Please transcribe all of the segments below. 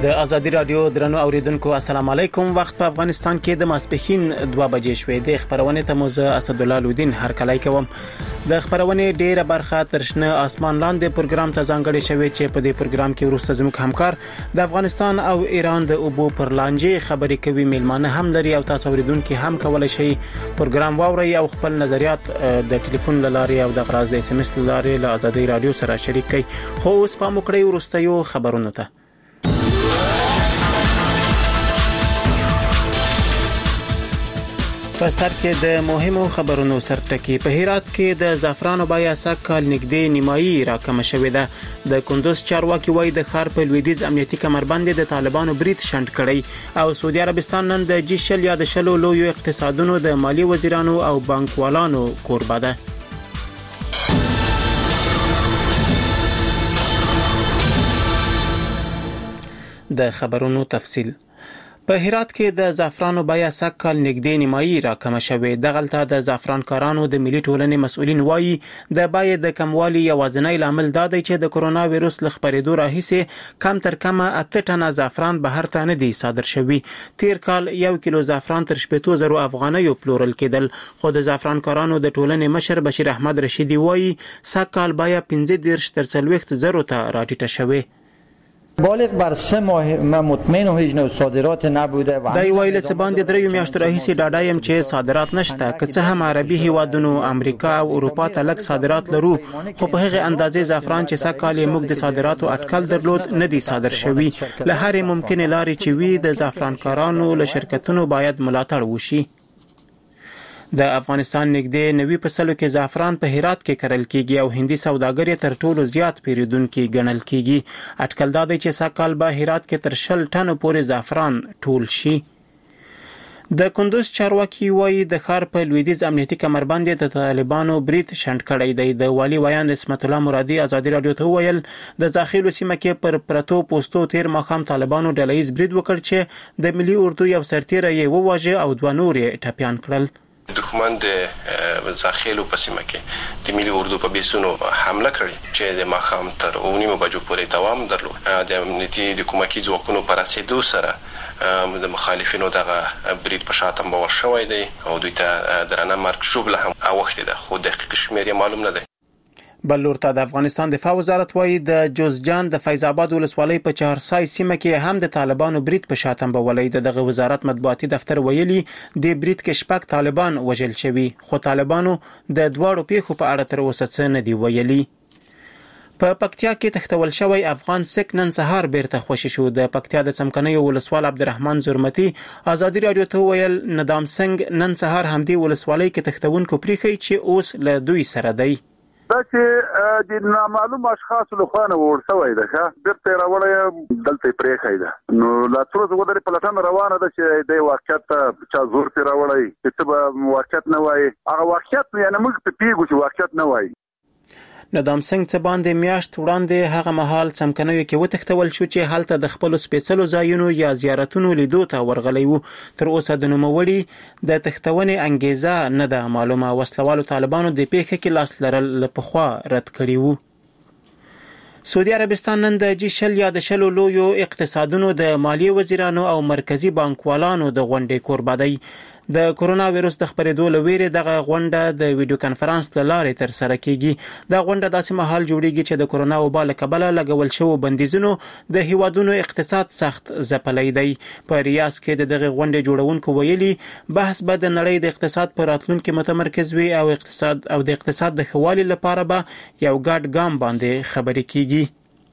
د ازادي رادیو درنو اوریدونکو السلام علیکم. وخت په افغانستان کې د ماسپښین 2 بجې شوې. د خبرونه ته موزه اسد الله لودین هر کله کوم. د خبرونه ډیره برخه ترشنه اسمان لاندې پروګرام ته ځانګړی شوی چې په دې پروګرام کې وروسته زموږ همکار د افغانستان او ایران د اوبو پر لانجې خبرې کوي. میلمانه هم لري او تاسو اوریدونکو هم کولای شئ پروګرام واورئ او خپل نظریات د ټلیفون لارې او د غراز د اس ام اس لارې له ازادي رادیو سره شریک کړئ. خو اوس په موکړی ورستیو خبرونه ته په سر کې د مهمو خبرونو سرټکی. په هرات کې د زعفرانو بیه سږکال نږدې نیمایي راکمه شوې ده. د کندوز چارواکي وایي د ښار په لویدیځ امنیتي کمربند د طالبانو برید شنډ کړی او سعودي عربستان نن د جی 10 لویو اقتصادونو د مالی وزیرانو او بانکوالانو کوربه ده. د خبرونو تفصیل. په هرات کې د زعفرانو بیه سږکال نږدې نیمایي راکمه شوې. دغلته د زعفران کارانو د ملي ټولنې مسؤلین وایي د بیې د کموالي یوازینی لامل دا دی چې د کرونا وایروس له خپرېدو راهیسې کم تر کمه 8 ټنه زعفران بهر ته نه دي صادر شوي. تیر کال 1 کیلو زعفران تر 7,000 افغانیو پلورل کېدل. خو د زعفران کارانو د ټولنې مشر بشیر احمد رشیدي وایي سږکال بیه 15 تر 40,000 ته راټیټه شوې. بالغ بر 3 ماه ما مطمئن هیچ نوع صادرات نبوده و دای ویل چې باندې 3 میاشتې راهیسې ډاډایم چې صادرات نشته. که څه هم عربي هیوادونو امریکا او اروپا ته لږ صادرات لرو خو په هغه اندازې زعفران چې سږکال موږ د صادراتو اټکل درلود نه دي صادر شوي. له هرې ممکنه لارې چې وي د زعفران کارانو له شرکتونو باید ملاتړ وشي. د افغانستان نږدې 90% کې زعفران په هرات کې کرل کیږي او هندي سوداګر تر ټولو زیات پیریدونکو ګڼل کیږي. اټکل دا دی چې سږکال به هرات کې تر 100 ټنو پورې زعفران ټول شي. د کندوز چارواکي وایي د ښار په لویدیځ امنیتي کمربند د طالبانو برید شنډ کړی دی. د والی ویان رسمت الله مرادي ازادي رادیو ته ویل د ځاخیلو سیمه کې پر پرتو پوسټو تیر ماښام طالبانو ډلهیز برید وکړ چې د ملي اردو یو سرتیری یې وواژه او 2 نور یې ټپیان کړل. دښمن د ځاخیلو په سیمه کې د ملي اردو په بیسونو حمله کړې چې د ماښام تر 9 بجو پورې دوام درلود. د امنیتي د کومکي ځواکونو پر رسیدو سره د مخالفینو دغه برید په شاته مبور شوی دی او دوی ته درنه مرګ ژوبله هم اوښتې ده خو دقیق شمېر یې معلوم نه دی. بل لورته د افغانستان دفاع وزارت وایي د جوزجان د فیض آباد ولسوالۍ په چهارسای سیمه کې هم د طالبانو برید په شاتم بولې. دغه وزارت مطبوعاتي دفتر ویلي د برید کې 6 طالبان وژل شوي خو طالبانو د دواړو پیښو په اړه تر اوسه څه نه دی ویلي. په پکتیا کې تختول شوی افغان سک نن سهار بیرته خوشی شو. د پکتیا د څمکنیو ولسوال عبدالرحمن زرمتی ازادي رادیو ته ویل ندام سنگ نن سهار همدې ولسوالۍ کې تختونکو پریخي چې اوس له دوی سره دی. دا چې د نامعلوم اشخاص له خوا نه ورسوي ده بیرته راوړی دلته پرېخی ده. نو لا څو ورځې پلټنه روانه ده چې د واقعیت چا زور پې راوړی چې څه به واقعیت نه وایي. هغه واقعیت یعنې موږ په پیږو چې واقعیت نه وایي. ندام سنگ څه باندې میاشت وړاندې هغه مهال څمکنیو کې وتښتول شو چې هلته د خپل سپېڅلو ځایونو یا زیارتونو لیدو ته ورغلی وو. تر اوسه د نوموړي د تښتونې انګیزه نه ده معلومه. وسلوالو طالبانو د پیښې کې لاس لرل لپخوا رد کړی وو. سعودي عربستان نن د جی 10 لویو اقتصادونو د مالی وزیرانو او مرکزی بانکوالانو د غونډې کوربه دی. د کرونا وایروس د خپرېدو لویره دغه غونډه د ویډیو کانفرنس لارې تر سره کیږي. دا غونډه داسې مهال جوړیږي چې د کرونا وبا له کبله لګول شوی بندیزونو د هیوادونو اقتصاد سخت ځپلی دی. په ریاض کې دغه غونډې جوړونکو ویلي بحث به د نړۍ د اقتصاد پر راتلونکو متمرکز وي او د اقتصاد د ښوالي لپاره به یو ګډ ګام باندې خبرې کیږي.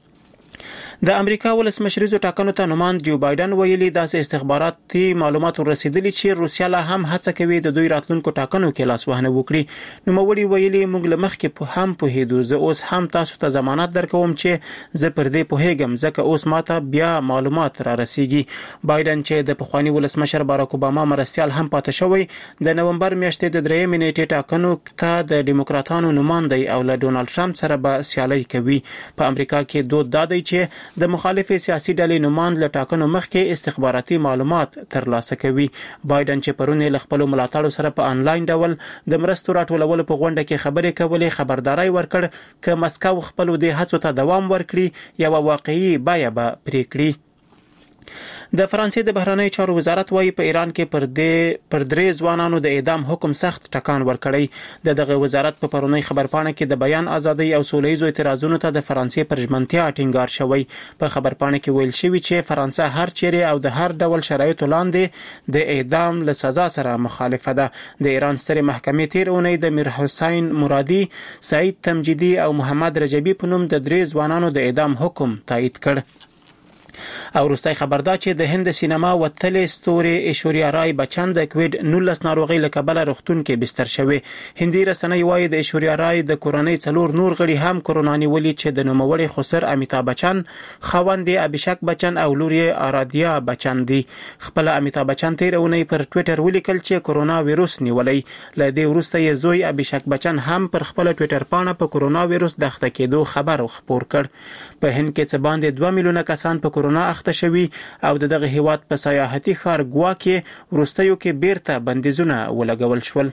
د امریکا ولسمشریزو ټاکنو ته نوماند جو بایدن ویلي داسې استخباراتي معلومات ورسېدلي چې روسیا لا هم هڅه کوي د دوی راتلونکو ټاکنو کې لاس وهنه وکړي. نوموړي ویلي موږ له مخکې په هم پوهېدو. زه اوس هم تاسو ته ضمانت درکوم چې زه پر دې پوهېږم ځکه اوس ماته بیا معلومات را رسیږي. بایدن چې د پخوانی ولسمشر باراک اوباما مرستیال هم پاتې شوی د نومبر میاشتې د 3 نیټې ټاکنو ته د ډیموکراتانو نوماندي او له ډونالد ټرمپ سره به سیالي کوي. په امریکا کې دود دادی چې د مخالف سیاسي ډلې نوماند له ټاکنو مخکې استخباراتي معلومات ترلاسه کوي. بایدن چې پرون له خپل ملاتړو سره په انلاین ډول د مرستو راټولولو په غونډه کې خبرې کولې خبرداري ورکړ چې مسکو خپل د هڅو ته دوام ورکړي یو واقعي بیه به پرې کړي. د فرانسې د بهرنی چارو وزارت وايي په ایران کې پر درې ځوانانو د اعدام حکم سخت ټکان ورکړی. دغه وزارت په پرونی خبرپاڼه کې د بیان ازادي او سولهییزو اعتراضونو ته د فرانسې پر ژمنتیا ټینګار شوی. په خبرپاڼه کې ویل شوی چې فرانسه هر چیرې او د هر ډول شرایطو لاندې د اعدام له سزا سره مخالفه ده. د ایران سترې محکمې تیر اونۍ د میر حسین مرادي، سعید تمجیدي او محمد رجبی په نوم د درې ځوانانو د اعدام حکم تایید کړ. او وروستۍ خبر دا چې د هند سینما وتلې ستوري ایشوریا رای بچن د کووډ 19 ناروغي له کبله روغتون کې بستر شوی. هندي رسنۍ وايي د ایشوریا رای د کورنۍ څلور نور غړي هم کورونا نیولي چې د نوموړي خسر امیتاب بچن، خوند ابھیشک بچن او لور آرادیا بچن دي. خپل امیتاب بچن تیر اونۍ پر ټوئیټر ولیکل چې کورونا وایروس نیولای. له دې وروسته یې زوی ابھیشک بچن هم پر خپل ټوئیټر پاڼه په کورونا وایروس د اخته کېدو خبر خپور کړ. په هند کې څه باندې 2 میلیونه کسان په کورونا اخته شوي او دغه هیواد په سیاحتي ښار ګوا کې وروستیو کې بیرته بندیزونه ولګول شول.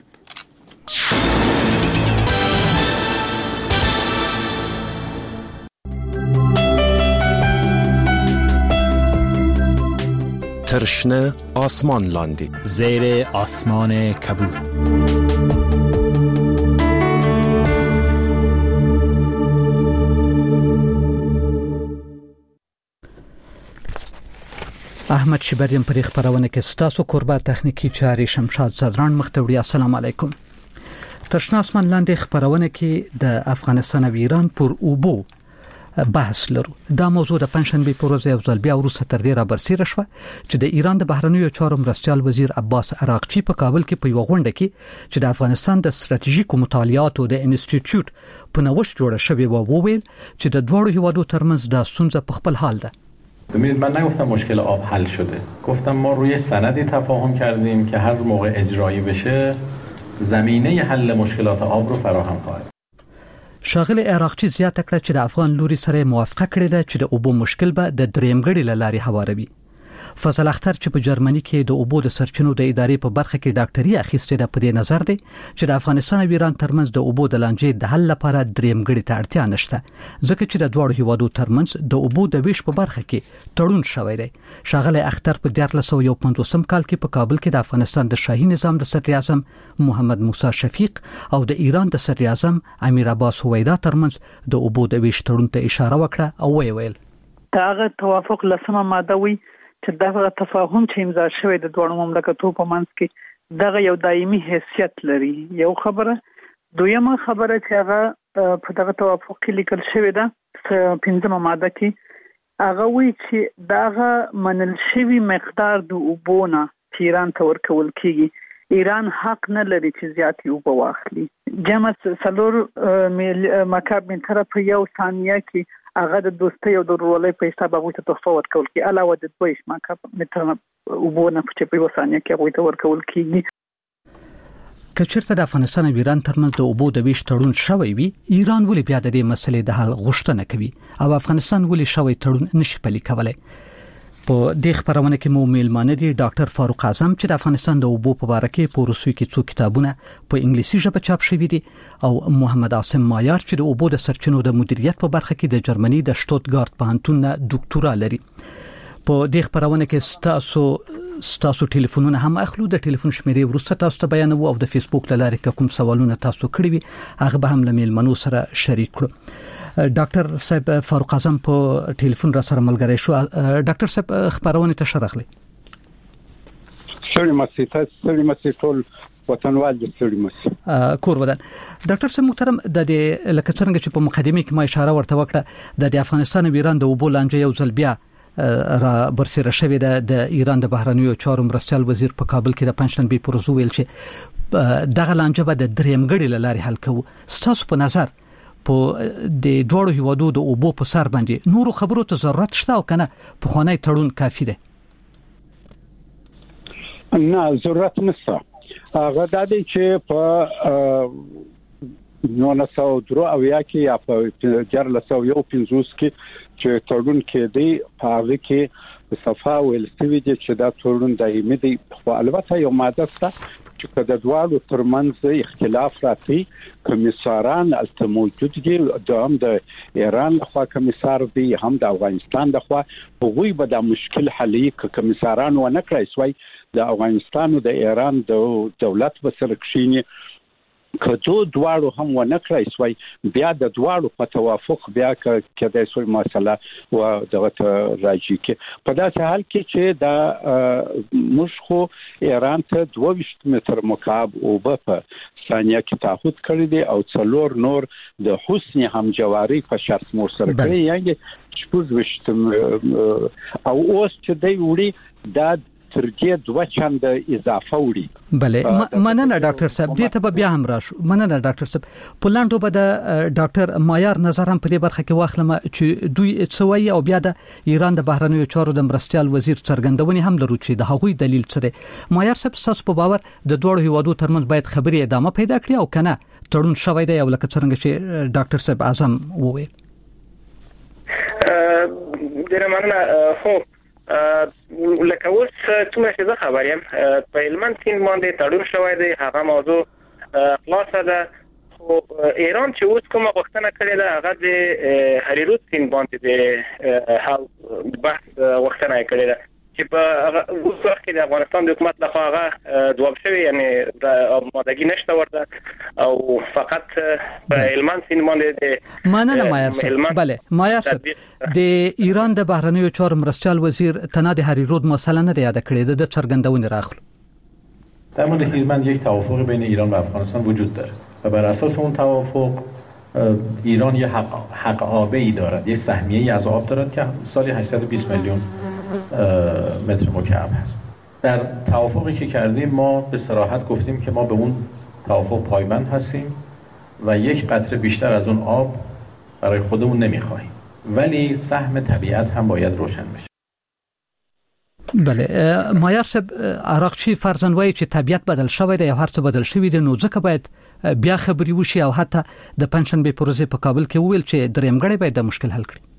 ترشنه آسمان لاندی زیر آسمان کبود. احمد شبریم پر خبرونه کې ستاسو قربا تخنیکی چاري شمشاد زدران مختوری. السلام علیکم. ترشنه آسمان لاندې خبرونه کې د افغانستان او ایران پر اوبو بحث لرو. دا موضوع د پنځشنبه په ورځ یو ځل بیا وروسته تر دې را برسېره شو چې د ایران د بهرنیو چارو مرستیال وزیر عباس عراقچی په کابل کې په یو غونډه کې چې د افغانستان د ستراتیژیکو مطالعاتو د انسټیټیوټ په نوښت جوړه شوی و وویل چې د دوه هیوادو ترمنځ د ستونزې په خپل حال ده. ببینید، من نگفتم مشکل آب حل شده، گفتم ما روی سندی تفاهم کردیم که هر موقع اجرایی بشه زمینه حل مشکلات آب رو فراهم خواهد. شاغل عراقچی زیاته کړه چې د افغان لوري سره موافقه کړې ده چې د اوبو مشکل به د درېمګړي لاري هواروي. فضل اختر چې په جرمني کې د اوبو د سرچینو د ادارې په برخه کې ډاکټري اخیستې ده په دې نظر دی چې د افغانستان او ایران ترمنځ د اوبو د لانجې د حل لپاره درېمګړي ته اړتیا نشته، ځکه چې د دوه هیوادو ترمنځ د اوبو د ویش په برخه کې تړون شوی دی. شاغل اختر په 1950 کال کې په کابل کې د افغانستان د شاهي نظام د صدر اعظم محمد موسی شفیق او د ایران د صدر اعظم امیر عباس هویدا ترمنځ د اوبو د ویش تړون ته اشاره وکړه او ویل دغه توافق لسمه ماده وی چې دغه تفاهم چې امضا شوی د دوه مملکتونو په منځ کې دغه یو دایمي حیثیت لري. یو خبره، دویمه خبره چې هغه په دغه توافق کې لیکل شوی ده 15مه ماده کې هغه وی چې دغه منل شوی مقدار د اوبونه چې ایران ته ورکول کیږي، ایران حق نه لري چې زیاتې اوبه واخلي. جمع سلور مکعب متره په یو ثانیه کې هغه د دوستۍ او د ورورولۍ په حساب هغوی ته تحفه ورکول کیږي، علاوه د 2 مکعب متره اوبو نه چې په یو ثانیه کې هغوی ته ورکول کیږي. که چېرته د افغانستان او ایران ترمنځ د اوبو د ویش تړون شوی وي، ایران ولې بیا د دې مسلې د حل غوښتنه کوي او افغانستان ولې شوی تړون نشي پلي کولای؟ په دې خبرونه کې مو میلمانه دي ډاکټر فاروق اعظم چې د افغانستان د اوبو په اړه کې په روسي کې څو کتابونه په انګلیسي ژبه چاپ شوي دي او محمد عاصم مایار چې د اوبو د سرچینو د مدیریت په برخه کې د جرمني د شټوتګارت پوهنتون نه ډاکټورا لري. په دې خبرونه کې ستاسو ټلیفونونه هم اخلو. د ټلیفون شمیرې وروسته تاسو ته بیانوو او د فیسبوک لاره کوم سوالونه تاسو کړی وي هغه به هم له میلمنو سره شریک کړو. ډاکټر صاحب فاروق اعظم په ټلیفون را سره ملګری شو. ډاکټر صاحب خبرونه ته شرحلي. سړی مسي ټول وطنوال د سړی مسي کور ودان. ډاکټر صاحب محترم، د دې لکه څنګه چې په مقدمه کې ما اشاره ورته وکړه د افغانستان او ایران د اوبو لانجه یو ځل بیا را برسېره شوې ده. د ایران د بهرنیو چارو مرستیال وزیر په کابل کې د پنځشنبه پر ورځ ویل چې دغه لانجه به د درېمګړي لارې حل کوو. ستاسو په نظر په د دوه هیوادو د اوبو په سر باندې نورو خبرو ته ضرورت شته او کنه په خوانی تړون کافي ده؟ نه، ضرورت نشته. هغه د دې چې په 1903 او یا کې یا په 1915 کې چې تړون کې دی په هغه کې صفه ویل سوي دي چې دا تړون دایمي دی. خو البته یو ماده شته چې د دواړو ترمنځ اختلاف راځي. کمیساران الته موجود دي، هم د ایران لخوا کمیسار دي، هم د افغانستان لخوا. هغوی به د مشکل حلي کمیساران و نه کړی سوی د افغانستان او د ایران د دولت په سر کښینی کدو دواړو هم و نه کړی سوی بیا د دواړو په توافق بیا کېدای سوی مسله و دغه راځي کې په داسې حال کې چې دا موږ خو ایران ته 22 متر مکعب او په ثانیه کې تعهد کړی دی او څلور نور د حسن همجواری په شرط مور سره کړی یعنی او اوس چې دی وړي دا ترجیح 2 چنده اضافه وړي. بله مننه ډاکټر صاحب، دې ته بیا هم راشو. مننه ډاکټر صاحب. پولانډو به د ډاکټر مایار نظر هم په دې برخه کې واخلم چې دوی څوي او بیا د ایران د بهرنیو چارو د مرستيال وزیر څرګندونې هم لرو چې د هغوی دلیل څه دی. مایار صاحب تاسو په باور د دوه هیوادو ترمنځ باید خبري ادامه پیدا کړي او کنه تړون شوی دی او لکه څنګه چې ډاکټر صاحب اعظم وویل؟ ډیره مننه. خو لکه اوس څومره چې زه خبر یم په هلمند سیند باندې تړون شوی دی، هغه موضوع خلاصه ده. خو ایران چې اوس کومه غوښتنه کړې ده هغه د هریرود سیند باندې د بحث غوښتنه کړې ده چې په اوس وخت کې د افغانستان د حکومت لخوا هغه جواب شوی، یعنی مادګي نشته ورته او فقط په هلمند سیند باندې مننه مایار صاحب. بله مایار صاحب، د ایران د بهرنیو چارو مرستيال وزیر تنها د هریرود مسئله نه یاد کړې ده، د څرګندونې راخلو. در مورد هلمند یک توافق بین ایران و افغانستان وجود داره و بر اساس اون توافق ایران یه حق آبی دارد، یه سهمیه‌ای از آب دارد که سالی 820 میلیون متر مکعب هست. در توافقی که کردیم ما به صراحت گفتیم که ما به اون توافق پایبند هستیم و یک قطره بیشتر از اون آب برای خودمون نمیخواهیم، ولی سهم طبیعت هم باید روشن بشه. بله مایار صاحب، عراقچی فرضاً وایي چې طبیعت بدل شوی دی او هر څه بدل شوی دی، نو ځکه باید بیا خبري وشي او حتی د پنځشنبه پروژې په کابل کې ویل چې درېمګړی باید د مشکل حل کړي.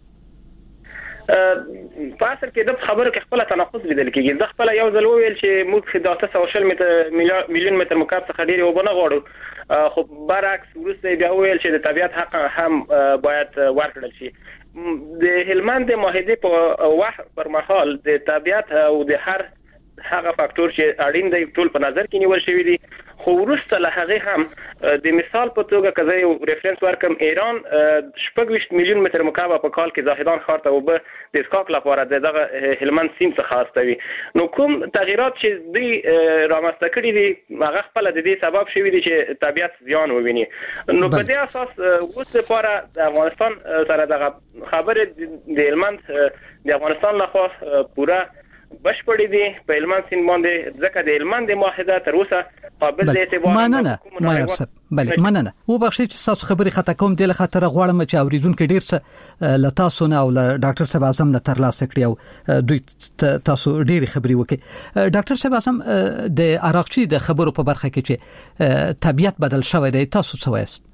په اصل کې د خبرو کې خپل تناقض لیدل کېږي. د خپل یو ځل ویل چې موږ د 360 میلیون متر مکعب څخه ډیر وبنه غواړو، خو برعکس وروسته بیا ویل چې د طبیعت حق هم باید ورکړل شي. د هلمند معاهده په وخت پر مهال د طبیعت او د هغه فاکتور چې اړین دی ټول په نظر کې نیول شوی دی. خو وروسته له هغه هم د مثال په توګه کزه یو ریفرنس ورکم، ایران 26 میلیون متر مکعب په کال کې زاهدان ښار ته وب د اسکاک لپاره دغه هلمند سیند څخه خاصوي. نو کوم تغیرات چې دوی رامنځته کړي دي هغه خپل د دې سبب شوی دی چې طبیعت زیان وویني. نو په دې اساس اوس لپاره د افغانستان سره دغه خبره د هلمند د افغانستان لخوا پوره بشپړې دي په هلمند سیند باندې، ځکه د هلمند معاهده تر اوسه قابل د اعتبار. مننه مایار صاحب. بله مننه. و بخښئ چې تاسو خبرې خطا کوم، د خاطر غواړم چې اوریدونکو ډیر څه ل تاسو نه او ل ډاکټر صاحب اعظم نه ترلاسه کړی او دوی تاسو ډیر خبرې وکړي. ډاکټر صاحب اعظم، د عراقچی د خبرو په برخه کې چې طبیعت بدل شوی دی، تاسو څه وایست؟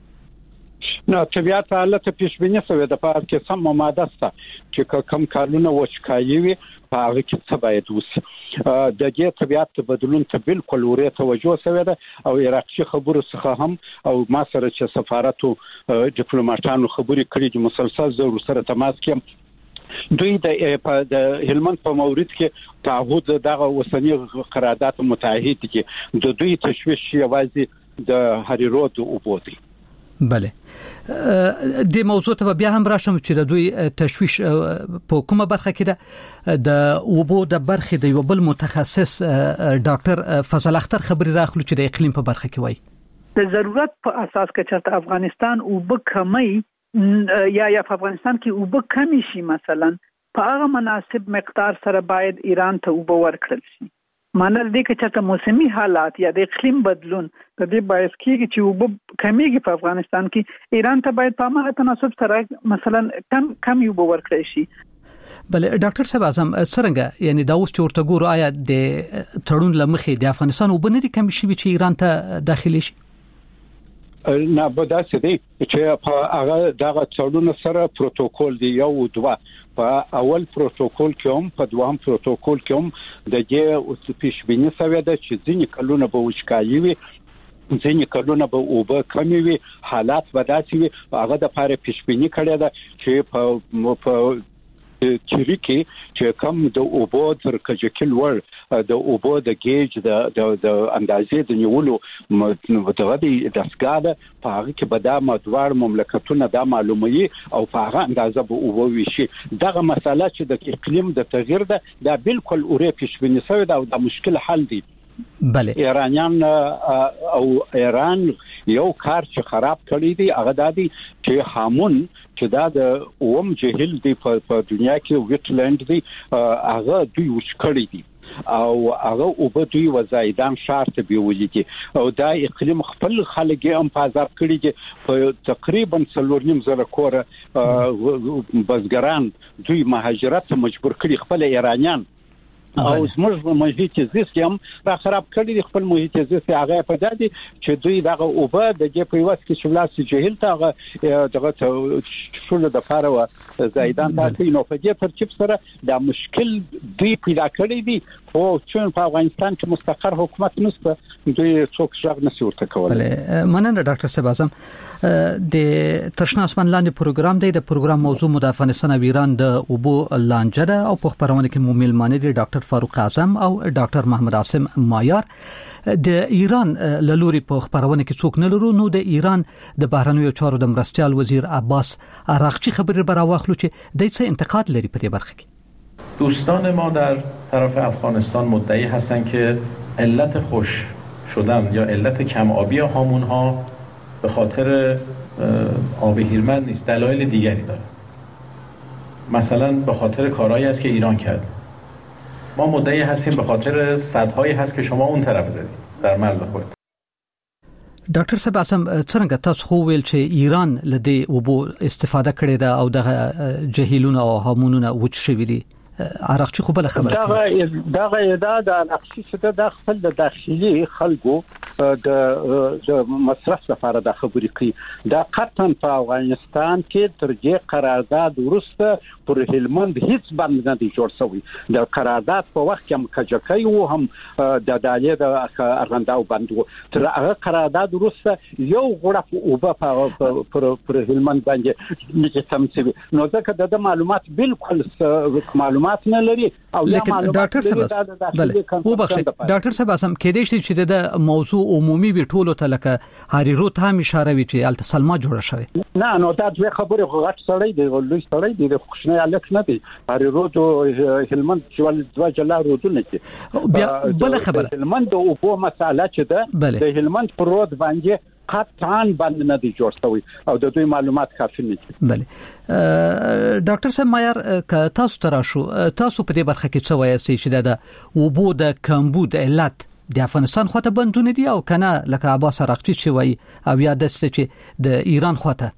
نه، طبیعت حالت پیشبینی شوی د پاره کې سم ماده سته چې کوم کارونه وچکایي وي په هغه کې څه باید وشي. د دې طبیعت بدلون ته بالکل ورې توجه شوی ده او عراقي خبرو څخه هم او ما سره چې سفارت او ډیپلوماټانو خبرې کړې دي مسلسل زه سره تماس کې دوی د هلمند په مورید کې تعهد دغه وسنی قرارداد متعهد کې د دوی تشویش یوازې د هریرود او بودی. بله د موضوع ته بیا هم راشم چې د دوی تشویش په کومه برخه کې ده. د وبو د برخه د یو بل متخصص ډاکټر فضل اختر خبري راخلو چې د اقلیم په برخه کې وایي د ضرورت په اساس کې چې افغانستان وب کمی یا په افغانستان کې وب کمی شي، مثلا په هغه مناسب مقدار سره باید ایران ته وب ورکړل شي. مانل دې کې چې موسمي حالات یا د اقلیم بدلون د دې باعث کیږي چې وب کمیږي په افغانستان کې، ایران ته باید په هغه تناسب سره مثلا کم وب ورکړل شي. بل ډاکټر صاحب اعظم څنګه یعنی دا اوس چې ورته ګورو آیا د تړون لمخې د افغانستان وب نه دي کم شي چې ایران ته داخلي شي؟ نه بدا سدي چې په هغه دغه څړونو سره پروتوکول دی یو دوه په اول پروتوکول کې هم په دوام پروتوکول کې هم د دې او پیشبینی سوي ده چې ځینې کلونه به وچکایي وي ځینې کلونه به اوبه کمی وي حالات به داسې وي هغه د پاره پیشبینی کړی ده چې په چریکي چې کم د اوبو تر کجکل ور د اوبو د گیج د اندازې د نیولو دغه د اسګاده په هغه کې به د مدوار مملکتونه د معلومي او په هغه اندازه به اوبو وشي دغه مسله چې د اقلیم د تغییر ده دا بالکل اورې پیشبینی شوی ده او د مشکل حل دي بله ایرانیان او ایران یو کار چې خراب کړی دی هغه د دې چې هامون چې دا د اوم جهل دی په دنیا کې ویټلند دی هغه دوی وش کړی دی او هغه او دوی وزایدان شهر ته بیولې دي او دا اقلیم خپل خلک هم په عذاب کړی دي په تقریبا 3.5 کور بزګران دوی مهاجرت مجبور کړي خپل ایرانیان او زموږ محیط زیست هم را خراب کړی دی خپل محیط زیست هغه په دادي چې دوی دغه اوبه د دې په واسطه کې شولاس جهل ته دغه شول د پاره و زیدان تاسو نو په دې ترتیب سره دا مشکل دوی پیدا کړی دی او چې په افغانستان کې مستقر حکومت نشته دوی څوک ځای نشي ورته کولای مننه ډاکټر صاحب اعظم د ترشنا اسمان لاندې پروګرام دی د پروګرام موضوع د افغانستان او ایران د اوبو لانجه ده او په خبرونه کې مو ملمانه دي ډاکټر فاروق اعظم او ډاکټر محمد عاصم مایار د ایران لوري په خبرونه کې څوک نه لرو نو د ایران د بهرنیو چارو د مرستيال وزیر عباس عراقچی خبر براواخلو چې د څه انتقاد لري په دې برخه کې دوستان ما در طرف افغانستان مدعی هستند که علت خوش شدن یا علت کم آبی هامون ها به خاطر آب هیرمند نیست دلایل دیگری داره مثلا به خاطر کارهایی است که ایران کرد ما مدعی هستیم به خاطر سدهایی هست که شما اون طرف زدید در مرز خود ډاکټر صاحب اعظم څنګه تاسو خو ویل چې ایران لدی وبو استفاده کړې ده او د جهیلونو او هامونونو وچ شوی دي عراقچی خو بل خبره کوي دا د عراقچی څخه د خپل د داخلي خلکو د مصرف لپاره د خبرې کوي دا قطعا په افغانستان کې تر دې قرارداد ورسته پر هلمند هیڅ باندې نه جوړ شوی د قرارداد په وخت کې هم کجکای او هم د دالې د ارغنداو باندې تر هغه قرارداد ورسته یو غړپ او پر هلمند باندې سم شوی نو ځکه د معلومات بالکل معلومات نه لري او ډاکټر صاحب بله وبخښه ډاکټر صاحب سم کې دې چې د موضوع عمومي به ټولو ته لکه هاري روت هم اشاره وی چې الته سلمہ جوړه شوی نه نو دا دوه خبره غټ سړی دی لوی سړی دی خوشنه الک نه دی هاري روت او هلمند چې دوه جلا روتونه کې بیا بل خبره هلمند او په مساله چې ده د هلمند پر روت باندې قطعاً باندې نه دی جوړ شوی او د دوی معلومات کافي نه دي بله ډاکټر صاحب مایر ک تاسو تراشو تاسو په دې برخه کې څه وایي چې د وبو د کمبود علت د افغانستان خواته بندونه دي او کنه لکه عباس عراقچی چې وایي او یا دسته چې د ایران خواته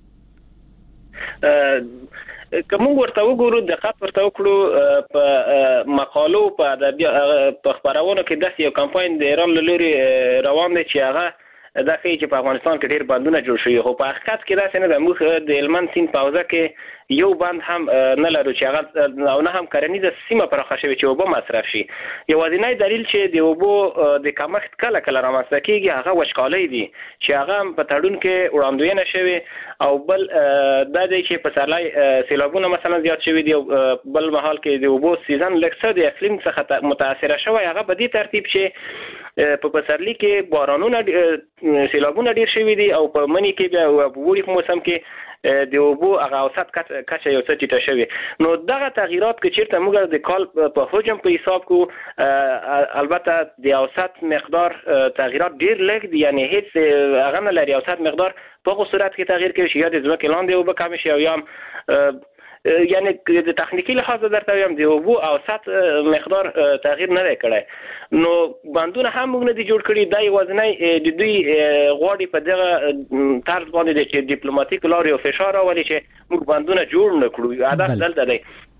کوم ورته وګورو د دقت ورته وکړو په مقالو په خبرونو کې د یو کمپاین د ایران لوري روان دي چې هغه دا کوي چې په افغانستان کې ډېر بندونه جوړ شوي خو په حقیقت کې دا څنګه د موږ د هلمند سیند په حوزه کې یو بند هم نه لرو چې هغه او نه هم کرنیزه سیمه پراخه شوي چې اوبه مصرف شي یوازینی دلیل چې د اوبو د کمښت کله کله رامنځته کیږي هغه وچکالۍ دي چې هغه په تړون کې وړاندوینه شوي او بل دا دی چې په سړی سیلابونه مثلا زیات شوي دي بل مهال کې د اوبو سیزن لږ څه د اقلیم څخه متاثر شوی هغه په دې ترتیب چې په پسرلی کې بارانونه سیلابونه ډیر شوي دي او په منی کې بیا په وړي په موسم کې د اوبو هغه اوسط کچه یو څه ټیټه شوی نو دغه تغیرات کې چیرته موږ د کال په حجم په حساب کو البته د اوسط مقدار تغیرات ډیر لږ دي یعنی هیڅ هغه نه لري اوسط مقدار په صورت کې تغییر کوي چې یا د ځمکې لاندې اوبه کم شي او یا یعنی د تخنیکی لحاظ درته وایم د اوبو اوسط مقدار تغییر نه کړی نو بندونه هم موږ نه دي جوړ کړي دا یوازینی د دوی غواړي په دغه طرز باندې چې ډیپلوماټیک لارې او فشار راولي چې موږ بندونه جوړ نه کړو هدف دلته دی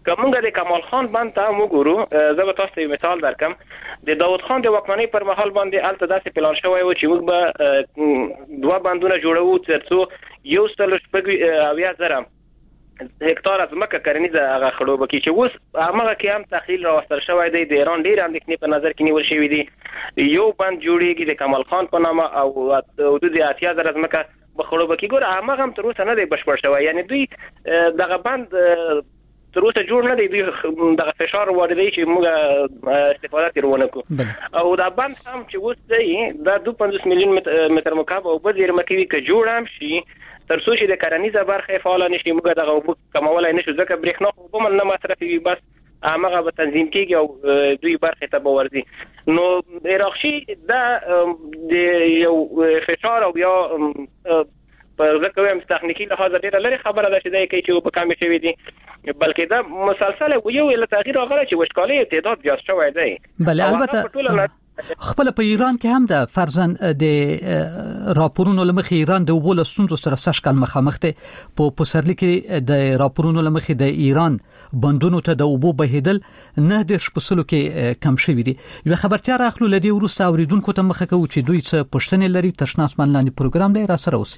کومه د کمال خان باندې ته وګورو زه به تاسو ته مثال درکم د داوود خان د واکمنۍ پر مهال باندې الته داسې پلان شوی و چې موږ به دوه بندونه جوړو ترڅو یو سل شپږ زره هکتار از مکه کرنیزه هغه خړوبه کې چې اوس هغه کې هم تخیل راوستل شوی دی د ایران ډیر اندېښنې په نظر کې نیول شوی دی یو بند جوړیږي د کمال خان په نامه او حدود 80,000 از مکه په خړوبه کې ګور هغه هم تر اوسه نه دی بشپړ شوی یعنی دوی دغه بند تر اوسه جوړ نه دی دغه فشار واردوي چې موږ استفاده ترونه کو او دا بند هم چې اوس دی دا 250 میلیون متر مکعب او به زیرمه کوي که جوړ هم شي تر څو چې د کرنیزه برخه فعال نشي موږ دغه وب کمولای نشو ځکه برېښنا خو به نه مصرفي بس هغه به تنظیم کیږي او دوی برخه ته به ورځي نو ایراخشي دا د یو فشار او یا په ځکه هم تخنیکی لحاظ ډیره لري خبره ده چې دا کوي چې په کم شوی دي بلکې دا مسلسل یو له تغییر راغلی چې وشکالي تعداد زیات شوی دی بله البته خپل په ایران کې هم د فرزن د راپورونو لمخې ایران د وبول سنځو سره سشکل مخامخ ته په پسرلی کې د راپورونو لمخې د ایران بندونو ته د وبو بهیدل نه د شپسلو کې کم شوی دي یو خبرتیا راخلو لدی ورسته اوریدونکو ته مخه کوي چې دوی څه پښتنې لري تشناس منلانی پروګرام دی را سره اوسي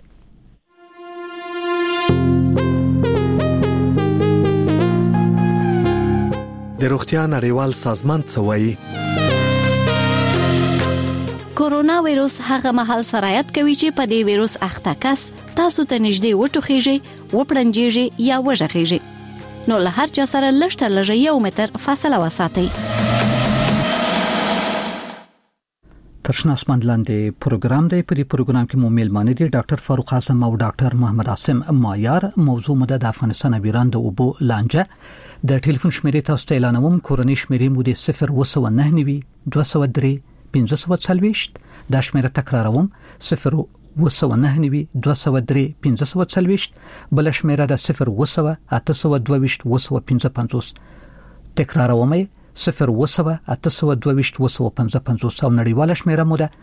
د روغتیا نړیوال سازمان څه وایي کورونا وایروس هغه مهال سرایت کوي چې په دې وایروس اخته کس تاسو ته نږدې وټوخیږي وپړنجیږي یا وژغیږي نو له هر چا سره لږ تر لږه 1 متر فاصله وساتئ تشناس منلاندې پروګرام دی په دې پروګرام کې مو میلمانه دي ډاکټر فاروق اعظم او ډاکټر محمد عاصم مایار موضوع مده د افغانستان او ایران د اوبو لانجه د ټلیفون شمیرې تاسو ته اعلانوم کورنۍ شمیرې مو د 009 203 1540 دا شمیره تکراروم 009 203 1540 بل شمیره د 0 822 255 تکراروم 0 822 255 او نړیواله شمیره مو ده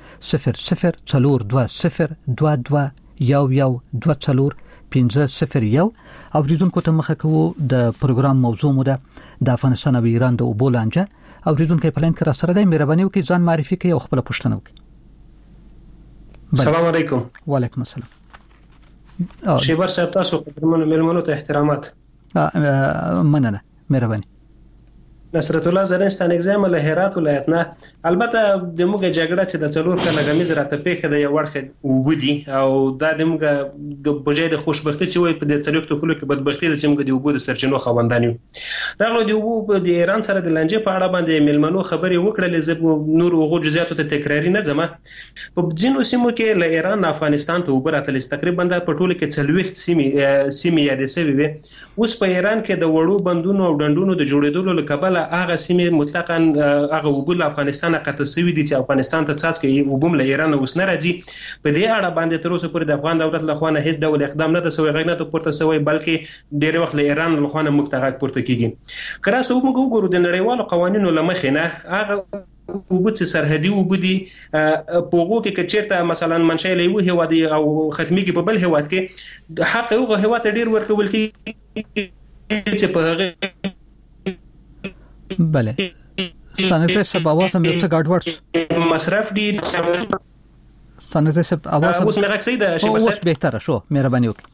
0042221124 او ریدونکو ته مخه کوو د پروګرام موضوع مو ده د افغانستان او ایران د اوبو لانجه او ریدونکو په پلان کې را سره د مهرباني وکړئ ځان معرفي کړئ او خپل پوښتنه وکړئ. السلام علیکم. وعلیکم السلام. شیبر صاحب تاسو قدرمنو ملمنو ته احترامات. مننه مهرباني. نصرت الله زرنستان اگزام له هرات ولایتنا البته د موږ جګړه چې د څلور کله غمیز راته پیښه د یو ورخه وودي او دا د موږ د بجې د خوشبختی چې وي په د تلوکتو کولو کې بدبختی چې موږ د وبو د سرچینو خوندان یو راغلو د وبو د ایران سره د لانجې په اړه باندې ملمنو خبري وکړلې زب نور اوغو جزئیاتو ته تکراری نه ځم په جنو سیمو کې له ایران افغانستان ته وبره تل تقریبا د پټول کې 40 سیمې یادې شوی وي اوس په ایران کې د وړو بندونو او ډندونو د جوړېدلو لپاره هغه سیمې مطلقاً هغه وبول افغانستان قطع سوي دي چې افغانستان ته څاڅکي وبوم له ایران اوس نه راځي په دې اړه باندې تر اوسه پورې د افغان دولت له خوا نه هیڅ ډول اقدام نه د سوي غینه پورته سوي بلکې ډېر وخت له ایران له خوا نه مکتغاک پورته کیږي کله سو موږ وګورو د نړیوالو قوانینو لمخې نه هغه وبو چې سرحدي وبو دي پوغو کې چیرته مثلا منشأ له یو هوادي او ختميږي په بل هواد کې حق یو هواد ډېر ورکول کی چې په هغه بله سانزه سب आवाज هم یو څه ګډوډ مصرف دي سانزه سب आवाज اوس مې راځي دا شی اوس بهتره شو مهرباني وکړئ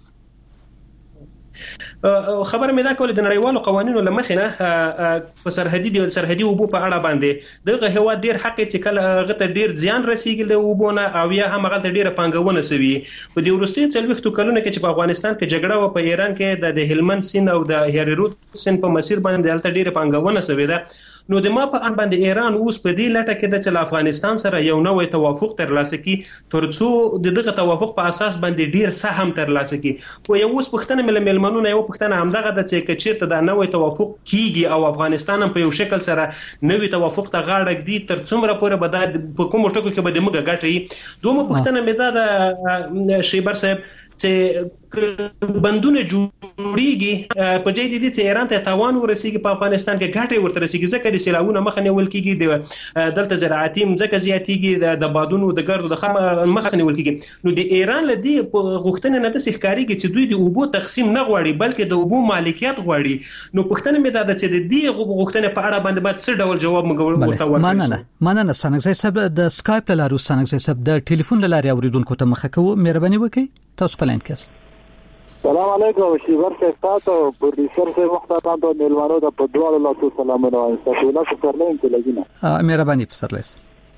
خبر مې دا کول د نړیوالو قوانینو لمخې نه په سرحدي وبو په اړه باندې دغه هوا ډیر حق چې کله غته ډیر زیان رسیږي له وبونه او یا هم غلطه ډیره پانګونه سوي په دې ورستي څلوختو کلونو کې چې په افغانستان کې جګړه و په ایران کې د هلمند سیند او د هریرود سیند په مسیر باندې هلته ډیره پانګونه سوي ده نو د ما په ان باندې ایران اوس په دې لټه کې د چل افغانستان سره یو نوې توافق ترلاسه کی ترڅو دغه توافق په اساس باندې ډیر سهم ترلاسه کی او یو اوس پښتنه ملمنونو یو پښتنه همدغه د چې چیرته د نوې توافق کیږي او افغانستان په یو شکل سره نوې توافق ته غاړه کړي تر څومره پورې به په کوم ټکو کې به د موږ غټي دومره پښتنه مې دا د شیبر صاحب چې بندونه جوړیږي په جې دي چې ایران ته تاوان ورسیږي په افغانستان کې ګټه ورته رسیږي ځکه د سیلابونو مخه نیول کیږي دلته زراعتي مځکه زیاتیږي د بادونو د ګردو د مخه نیول کیږي نو د ایران لدی غوښتنه نه د سخکاریږي چې دوی د اوبو تقسیم نه غواړي بلکې د اوبو مالکیت غواړي نو پښتنه مې دا چې د دې غوښتنه په اړه باندې باید څه ډول جواب ورته ورکړي مننه سانګزی صاحب د سکایپ له لارې سانګزی صاحب د ټلیفون له لارې اوریدونکو ته مخه کوو مهرباني وکړئ تاسو په لاین کې السلام علیکم شیبر تاسو پروډوسر سے محترم ته ملمانو د پدوال الله تعالی سلامونه او استفاده سرلین کې لګینا مهرباني سرلیس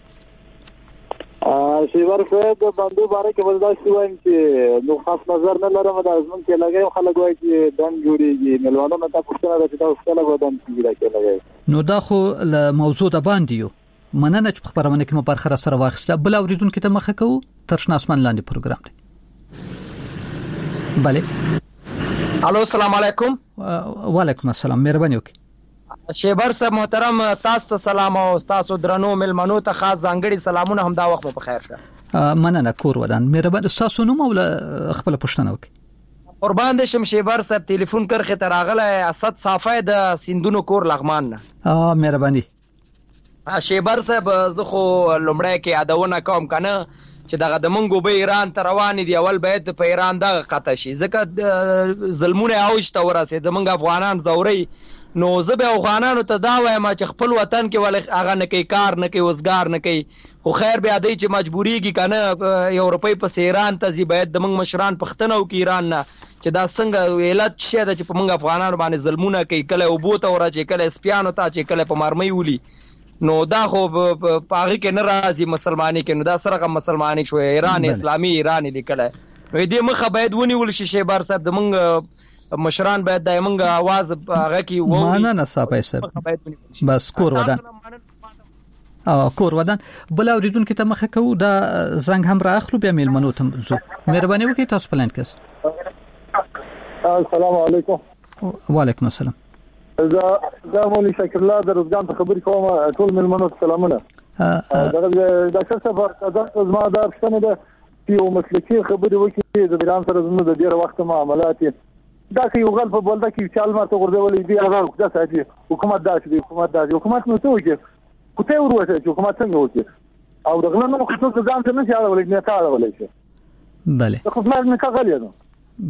شیبر صاحب باندې باره کې ولدا وایم چې نو خاص نظر نه لرم د ازمن کې لګي خلک وایي چې دن جوړیږي ملمانو نه تاسو څنګه د تاسو سره ودان کیږي لګي نو دا خو له موضوع د باندې یو مننه چې خبرونه کې مو برخه سره واخیسته بل اوریدونکو ته مخه کوو تر شناسمان لاندې پروګرام دی بله الو السلام علیکم وعلیکم السلام مهرباني وکړئ شیبر صاحب محترم تاسو ته سلام او تاسو درنو ملمنو ته خاص ځانګړي سلامونه هم دا وخت په خیر شه مننه کور ودان مهرباني تاسو نو مولا خپل پښتنه وکړئ قربان دې شم شیبر صاحب ټلیفون کرخه تراغله اسد صافه د سیندونو کور لغمان نه مهرباني شیبر صاحب زه خو لومړی کې یادونه کوم کنه چې دغه د منګو به ایران ته روان دي اول باید په ایران دغه قطع شي ځکه ظلمونه اوج ته ورسې د منګ افغانان زوري نو زه به افغانانو ته دا وایم چې خپل وطن کې ول هغه نه کوي کار نه کوي وزګار نه کوي خو خیر بیا دی چې مجبوریږي کنه یورپی په ایران ته زی باید د منګ مشران پښتنه او کې ایران نه چې دا څنګه علت شي چې په منګ افغانانو باندې ظلمونه کوي کله او بوته ورچې کله سپیانو ته چې کله په مرمۍ ولي نو دا خو پاغي کې ناراضي مسلمانۍ کې نو دا سره مسلمانۍ شو ایران اسلامي ایران لیکل نو دې مخه باید ونیول شي شیبر صاحب د منګ مشران باید د منګ आवाज هغه کې وو نه صاحب بس کور ودان بل اوریدونکو ته مخه کوو دا زنګ هم راخلو بیا میلمنو ته زو مهرباني وکړئ تاسو پلان کې السلام علیکم وعلیکم السلام دا مولوی شکر الله د روزګان ته خبرې کوم ټول ملمنو سلامونه دا ډاکټر صاحب دا زما دا پښتنه ده چې یو مسلکي خبرې وکړي د ایران سره زموږ د ډیره وخت معاملات دا چې یو غل په بولدا کې چال ماته ورډولې دی هغه دا ساتي حکومت حکومت نو څه وکړي کوته وروته چې حکومت څنګه وکړي او دغه نو خصوص ځان ته نه شي اړولې نه تا اړولې شي بله خو ما نه کاغلی نو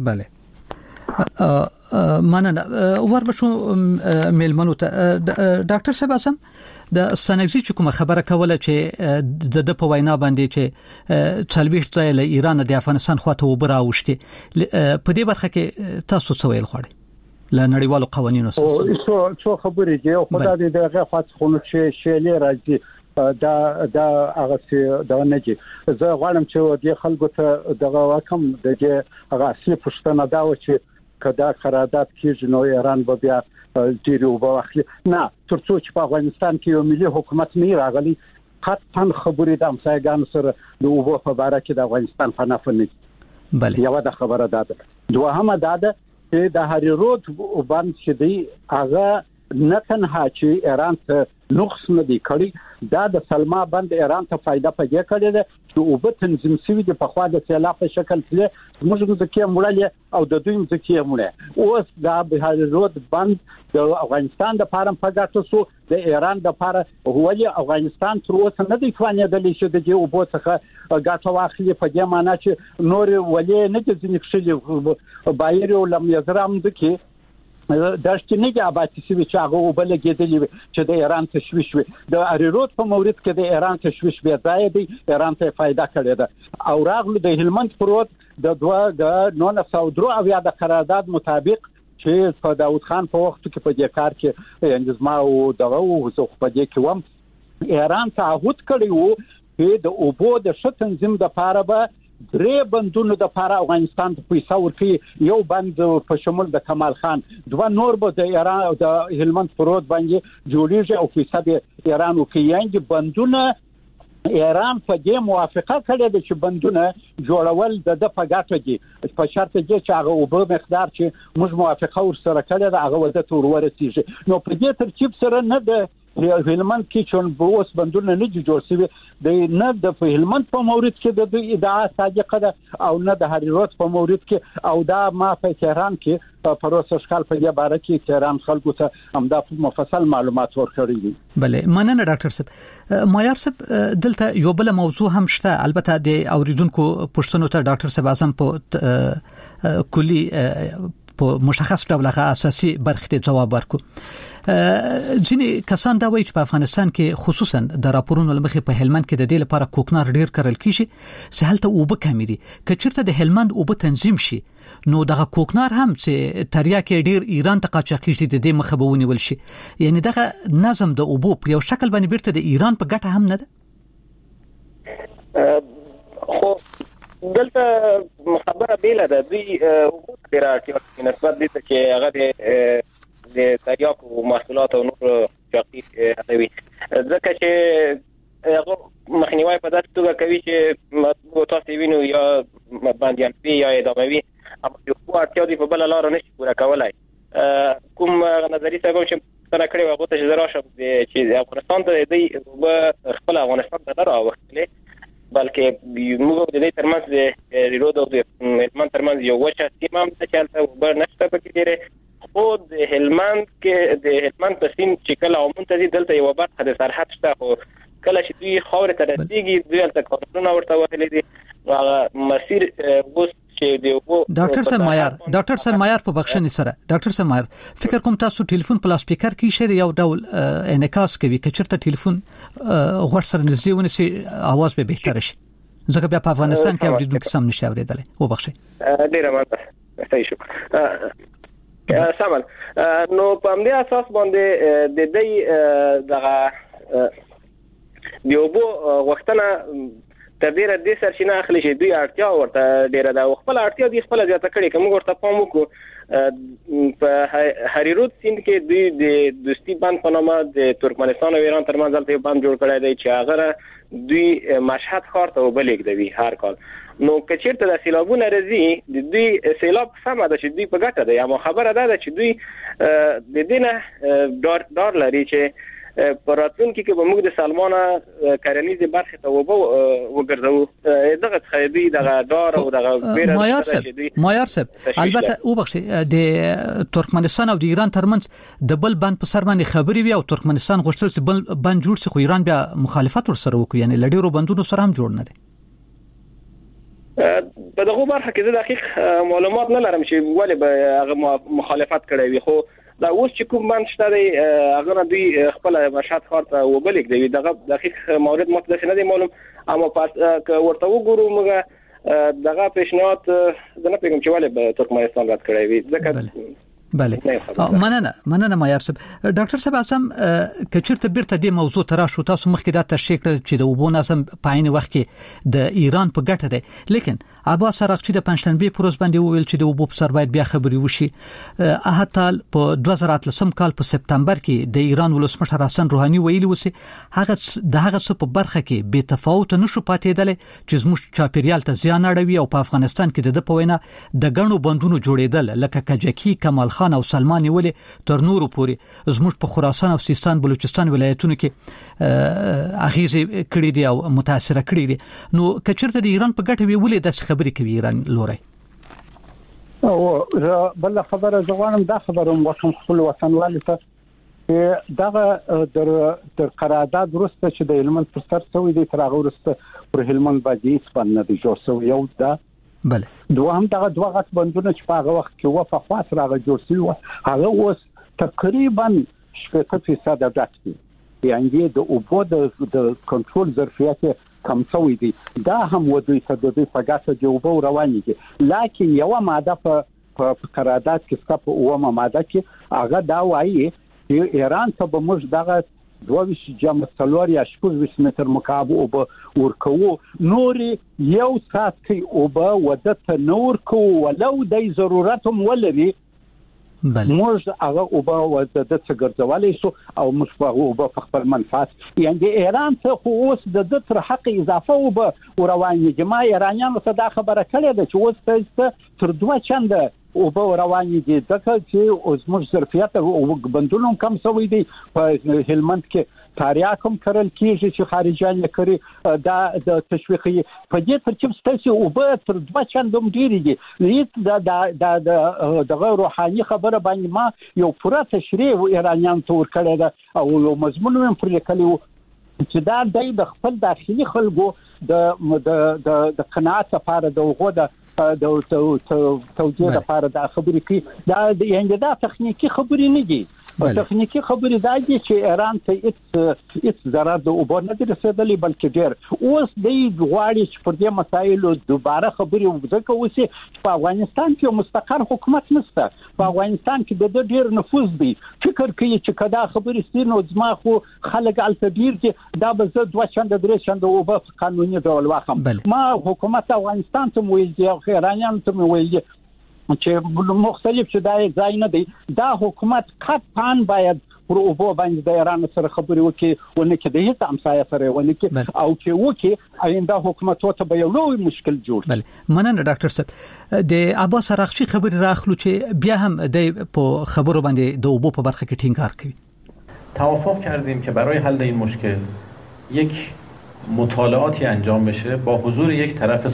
بله مننه وربشو میلمنو ته ډاکټر صاحب اسم د سنګزي چې کومه خبره کوله چې د په وینا باندې چې چلويشت ځای له ایران د افغانستان خواته وبره اوشتي په دې برخه کې تاسو څه ویل غواړئ له نړیوالو قوانینو سره څو خبرې دي او خدای دې دغه فاصله خلک شي راځي دا هغه څه دا نه دي زه غواړم چې د خلکو ته دغه واکم د هغه اصلي پښتنه دا و چې کدا قرارداد کیږي نو ایران به بیا ډیرو واخلي نه ترڅو چې په افغانستان کې یو ملي حکومت نه راغلی قطعا خبرې د امسایګان سره د اوبو په اړه کې د افغانستان په نفع نه بله یو د خبره ده دوهمه ده چې د هری رود باندې چې دی هغه نه تنها چې ایران ته نقص نه دی کړی دا د سلما بند ایران ته فائدہ پېږي کړی ده چې او به تنظیم شوی د په خوا د سیلاب په شکل کې موږ د کې مړل او د دوی د کې مړل اوس دا به رود بند د افغانستان د فارم په ګټه سو د ایران د فار هولی افغانستان تر اوسه نه دی توانېدلی چې د او به څخه ګټه واخلي په دې معنی چې نور ولې نه ځینې خشلي بایر او لم یزرام د کې داشتنی کې آبادی سوي چې هغه وبلګېدلی چې د ایران تشویش وي د اریروت په مورید کې د ایران تشویش بیا ځای دی ایران ته فائدہ کړی ده او راغله د هلمند پروت د 1903 او د قرارداد مطابق چې په داوود خان په وخت کې په دې کار کې انجزما او دغه زه په دې کې وم ایران تعهد کړی وو چې د اوبو د ښه تنظیم لپاره به درې بندونو د لپاره افغانستان ته پیسې ورکړي یو بند په شمول د کمال خان دوه نور به د ایران او د هلمند پروت باندې جوړیږي او پیسې د ایران وکړي بندونه ایران په دې موافقه کړې ده چې بندونه جوړول د په ګټه دي په شرط دي چې هغه اوبه مقدار چې موږ موافقه ورسره کړې ده هغه ورته ورسیږي نو په دې ترتیب سره نه د هلمند کې چون بوس بندونه نه جوړ شوی د نه د هلمند په مورید کې د ادعا صادقه ده او نه د هریرود په مورید کې او دا ما په تهران کې پروسس کال په دې باره کې تهران خلکو ته همدا مفصل معلومات ورکړي دي. بله مننه ډاکټر صاحب. مایار صاحب دلته یو بل موضوع هم شته، البته د اوریدونکو پښتنو ته ډاکټر صاحب اعظم په کلی په مشخص ډول هغه اساسي برخه ته جواب ورکړو. ځینې کسان دا وایي چې په افغانستان کې خصوصا د راپورونو لمخې په هلمند کې د دې لپاره کوکنار ډیر کارل کیږي چې هلته اوبه کمې دي. که چیرته د هلمند اوبه تنظیم شي نو دغه کوکنار هم چې تریاکې ډیر ایران ته قاچاق کیږي د دې مخه به ونیول شي. یعنی دغه نظم د اوبو په یو شکل باندې بیرته د ایران په ګټه هم نه ده. خو دلته خبره بیله ده، دوی اوبو ډیر اړتیا نسبت دي چې هغه د تریاکو محصولات او نور چاقي کوي، ځکه چې هغه مخنیوي په داسې توګه کوي چې تاسو وینئ یا باندې پی یا اداموي اما یو اړتیا دی په بل لار نه شي پوره کولای. کوم نظری صاحب چې سره کړی هغه ته چې راشه چې افغانستان ته دی خپل افغانستان ته راوړل، بلکې موږ د دې ترمنځ د ریرود او د هلمند ترمنځ یو وچه سیمه هم چې هلته اوبه نشته پکې ډېرې. خو د هلمند کې د هلمند په سیند چې کله عموم ته دلته یو برخه د سرحد شته، خو کله چې دوی خاورې ته رسېږي دوی هلته کارونه ورته وهلي دي. هغه مسیر اوس چې د اوبو ډاکټر صاحب مایار په بخښنې سره ډاکټر صاحب مایار فکر کوم تاسو ټلیفون په لاس سپیکر کې شری یو ډول انعکاس کوي، که چیرته ټلیفون غوړ سره نږدې ونیسي आवाज به بهتر شي، ځکه بیا په افغانستان کې اوریدونکو سم نشي اوریدلی. وبخښئ. ډیره مننه. صحیح شو. سامان نو په همدې اساس باندې د دې دغه د اوبو وختونه تر ډیره د سرچینه اخلي چې دوی اړتیا ورته ډیره ده او خپل اړتیا دی خپل زیاته کړي. کوم ورته پام وکړو په هریرود سیند کې دوی د دوستی بند په نامه د ترکمنستان او ایران ترمنځ دلته بند جوړ کړی دی چې هغه دوی مشهد ښار ته اوبه لیږدوي هر کال. نو که چیرته د سیلابونه راځي د دوی سیلاب سمه ده چې دوی په ګټه دی، اما خبره ده چې دوی د دې نه ډار لري چې په راتلونکي کې به موږ د سلمانه کرنیزې برخې ته اوبه وګرځو. دغه څخه دوی دغه ډار او دغه ویره مایار صاحب البته وبخښئ د ترکمنستان او د ایران ترمنځ د بل بند په سر باندې خبرې وي او ترکمنستان غوښتل چې بل بند جوړ شي، خو ایران بیا مخالفت ورسره وکړي، یعنی لډیرو بندونو سره هم جوړ نه دي. په دغه برخه کې د دقیق معلومات نه لرم چې ولې به هغه مخالفت کړی وي، خو دا اوس چې کوم بند شته دی هغه دوی خپل مشهد ښار ته وبلیک دی، دغه دقیق مورد مطلق نه دی معلوم. اما که ورته وګورو موږ دغه پیشنهاد د نه پیغام چې ولې به ترکمنستان رد کړی وي ځکه بله. مننه مایار صاحب. ډاکټر صاحب اعظم که چیرته بیرته دې موضوع ته راشو، تاسو مخکې دا تشریح کړل چې د اوبو نظم په عین وخت کې د ایران په ګټه دی، لیکن عباس عراقچی د پنځشنبه پروز باندې وویل چې د اوبو په سر باید بیا خبري وشي. احتال په 2013 کال په سپتمبر کې د ایران ولسمشر حسن روحاني ویلي و چې هغه څه په برخه کې بې تفاوت نشو پاتېدل چې زموږ چاپیریال ته زیان اړوي او په افغانستان کې د په وینا د غنو بندونو جوړېدل لکه کجکی، کمال خان او سلمان ولې تر نورو پورې زموږ په خراسان او سیستان بلوچستان ولایتونو کې اغیزه کړې دي او متاثر کړې دي. نو کچرته د ایران په ګټه وی ولې د خبرې کوي ایران لوري؟ او بل خبره ځوانم دا خبره وکم خپل وطنوالو ته چې دا در قرارداد ورسته چې د هلمند پر سر سوی دی تر هغه ورسته پر هلمند باندې سپن نه دی جوړ شوی. یو دا بله دوهم دغه دوه غټ بندونه چې په هغه وخت کې وفا خاص راغ جوړ شوی و هغه اوس تقریبا 70% ډک دي، یعنی د اوبو د کنټرول ظرفیت کم شوی دی. دا هم ودوی ته د دې په ګټه دی اوبو رواني دي، لکه یو ماده په قرارداد کې څه په اومه ماده کې هغه دا وایي چې ایران ته به موږ دغه 22 متر مکعب اوبه ورکوو، نوري یو ساعت کې اوبه ودته نور کو ولو د ضرورت هم ولري موږ هغه اوبه ودته څګرځولای شو او موږ په اوبه په خپل منفعت، یعنی ایران ته خو اوس د تر حق اضافه اوبه رواني جما ایرانیانو ته دا خبره کړې ده چې اوس تر 2 چنده او به رواني دي ځکه چې اوس موږ ظرفیت او بندونو کم شوی دي په هلمند کې تاریاکم کرل کیږي چې خارجيان یې کوي دا د تشویقي په دې ترتیب ستاسو او به تر 2 چندم ډیری دي د دغه روحاني خبره باندې ما یو پوره تشریح ایرانیان تور کړی دا او یو مضمون هم پر لیکلی چې دا د خپل داخلي خلکو د قناعت لپاره د وغو د توجیه لپاره د خبرې کې دا یعنی دا تخنیکی خبرې نه دي تخنیکی خبرې دا دي چې ایران ته هیڅ ضرر د اوبو نه رسیدلی بلکې ډېر اوس د غواړي چې پر دې مسایلو دوباره خبرې وکړي اوسې په افغانستان کې مستقر حکومت نشته په افغانستان کې د ډېر نفوذ دی فکر کوي چې کدا خبرې ستنو ځما خو خلک الته ډېر دي دا به زه 2 چنده 3 چنده اوبه قانوني ډول واخم ما حکومت افغانستان ته ویل دي ایرانیان ته ویل دي چې مختلف چې دا ځای نه دی دا حکومت قطعاً باید پر اوبو باندې د ایران سره خبرې وکړي ونه کې د هیڅ امسایه سره ونه کې او چې وکړي آینده حکومت ته به یو لوی مشکل جوړ بله مننه ډاکټر صاحب د عباس اراغچی خبرې راخلو چې بیا هم د په خبرو باندې د اوبو په برخه کې ټینګار کوي توافق کردیم که برای حل این مشکل یک مطالعاتی انجام بشه با حضور یک طرف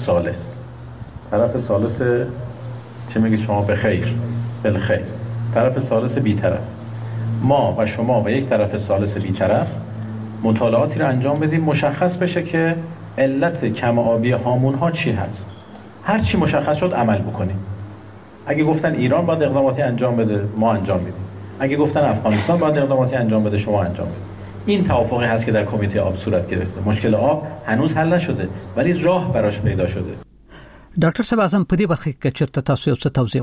ثالث چه میگید شما بخیر بالخیر طرف ثالث بی‌طرف ما و شما و یک طرف ثالث بی‌طرف مطالعاتی رو انجام بدیم مشخص بشه که علت کم آبی هامون ها چی هست هر چی مشخص شد عمل بکنیم اگه گفتن ایران باید اقداماتی انجام بده ما انجام میدیم اگه گفتن افغانستان باید اقداماتی انجام بده شما انجام بدید این توافقی هست که در کمیته آب صورت گرفته مشکل آب هنوز حل نشده ولی راه براش پیدا شده ډاکټر صاحب اعظم په دې برخه کې چیرته تاسو یو څه توضیح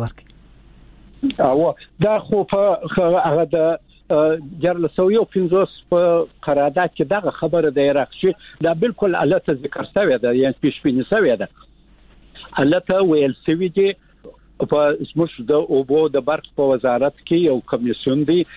ورکړئ او دا خو په هغه د جرلسویو 15 په قرارداد کې دا خبره د عراقي دا بالکل الته ذکر شوی ده یعنی پیشبینی شوی ده الته ویل شوی دی په اسمش د اوبو د برق په وزارت کې یو کمیسیون دی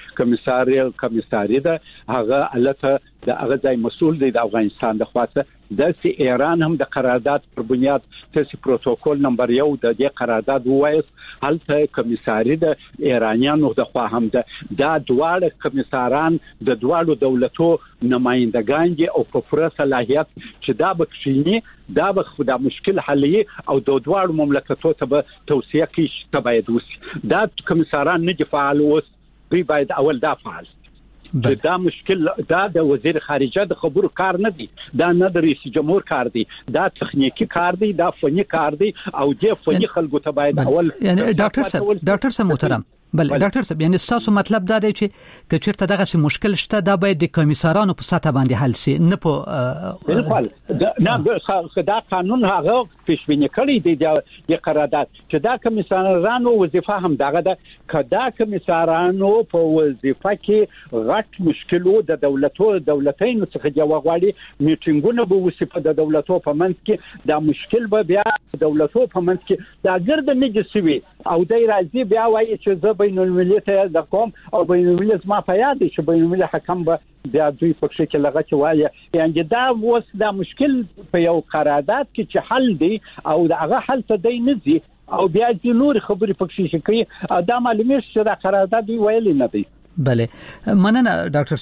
کمیساري ده هغه الته د هغه ځای مسؤل دی د افغانستان د خواته د ایران هم د قرارداد پر بنیاد تاسو پروتوکول نمبر 1 د دې قرارداد وایس هلته کمیساري د ایرانیانو د خوا هم ده دا دواړه کمیساران د دواړو دولتو نمائندگان دي او په پوره صلاحیت چې دا بکشيني دا به خدا مشکل حلي او د دواړو مملکتو ته توصيه کوي چې باید وسی دا کمیساران نه دي فعال اوس دوی باید اول دا فعال دا مشکل دا د وزیر خارجه د خبرو کار نه دی دا نه د رئیس جمهور کار دی دا تخنیکی کار دی دا فنی کار دی او د فنی خلکو ته باید اول یعنی ډاکټر صاحب محترم بل ډاکټر صاحب یعنی تاسو مطلب دا دی چې کچرته دغه مشکل شته دا باید د کمیسارانو په سطح باندې حل شي نه په بالکل نه دا قانون هغه پیشبینی کړی دی د قرارداد چې دا کمیسارانو وظیفه هم دغه ده کدا کمیسارانو په وظیفه کې غټ مشکلو د دولتین څخه جواب غواړي میټینګونه به وسیفه د دولتو په منځ کې دا مشکل به بیا دولتو په منځ کې دا ګرد نه جسوي او دای راځي بیا وایي چې بین المللي ته د قوم او بین المللي ما په یاد چې بین المللي حکم به بیا دوی په څه کې لغه چې وایي یعنی دا اوس دا مشکل په یو قرارداد کې چې حل دی او هغه حل ته دی نه دي او بیا د نور خبرې پکې شي کوي دا معلومه چې دا قرارداد دی ویل نه دی بله مننه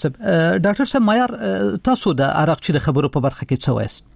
ډاکټر صاحب معیار تاسو د عراقچی د خبرو په برخه کې څه وایست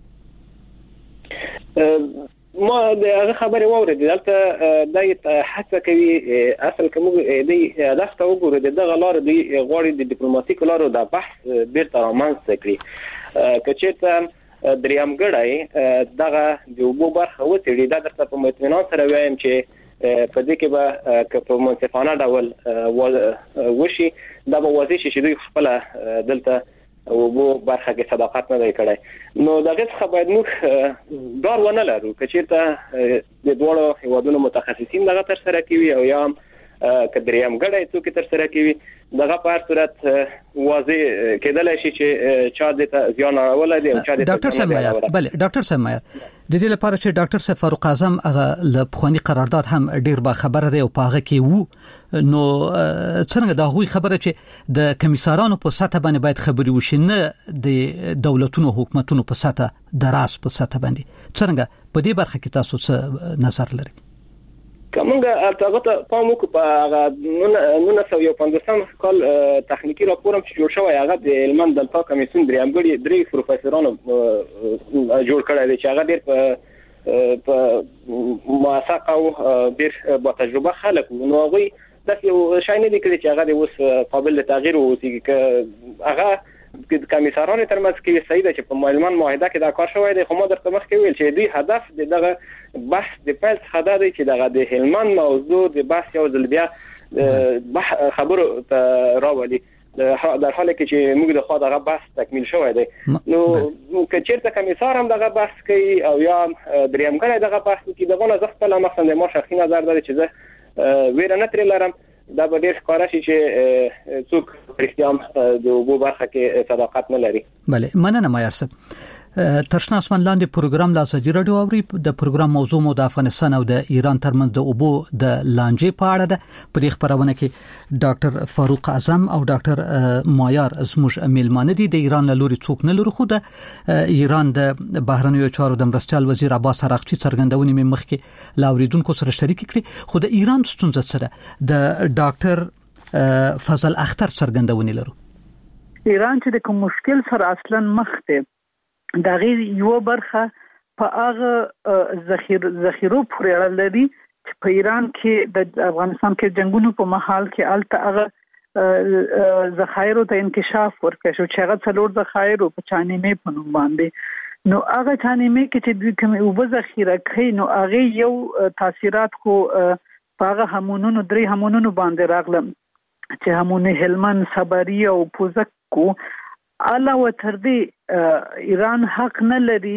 ما د هغه خبرې واورېدې دلته د هڅه کوي اصل کوم دی هدف ته وګورئ دغه لار دی غواړي د ډیپلوماټیک لارو د بحث بیرته رامنځته کړي کچېته دریامګړی دغه د اوبو برخه وڅېړي دا درته په اطمینان سره وایم چې په دې کې به په منصفانه ډول وشي دا به واضح شي چې دوی خپل دلته او بو برخه کې صداقت نه دی کړی نو دغه څه باید موږ ډار ونه لرو کچېرته د دوړو هیوادونو متخصصین دغه تر سره کوي او یا کدریم غړې څوک تر سره کوي دغه په صورت واضح کېدل شي چې چا د زیان اول دی او چا د ډاکټر صاحب بله ډاکټر صاحب د دې لپاره چې ډاکټر صاحب فاروق اعظم هغه له پخوانی قرارداد هم ډیر با خبره دی او پاغه کې وو نو څنګه دا غوي خبره چې د کمیسارانو په سطح باندې باید خبري وشي نه د دولتونو حکومتونو په سطح دراس په سطح باندې څنګه په دې برخه کې تاسو څه نظر لرئ کوم موږ هغه ته پام وکړو په هغه 1915 کال تخنیکی راپور هم جوړ شوی هغه د هلمند دلتا کمیسیون درېمګړي 3 پروفیسورانو جوړ کړی دی چې هغه ډېر په موثق او ډېر با تجربه خلک نو هغوی داسې یو شی نه دی کړی چې هغه د اوس قابل تغییر واوسي که هغه د کمیسارانو ترمنځ کې صحیح ده چې په هلمند معاهده کې دا کار شوی دی خو ما درته مخکې ویل چې دوی هدف د دغه بحث د پیل څخه دا دی چې دغه د هلمند موضوع د بحث یو ځل بیا خبرو ته راولي در حالی که موږ د خوا دغه بحث تکمیل شوی دی نو که چیرته کمیسار هم دغه بحث کوي او یا درېمګړی دغه بحث کوي دغه نه زه خپله مثلا ما شخصي نظر دا دی چې زه ویره نه ترې لرم دا به ډېر ښکاره شي چې څوک رښتیا هم د اوبو برخه کې صداقت نه لري. بله مننه مایار صاحب. ترشنا اسمان لاندې پروګرام لا ازادي رادیو اوري د پروګرام موضوع مو د افغانستان او د ایران ترمنځ د اوبو د لانجې په اړه ده. په دې خبرونه کې ډاکټر فاروق اعظم او ډاکټر مایار زموږ میلمانه دي. د ایران له لوري څوک نه لري خو د ایران د بهرنیو چارو د مرستیال وزیر عباس عراقچی څرګندونې مې مخکې لا اوریدونکو سره شریک کړي خو د ایران ستونزه سره د ډاکټر فضل اختر څرګندونې لرو. ایران چې د کوم مشکل سره اصلا مخ ته دا غیر یو برخه په هغه ذخیرو پورې اړه لري چې په ایران کې د افغانستان کې جنگونو په محل کې الته هغه ذخایرو ته انکشاف ورکړ شو چې هغه څلور ذخایرو په چانیمه په نوم باندې نو هغه چانیمه کې چې دوی کوم اوبه ذخیره کوي نو هغه یو تاثیرات خو په هغه همونونو 3 همونونو باندې راغلم چې همونه هلمند صبري او پوزک کو علاوه تر دې ایران حق نه لري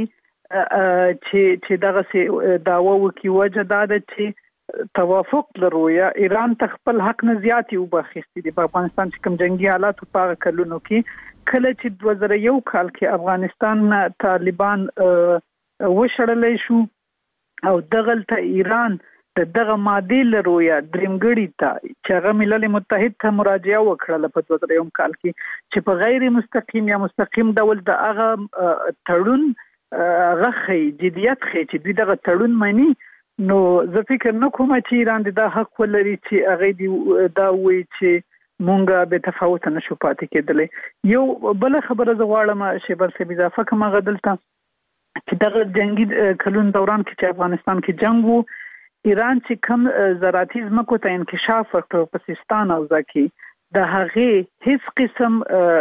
چې دغه سي داوا وکي وجه دا ده چې توافق لرو یا ایران تخپل حق نه زیاتی وبخښتي د افغانستان چې کوم جنگي حالات په کلونو کې کله چې 2001 کال کې افغانستان طالبان وشړلې شو او دغلته ایران دغه ماده لرو یا درېمګړی ته چې هغه ملل متحد ته مراجعه وکړه په 2001 کال کې چې په غیر مستقیم یا مستقیم ډول د هغه تړون غخي جديت خي چې دوی دغه تړون مانی نو زه فکر نه کوم چې ایران د حق ولري چې هغه دی دا وی چې مونږه به تفاوت نشو پاتې کېدلې. یو بل خبره زغواړم شیبر سه اضافه کوم غدلته چې دغه جنگي کلون دوران کې چې افغانستان کې جنگ وو ایران چې کوم زراعتي ځمکو ته انکشاف ورکړ په سیستان او ځکه د هغه هیڅ قسم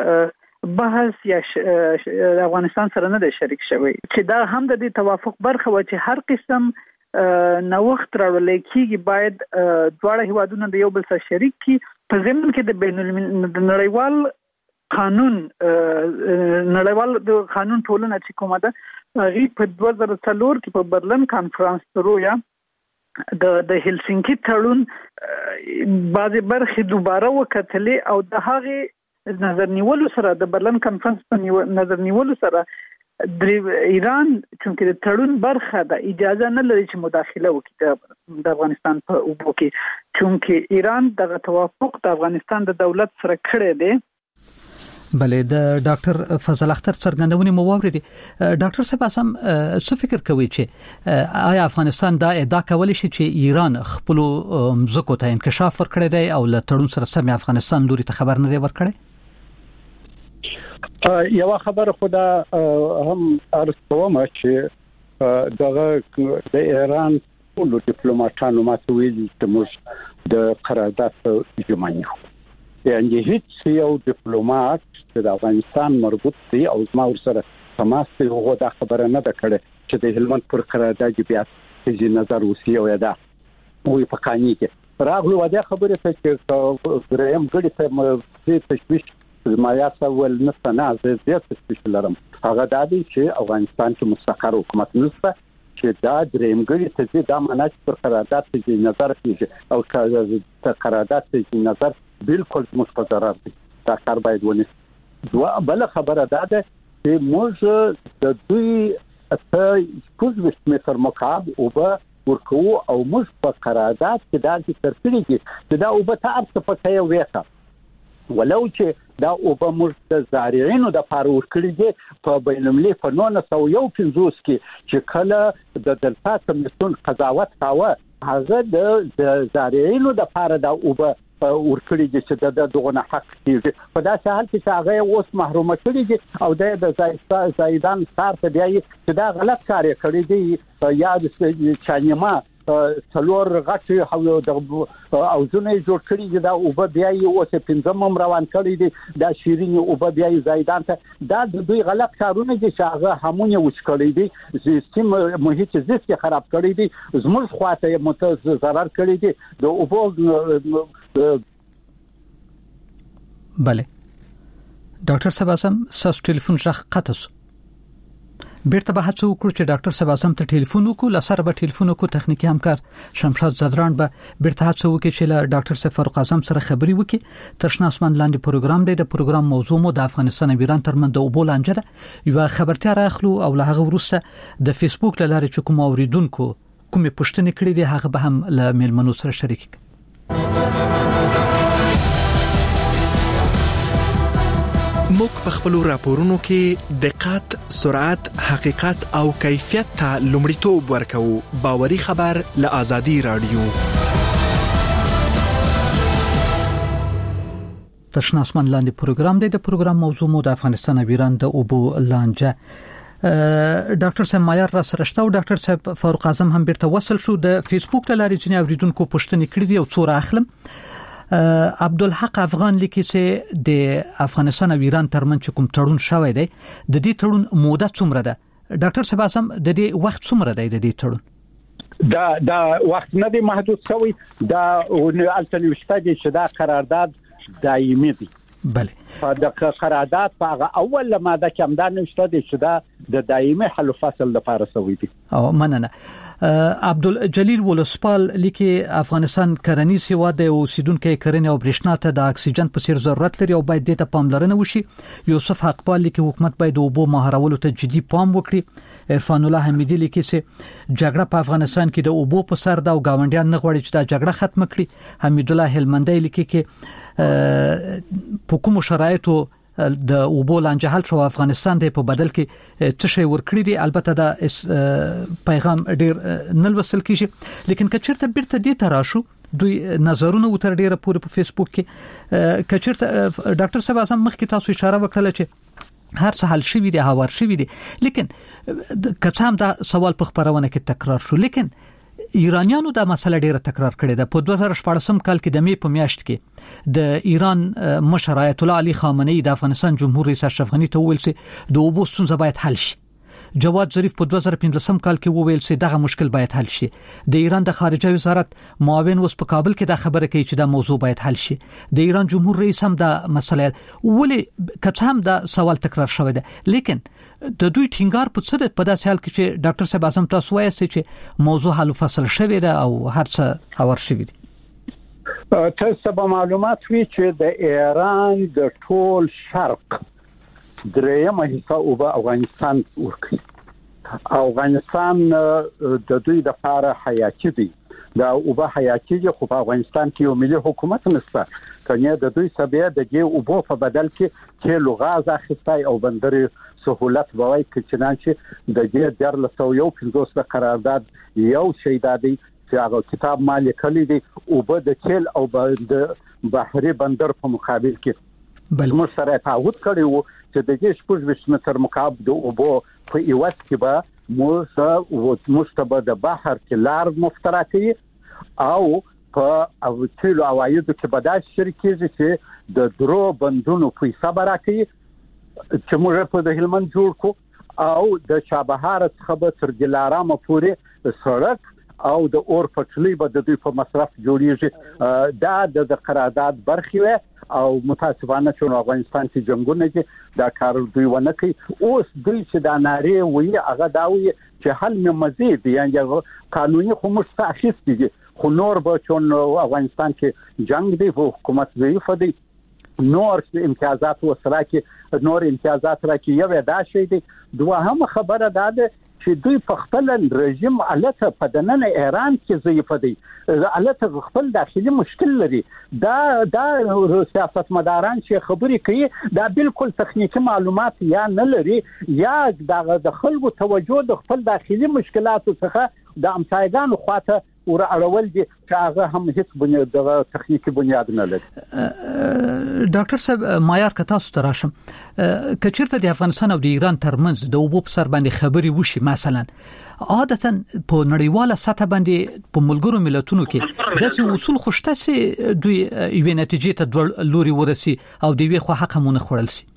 بحث یا افغانستان سره نه شریک شوی چې دا هم د دې توافق برخه و چې هر قسم نوښت راولې کیږي باید دواړه هیوادونه د یو بل سره شریک کی په ضمن کې د بین الملل قانون نړیوال د قانون ټولنه چې کومه ده غي په 2004 کې په برلین کانفرنس پرویا د هلسینکی تړون بعضی برخې دوباره وکتلې او د هغه نظر نیولو سره د برلین کانفرنس په نظر نیولو سره د ایران چې د تړون برخه د اجازه نه لري چې مداخله وکړي د افغانستان په اوبو کې چې ایران دغه توافق د افغانستان د دولت سره کړی دی. بله د ډاکټر فضل اختر څرګندونې مو واورېدې. ډاکټر صاحب اسم څه فکر کوي چې آیا افغانستان دا ادعا کولی شي چې ایران خپل مزکو ته انکشاف ورکړي دی او له تړون سره سم افغانستان لوري ته خبر نه دی ورکړي؟ یو خبره خدا هم عرض کوم چې دغه د ایران ټول ډیپلوماټانو ماته ویلي چې موږ د قرارداد ژمنه یو یعنی هیڅ یو ډیپلوماټ چې د افغانستان مربوط دی او زما ورسره تماس یو دا خبره نه ده کړې چې د هلمند پر قرارداد بیا چې نظر وسی او دا وي په قانون کې راغلو دا خبره چې دریم غړي ته تشویش زمایاته ول نه نه زه تشویش لرم هغه د دې چې افغانستان کې مستقر حکومت نشته چې دا دریم غړي ته دا معنی چې پر قرارداد کې نظر کیږي او قرارداد کې نظر بالکل مستقرر دي دا کار باید ونی. بل خبره ده چې موږ د دوی ته 20 متر مکعب اوبه ورکو او موږ په قرارداد کې دا چې ترڅیږي چې دا اوبه ته ارڅ په یو ویته ولو چې دا اوبه موږ د زارعینو د پاره ورکړي دي په بینالمللي په 1951 کې چې کله د دلتا کمیسیون قضاوت کاوه هغه د زارعینو د لپاره د اوبه ورکړي چې د دغه حق کیږي په داسې حال کې چې هغه اوس محروم کړي دي او د زایدان سار ته دی چې دا غلط کار کړی دی یا د چانیما څلور غټي او زونه جوړ کړی دي دا اوبه بیا یې اوس 15 روان کړی دي دا شیرین اوبه بیا زایدان ته دا د دوی غلط کارونه دي چې هغه همونه وچ کړی دي سیستم محیط زیست خراب کړی دي زموږ خواته متضرر ضرر کړی دي د اوبو بله ډاکټر صاحب اعظم ساس ټلیفون ځخ قطس بیرته به هڅه وکړو چې ډاکټر صاحب اعظم ته ټلیفون وکړو لسر به ټلیفون وکړو تخنیکی همکار شمشاد زدران به بیرته هڅه وکړي چې له ډاکټر صاحب فاروق اعظم سره خبري وکړي ترشنا اسمان لاندې پروګرام دی د پروګرام موضوع مو د افغانستان او ایران ترمنځ د اوبو لانجه ده یو خبرتیا راخلو او له هغه وروسته د فیسبوک له لارې چې کوم اوریدونکو کومې پوښتنې کړې دي هغه به هم له میلمنو سره شریک کړي موږ په خپل راپورونو کې دقت، سرعت، حقیقت او کیفیت ته لومړیتوب ورکوو. باوري خبر له آزادي رادیو. تشنا اسمان لاندې پروګرام دی د پروګرام موضوع مو د افغانستان او ایران د اوبو لانجه. ډاکټر صاحب مایار را سره شته او ډاکټر صاحب فاروق اعظم هم بیرته وصل شو د فیسبوک له لارې چې اوریدونکو پوښتنې کړې دي او څوره اخلم. عبدالحق افغان لیکي چې د افغانستان او ایران ترمنځ کوم تړون شوی دی د دې تړون موده څومره ده ډاکټر صاحب اعظم د دې وخت څومره دی د دې تړون دا وخت نه دی محدود شوی دا الټنیوشته دي چې دا قرارداد دایمي دی بله د قرارداد په هغه اول ماده کې هم دا نشته دي چې دا د دایمي حل فصل لپاره شوی دی او مننه عبدالجلیل ولسپال لیکي افغانستان کرنیز هیواد دی او اوسیدونکو کرنې او برېښنا ته د اکسیجن په څیر ضرورت لري او باید دې ته پاملرنه وشي. یوسف حقپال لیکي حکومت باید د اوبو مهارولو ته جدي پام وکړي. عرفان الله حمیدی لیکي چې جګړه په افغانستان کې د اوبو په سر دا او گاونډیان نه غواړي چې دا جګړه ختم کړي. حمید الله هلمندی لیکي چې په کوم شرایطو د اوبو لانجه حل شو افغانستان د په بدل کې څه شی ورکړي دي البته دا پیغام ډیر نه وصل کیږي لیکن کچرته بیرته دې تراشو دوی نظرونه وتر ډیره پورې په فیسبوک کې کچرته ډاکټر صاحب اعظم مخکې تاسو اشاره وکړه چې هر څه حل شوی دی هوار شوی دی لیکن کڅ هم دا سوال په خبرونه کې تکرار شو لیکن ایرانیانو دا مسله ډیره تکرار کړې ده. په 2014 کال کې د می په میاشت کې د ایران مشر آیت الله علي خامنه‌ای د افغانستان جمهور رئیس اشرف غنی ته وویل چې د اوبو ستونزه باید حل شي. جواد ظریف په 2015 کال کې وویل چې دغه مشکل باید حل شي. د ایران د خارجه وزارت معاون اوس په کابل کې دا خبره کوي چې دا موضوع باید حل شي. د ایران جمهور رئیس هم دا مسله ولې کڅ هم دا سوال تکرار شوی ده لیکن د دوی ټینګار په څه په داسې حال کې چې ډاکټر صاحب اعظم تاسو وایي چې موضوع حل فصل شوی ده او هر څه هوار شوی دي. تاسو به معلومات وی چې د ایران د ټول شرق درېمه حصہ او افغانستان ورکړي. افغانستان د دوی د لپاره حیاتي دی دا اوبه حیاتي دي خو په افغانستان کې یو ملي حکومت نشته کنه د دوی سبب د دې اوبو په بدل کې تیلو غاز اخیستای او بندرې سہولت وای چې د دې 1415 د قرارداد یو شی دادی چې هغه کتاب مال کلی دی اوبه د تیل او د بحري بندر په مقابل کې بل موږ سره تعهد کړی وو چې د دې 20 متر مکعب د اوبو په ایوت کې به موږ مستبد بحر کې لار مفترقي او په تیلو اوایدو کې به دا شرکت چې د درو بندونو په حساب راکړي چې موږ په د هلمند جوړ کو او د شابهار څخه به تر دلارام پورې سړک او د اور پټلۍ به د دوی په مصرف جوړیږي دا د قرارداد برخه او متاسفانه چې افغانستان کې جنگونه کې دا کار دوی ونه کوي اوس دوی چې دا ناری وي هغه دا وي چې حل مزید یعنی قانوني خو مستحقیق دي خو نور به چون افغانستان کې جنگ دی حکومت ضعیف دی نور امتیازات وسره کې نور امتیازات راکې یو دا شی دی دوه خبره ده چې دوی په خپل رژیم الته په دننه ایران کې ضعیف دي الته خپل داخلي مشکل لري دا سیاستمداران چې خبرې کوي دا بالکل تخنیکی معلومات یا نه لري یا د خلکو توجه د خپل داخلي مشکلاتو څخه د امسایګانو خواته ور اړول دي چې هغه هم هیڅ بنیاد د تخنیکی بنیاد نه لري. ډاکټر صاحب معیار که تاسو ته راشم کچیرته د افغانستان او د ایران ترمنځ د اوبو په سر باندې خبري وشي مثلا عادتا په نړیواله سطح باندې په ملګرو ملتونو کې داسې اصول خوشته سي دوی یوې نتیجې ته دوه لوري ورسي او د یوې خوا حق مونږ خورل سي.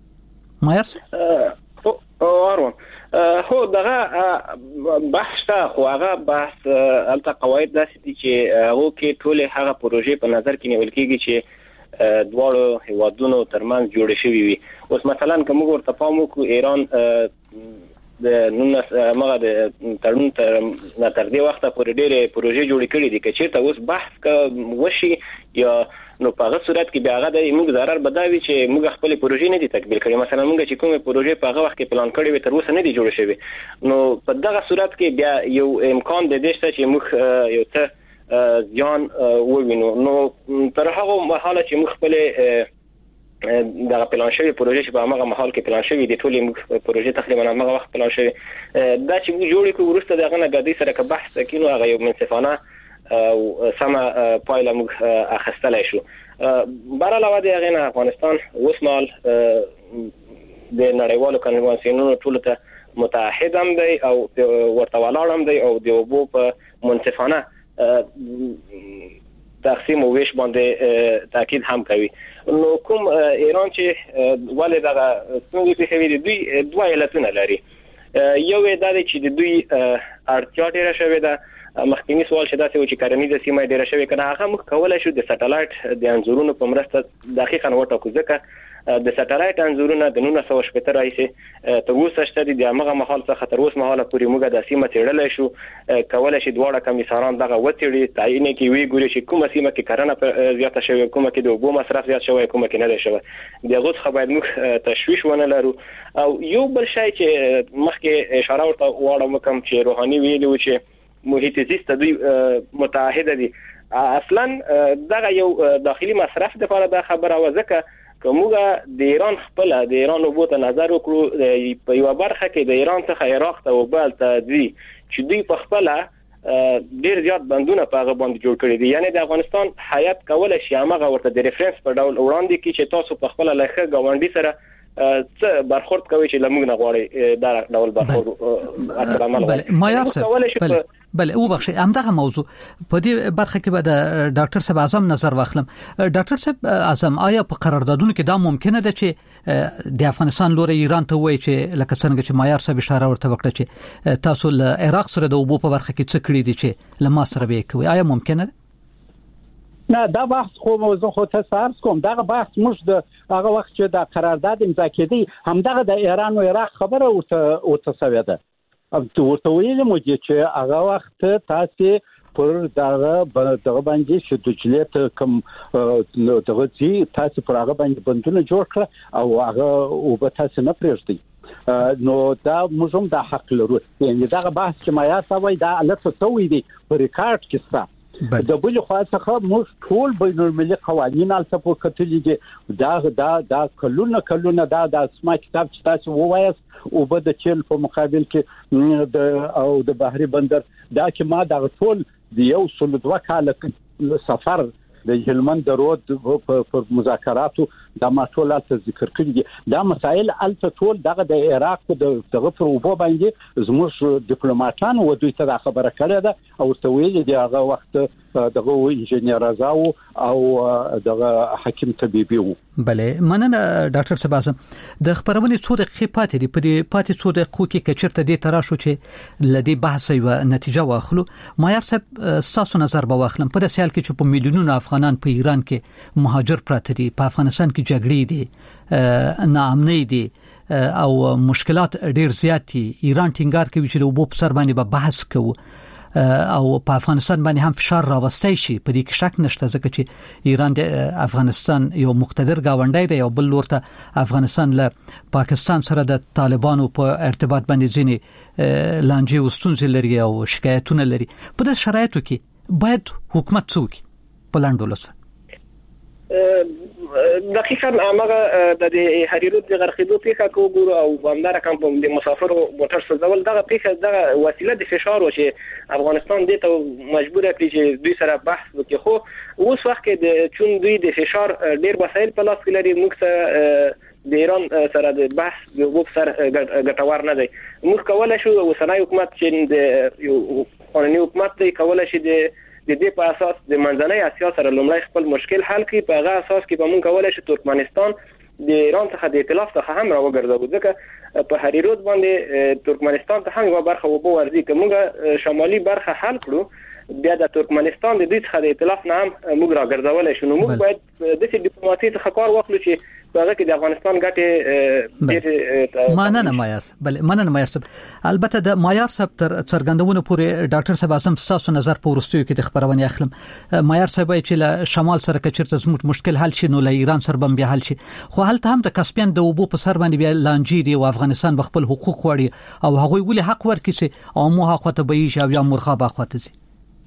معیار اروم هو دغه بحث خو هغه بحث البته قواعد داسې دي چې هغه کې ټول هغه پروژې په نظر کې نیول کېږي چې دواړو هیوادونو ترمنځ جوړ شوي وي. اوس مثلا کوم ورته پام وکړو ایران د نونس مغه د تړون تر دې وخته پورې ډېرې پروژې جوړې کړې دي چې ته اوس بحث وشي یا نو په هغه صورت کې بیا هغه د موږ ضرر بداوي چې موږ خپل پروژې نه دي تکمیل کړې. مثلا موږ چې کومه پروژې په هغه وخت کې پلان کړې وي تر اوسه نه دي جوړې شوې نو په دغه صورت کې بیا یو امکان د دې چې موږ یو څه ځان ووینو. نو تر هغه مهاله چې موږ خپل دغه پلان شوی پروژې چې په هغه مهال کې پلان شوی دي ټولې موږ پروژې تقریبا هغه وخت پلان شوی دا چې موږ جوړې کوو ورسته دغه نه غدي سره که بحث کینو هغه یو منصفانه او سم پایله موږ اخیستلای شو. بهر علاوه د هغه نه افغانستان اوسمال د نړیوالو کنوانسیونونو ټول ته متحد هم دی او ورته ولاړ هم دی او د اوبو په منصفانه تقسیم او ویش باندې تاکید هم کوي. نو کوم ایران چې ولې دغه څنګه په خوي دوی دوه علتونه لري. یو دا دی چې د دوی اړتیا ډیره شوې ده. مخکینی سوال شته چې کرنیزه سیمه ډیره شوې کنه هغه موږ کولای شو د سټلایټ د انزورونو په مرسته دقیقاً وټاکو ځکه د سټلایټ انزورونه د 1970 راځي ته اوسه شته د هغه مهال څخه تر اوسه مهاله پورې موږ د سیمه تیرلای شو کولای شي دواړه کمیساران دغه وتیړي تعیین کې وی ګوري چې کومه سیمه کې کرنه زیاته شوی کومه کې د اوبو مصرف زیات شوی کومه کې نه دی شوی دغه څه باید موږ تشویش ونه لرو. او یو بل شی چې مخکې اشاره ورته واړم کوم چې روحاني ویلو چې محیط زیست دوی متحد دي اصلا دغه یو داخلي مصرف د لپاره د خبره وځکه کومه د ایران خپل د ایران اوبو ته نظر وکړو په یو برخه کې د ایران څخه عراق ته وبال ته دي چې دوی په خپل ډیر زیات بندونه په هغه باندې جوړ کړی دي. یعنی د افغانستان حیات کولای شي هغه ورته د ریفرنس په ډول وړاندې کی چې تاسو په خپل لخه غونډي سره څه برخورد کوي چې لمغ نه غواړي دا ډول برخورد اټرامل معیار څه بل او بخښه همدغه موضوع په دې برخه کې به د ډاکټر صاحب اعظم نظر واخلم. ډاکټر صاحب اعظم آیا په قراردادونو کې دا ممکنه ده چې د افغانستان لوري ایران ته وایي چې لکه څنګه چې معیار صاحب اشاره ورته وکړه چې تاسو له عراق سره د اوبو په برخه کې څه کړی دي چې له ما سره به کوي آیا ممکنه ده؟ نه دا بحث خو موضوع خو ته سارس کوم دغه بحث موږ د هغه وخت چې د قرارداد امضا کېدی همدغه د ایران او عراق خبره ورته سوي ده. ورته ویل مو چې هغه وخت تاسو پر دغه باندې چې د چلیت کوم دغه چې تاسو پر هغه باندې بندونه جوړ کړ او هغه او به تاسو نه پرېږدي نو دا موږ هم د حق لرو. یعنی دغه بحث چې ما یا سوي دا الته توي دي په ریکارډ کې څه د بل خو څخه موږ ټول بین المللي قوانين الته په کتلې دي دا کلونه دا د اسما کتاب چې تاسو ووایاست او به د چیل په مقابل کې د بحري بندر دا چې ما د ټول د یو سل دوه کال سفر د هلمند رود په مذاکراتو د ماټول الته ذکر کړی دي. دا مسائل الته ټول دغه د عراق دغه پر وبو باندې زموږ ډیپلوماټان و دوی ته خبره کړې ده او ته ویل دي هغه وخت دغه انجنیر رضاو او دغه حکیم طبيبي وو. بله مننه ډاکټر صاحب اعظم د خبرونې څو دقیقې پاتې دي په پاتې څو دقیقو کې کچرته دې تراشو چې لدی بحث یو نتیجه واخلو. معیار صاحب تاسو نظر به واخلم په داسې حال کې چې په میلیونونو افغانان په ایران کې مهاجر پراته دي په افغانستان کې جګړې دي ناامنۍ دي او مشکلات ډیر زیات دي. ایران ټینګار کوي چې د اوبو په سر باندې به بحث کوو او په افغانستان باندې هم فشار راوستای شي په دې کې شک نشته ځکه چې ایران د افغانستان یو مقتدر گاونډی دی او بل ورته افغانستان له پاکستان سره د طالبانو په ارتباط باندې ځینې لانجې او ستونزې لري او شکایتونه لري. په دې شرایطو کې باید حکومت څوک په لاندې ولس دقیقاً هغه د هریرود د غرقېدو پیښه کو ګورو او همدار کوم د مسافرو موټر سوزول دغه پیښه دغه وسیله د فشار و چې افغانستان دې ته مجبور کړي چې دوی سره بحث وکړي خو اوس وخت کې د چون دوی د فشار ډیر وسایل په لاس کې لري موږ ته د ایران سره د بحث د وګ سره ګټور نه دی موږ کولای شو اوسنۍ حکومت چې د یو قانوني حکومت دی کولای شي د دې په اساس د منځنۍ اسیا سره لومړی خپل مشکل حل کړي په هغه اساس کې به موږ کولای شو ترکمنستان د ایران څخه د ائتلاف څخه هم راوګرځو ځکه په هریرود باندې ترکمنستان ته هم برخه وبو ورزي که موږ شمالي برخه حل کړو بیا د ترکمنستان د دې څخه د ائتلاف نه هم موږ راګرځولای شو نو موږ باید د ډیپلوماسي څخه کار واخلو چې هغه کې د افغانستان ګټه ډېر مننه مایار بل مننه مایار صاحب البته د مایار صاحب تر څرګندونو پورې ډاکټر صاحب اعظم تاسو نظر په ورستیو کې د خبرونه اخلم مایار صاحب چې له شمال سره کچرته زموږ مشکل حل شي نو له ایران سره بم بیا حل شي خو هلته هم د کسپین د وبو په سر باندې بیا لانجې دی او افغانستان خپل حقوق غواړي او هغه ولې حق ورکړي چې او مو حق ته به شي یا مرخه به خواته شي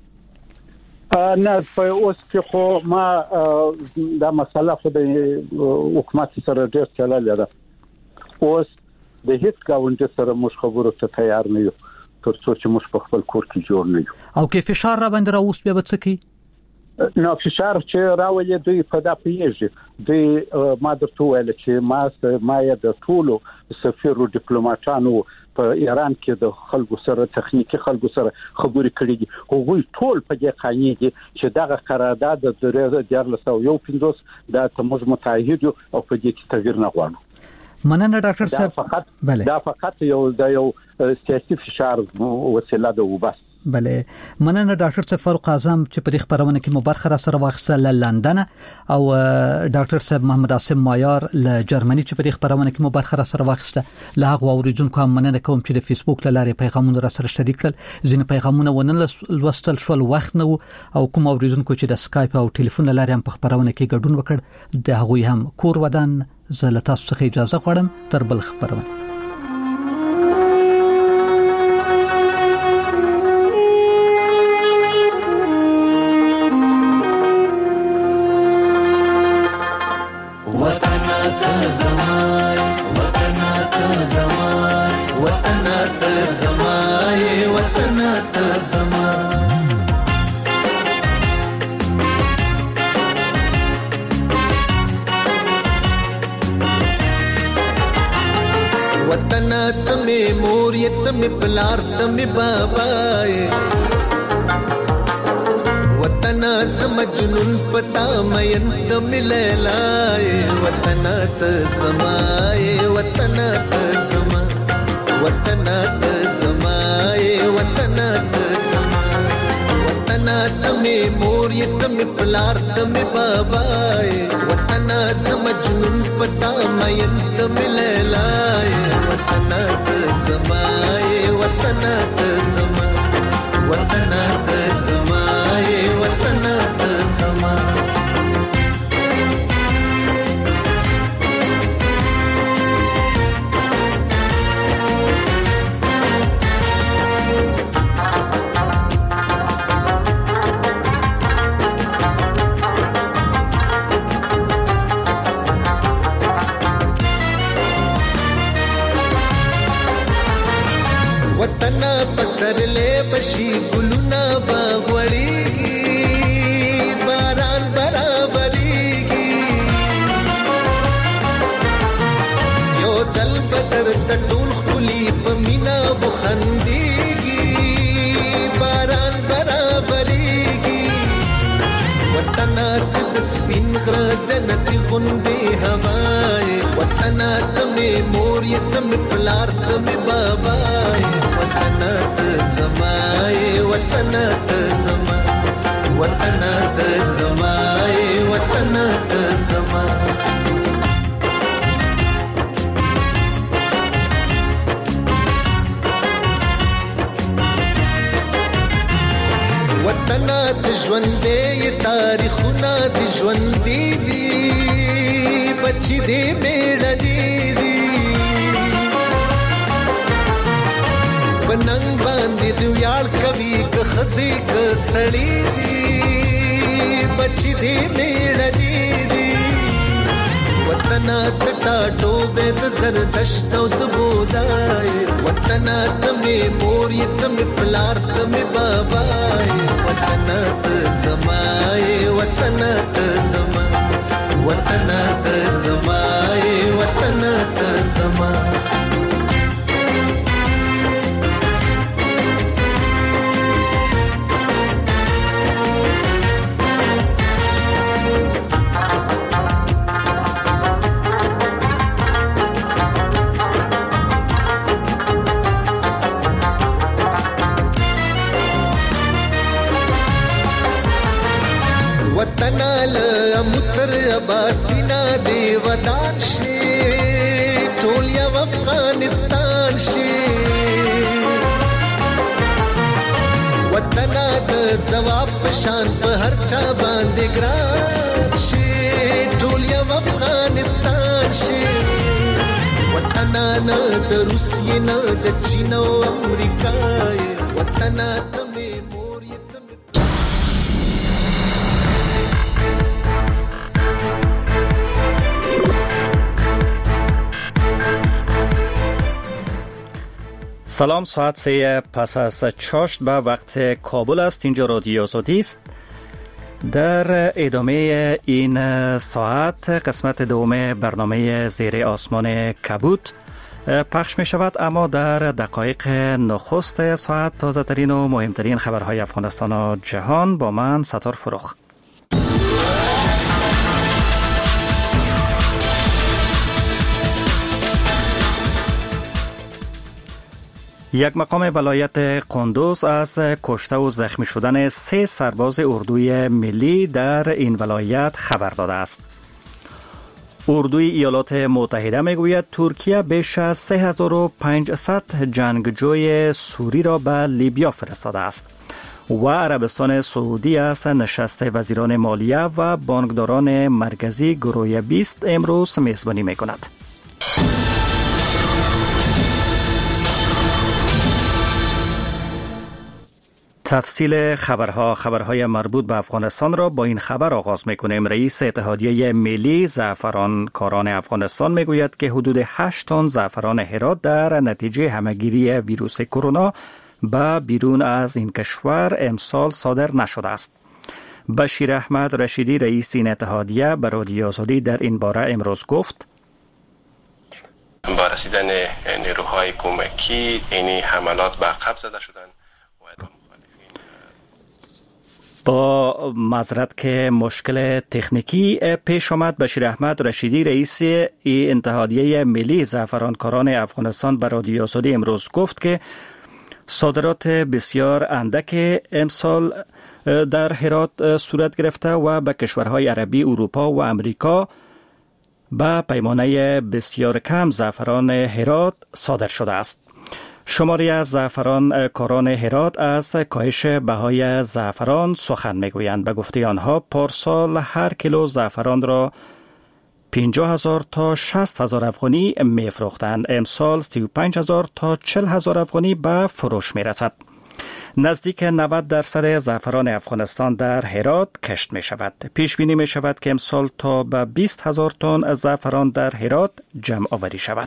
نه په اوس کې خو ما دا مسله خو د حکومت سره ډېر چلل ده اوس د هیڅ کاونټ سره موږ خبرو ته تیار نه یو تر څو چې موږ په خپل کور کې جوړ نه یو او کې فشار را باندې راوس بیا وڅکی نو فشار چې راولي دوی په دا پیږي دوی ما درته ویل چې ما یې د ټولو سفیرو ډیپلوماټانو په ایران کې د خلکو سره تخنیکی خلکو سره خبرې کړې دي هغوی ټول په دې قانې دي چې دغه قرارداد د 2015 د تموز متحد او په دې کې تغییر نه غواړو مننه ډاکټر صاحب دا فقط یو سیاسي فشار وسیله ده وبس بله مننه ډاکټر صاحب فاروق اعظم چې په دې خبرونه کې مبارخه را سره واخیستل له لندن او ډاکټر صاحب محمد عاصم مایار له جرمني چې په دې خبرونه کې مبارخه را سره واخیسته له هغه اوریدونکو هم مننه کوم چې د فیسبوک له لارې پیغامونه را سره شریک کړل ځینې پیغامونه ونه لوستل شول وخت نه او کوم اوریدونکو چې د سکایپ او ټلیفون له لارې هم په خبرونه کې ګډون وکړ د هغه هم کور ودان زه له تاسو څخه اجازه غواړم تر بل خبرونه پلار تم بابا وطن زم جنون پتا مین تم لیلائے وطن تزمائے وطن تزما وطن تزمائے وطن تزما وطن تم مور تم پلار تم بابا وطن زم جنون پتا مین تم لیلائے وطن تزمائے وطن تزما وطن تزما وطن تزما پسرلې بشي ګلونه باغوړيږي باران برابرېږي یو ځل بدر د ټول خولي په مینا وخندېږي باران برابرېږي وطن د سپین غر جنت غوندې هواي وطن ته مور ته پلار ته بابا وطن تزمائے وطن تزما وطن تزمائے وطن تزما وطن د ژوندې تاریخونه د ژوندې دي بچي دې میړني دي بننګ باندې دی ویاړ کوي که خځې که سړی دی بچی دی میړنی دی وطنات ټاټوبې د زردشت او د بودای وطنات مې مور یې ته مې پلار ته مې بابای وطنات زمای وطنات زما وطنات زمای وطنات زما وطنال متر اباسینا دی ودان شي ټول یو افغانستان شي وطن د جواب پشان په هر چا باندې ګران شي ټول یو افغانستان شي وطن نه د روسیې نه د چین او امریکا وطن ته سلام، ساعت 3 پس از چاشت به وقت کابل است. اینجا رادیو آزادی است. در ادامه این ساعت قسمت دوم برنامه زیر آسمان کبود پخش می شود، اما در دقایق نخست ساعت تازه ترین و مهمترین خبرهای افغانستان و جهان با من ستار فروخ. یک مقام ولایت قندوز از کشته و زخمی شدن 3 سرباز اردوی ملی در این ولایت خبر داده است. اردوی ایالات متحده میگوید ترکیه بیش از 3500 جنگجوی سوری را به لیبیا فرستاده است و عربستان سعودی از نشست وزیران مالیه و بانکداران مرکزی گروه 20 امروز میزبانی میکند. تفصیل خبرهای مربوط به افغانستان را با این خبر آغاز میکنیم. رئیس اتحادیه ملی زعفرانکاران افغانستان میگوید که حدود 8 تن زعفران هرات در نتیجه همهگیری ویروس کرونا به بیرون از این کشور امسال صادر نشده است. بشیر احمد رشیدی رئیس این اتحادیه به رادیو آزادی در این باره امروز گفت: با رسیدن نیروهای کمکی این حملات به عقب زده شدند. با معذرت که مشکل تکنیکی پیش آمد، بشیر احمد رشیدی رئیس اتحادیه ملی زعفرانکاران افغانستان به رادیو آزادی امروز گفت که صادرات بسیار اندک امسال در هرات صورت گرفته و به کشورهای عربی، اروپا و امریکا به پیمانه بسیار کم زعفران هرات صادر شده است. شماری از زعفرانکاران هرات از کاهش بهای زعفران سخن میگویند. به گفته آنها پارسال هر کیلو زعفران را 50,000 تا 60,000 افغانی میفروختند. امسال 35,000 تا 40,000 افغانی به فروش میرسد. نزدیک 90% زعفران افغانستان در هرات کشت می شود. پیش بینی می شود که امسال تا به 20,000 تن زعفران در هرات جمع آوری شود.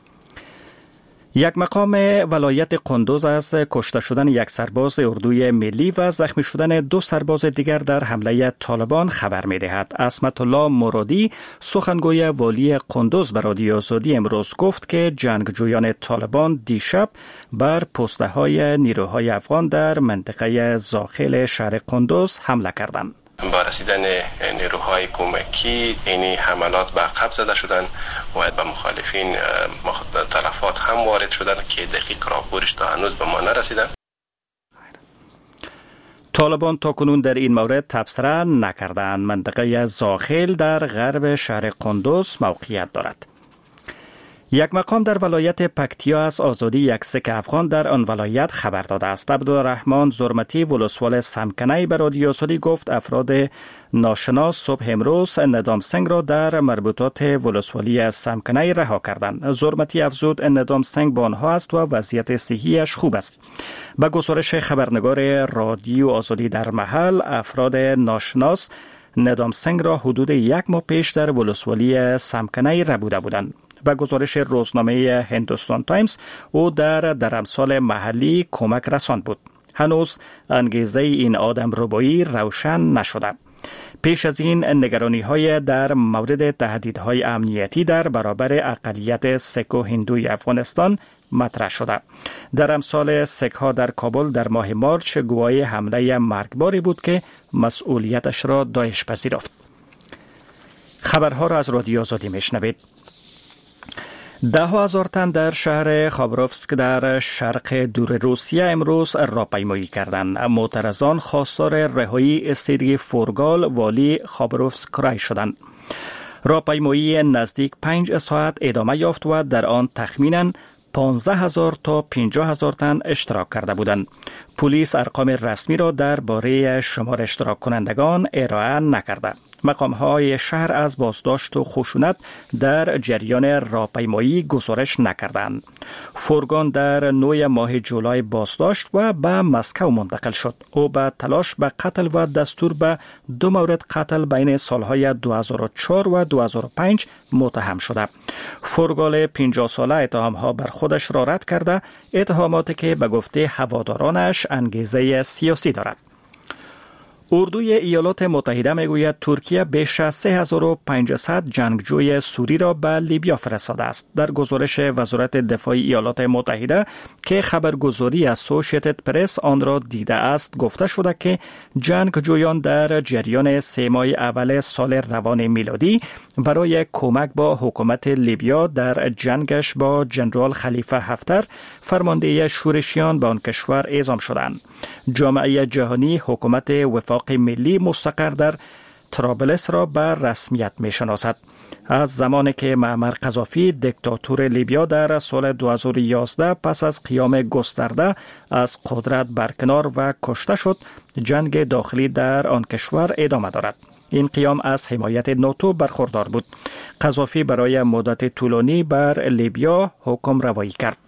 یک مقام ولایت قندوز از کشته شدن یک سرباز اردوی ملی و زخمی شدن 2 سرباز دیگر در حمله طالبان خبر می دهد. عصمت الله مرادی سخنگوی والی قندوز به رادیو آزادی امروز گفت که جنگجویان طالبان دیشب بر پسته های نیروهای افغان در منطقه داخل شهر قندوز حمله کردند. با رسیدن نیروهای کمکی این حملات به عقب زده شدند و به مخالفین تلفات هم وارد شدند که دقیق راپورش تا هنوز به ما نرسیدند. طالبان تاکنون در این مورد تبصره نکردند. منطقه داخل در غرب شهر قندوز موقعیت دارد. یک مقام در ولایت پکتیا از آزادی یک سکه افغان در آن ولایت خبر داده است. عبدالرحمن زرمتی ولسوال سمکنی به رادیو آزادی گفت افراد ناشناس صبح امروز ندام سنگ را در مربوطات ولسوالی سمکنی رها کردند. زرمتی افزود ندام سنگ با آنها است و وضعیت صحیش خوب است. به گزارش خبرنگار رادیو آزادی در محل، افراد ناشناس ندام سنگ را حدود 1 ماه پیش در ولسوالی سمکنه ربوده بودند. به گزارش روزنامه هندوستان تایمز او در درمسال محلی کمک رساند بود. هنوز انگیزه این آدم ربایی روشن نشده. پیش از این نگرانی‌های در مورد تهدیدهای امنیتی در برابر اقلیت سیک و هندوی افغانستان مطرح شده. در امسال سیک‌ها در کابل در ماه مارچ گواهی حمله مرگباری بود که مسئولیتش را داعش پذیرفت. خبرها را از رادیو آزادی میشنوید. 10,000 تن در شهر خابروفسک در شرق دور روسیه امروز راهپیمایی کردند. معترضان خواستار رهایی استیدی فورگال والی خابروفسک رای شدند. راهپیمایی نزدیک 5 ساعت ادامه یافت و در آن تخمیناً 15,000 تا 50,000 تن اشتراک کرده بودند. پلیس ارقام رسمی را درباره شمار اشتراک کنندگان ارائه نکرده. مقام‌های شهر از بازداشت و خشونت در جریان راهپیمایی گزارش نکردند. فورگان در 9 ماه جولای بازداشت و به مسکو منتقل شد. او به تلاش به قتل و دستور به 2 مورد قتل بین سالهای 2004 و 2005 متهم شده. فورگال 50 ساله اتهام‌ها بر خودش را رد کرده، اتهاماتی که به گفته هوادارانش انگیزه سیاسی دارد. اردوی ایالات متحده میگوید ترکیه بیش از 3500 جنگجوی سوری را به لیبیا فرستاده است. در گزارش وزارت دفاع ایالات متحده که خبرگزاری اسوسییتد پرس آن را دیده است، گفته شده که جنگجویان در جریان 3 ماه اول سال روان میلادی برای کمک با حکومت لیبیا در جنگش با جنرال خلیفه حفتر فرمانده شورشیان به آن کشور اعزام شدند. جامعه جهانی حکومت وفاق ملی مستقر در طرابلس را به رسمیت می شناسد. از زمانی که معمر قذافی دیکتاتور لیبیا در سال 2011 پس از قیام گسترده از قدرت برکنار و کشته شد، جنگ داخلی در آن کشور ادامه دارد. این قیام از حمایت ناتو برخوردار بود. قذافی برای مدت طولانی بر لیبیا حکم روایی کرد.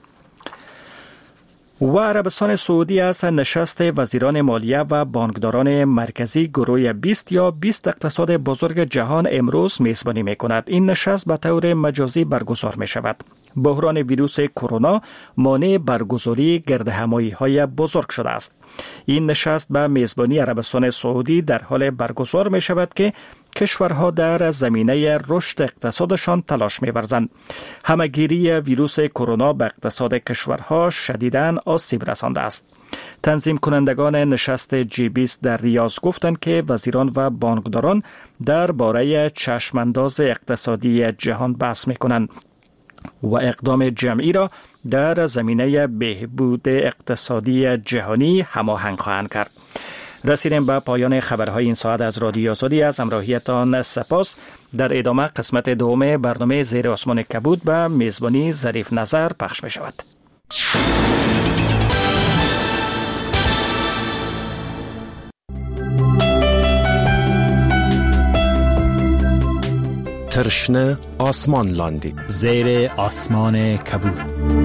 و عربستان سعودی از نشست وزیران مالیه و بانکداران مرکزی گروه 20 یا 20 اقتصاد بزرگ جهان امروز میزبانی می کند. این نشست به طور مجازی برگزار می شود. بحران ویروس کرونا مانع برگزاری گردهمایی‌های بزرگ شده است. این نشست به میزبانی عربستان سعودی در حال برگزار می شود که کشورها در زمینه رشد اقتصادشان تلاش می‌ورزند. همه‌گیری ویروس کرونا به اقتصاد کشورها شدیداً آسیب رسانده است. تنظیم کنندگان نشست G20 در ریاض گفتند که وزیران و بانکداران درباره چشمانداز اقتصادی جهان بحث می‌کنند و اقدام جمعی را در زمینه بهبود اقتصادی جهانی هماهنگ خواهند کرد. رسیدیم به پایان خبرهای این ساعت از رادیو آزادی. از همراهیتان سپاس. در ادامه قسمت دوم برنامه زیر آسمان کبود به میزبانی ظریف نظر پخش می شود. ترشنه آسمان لاندی زیر آسمان کبود.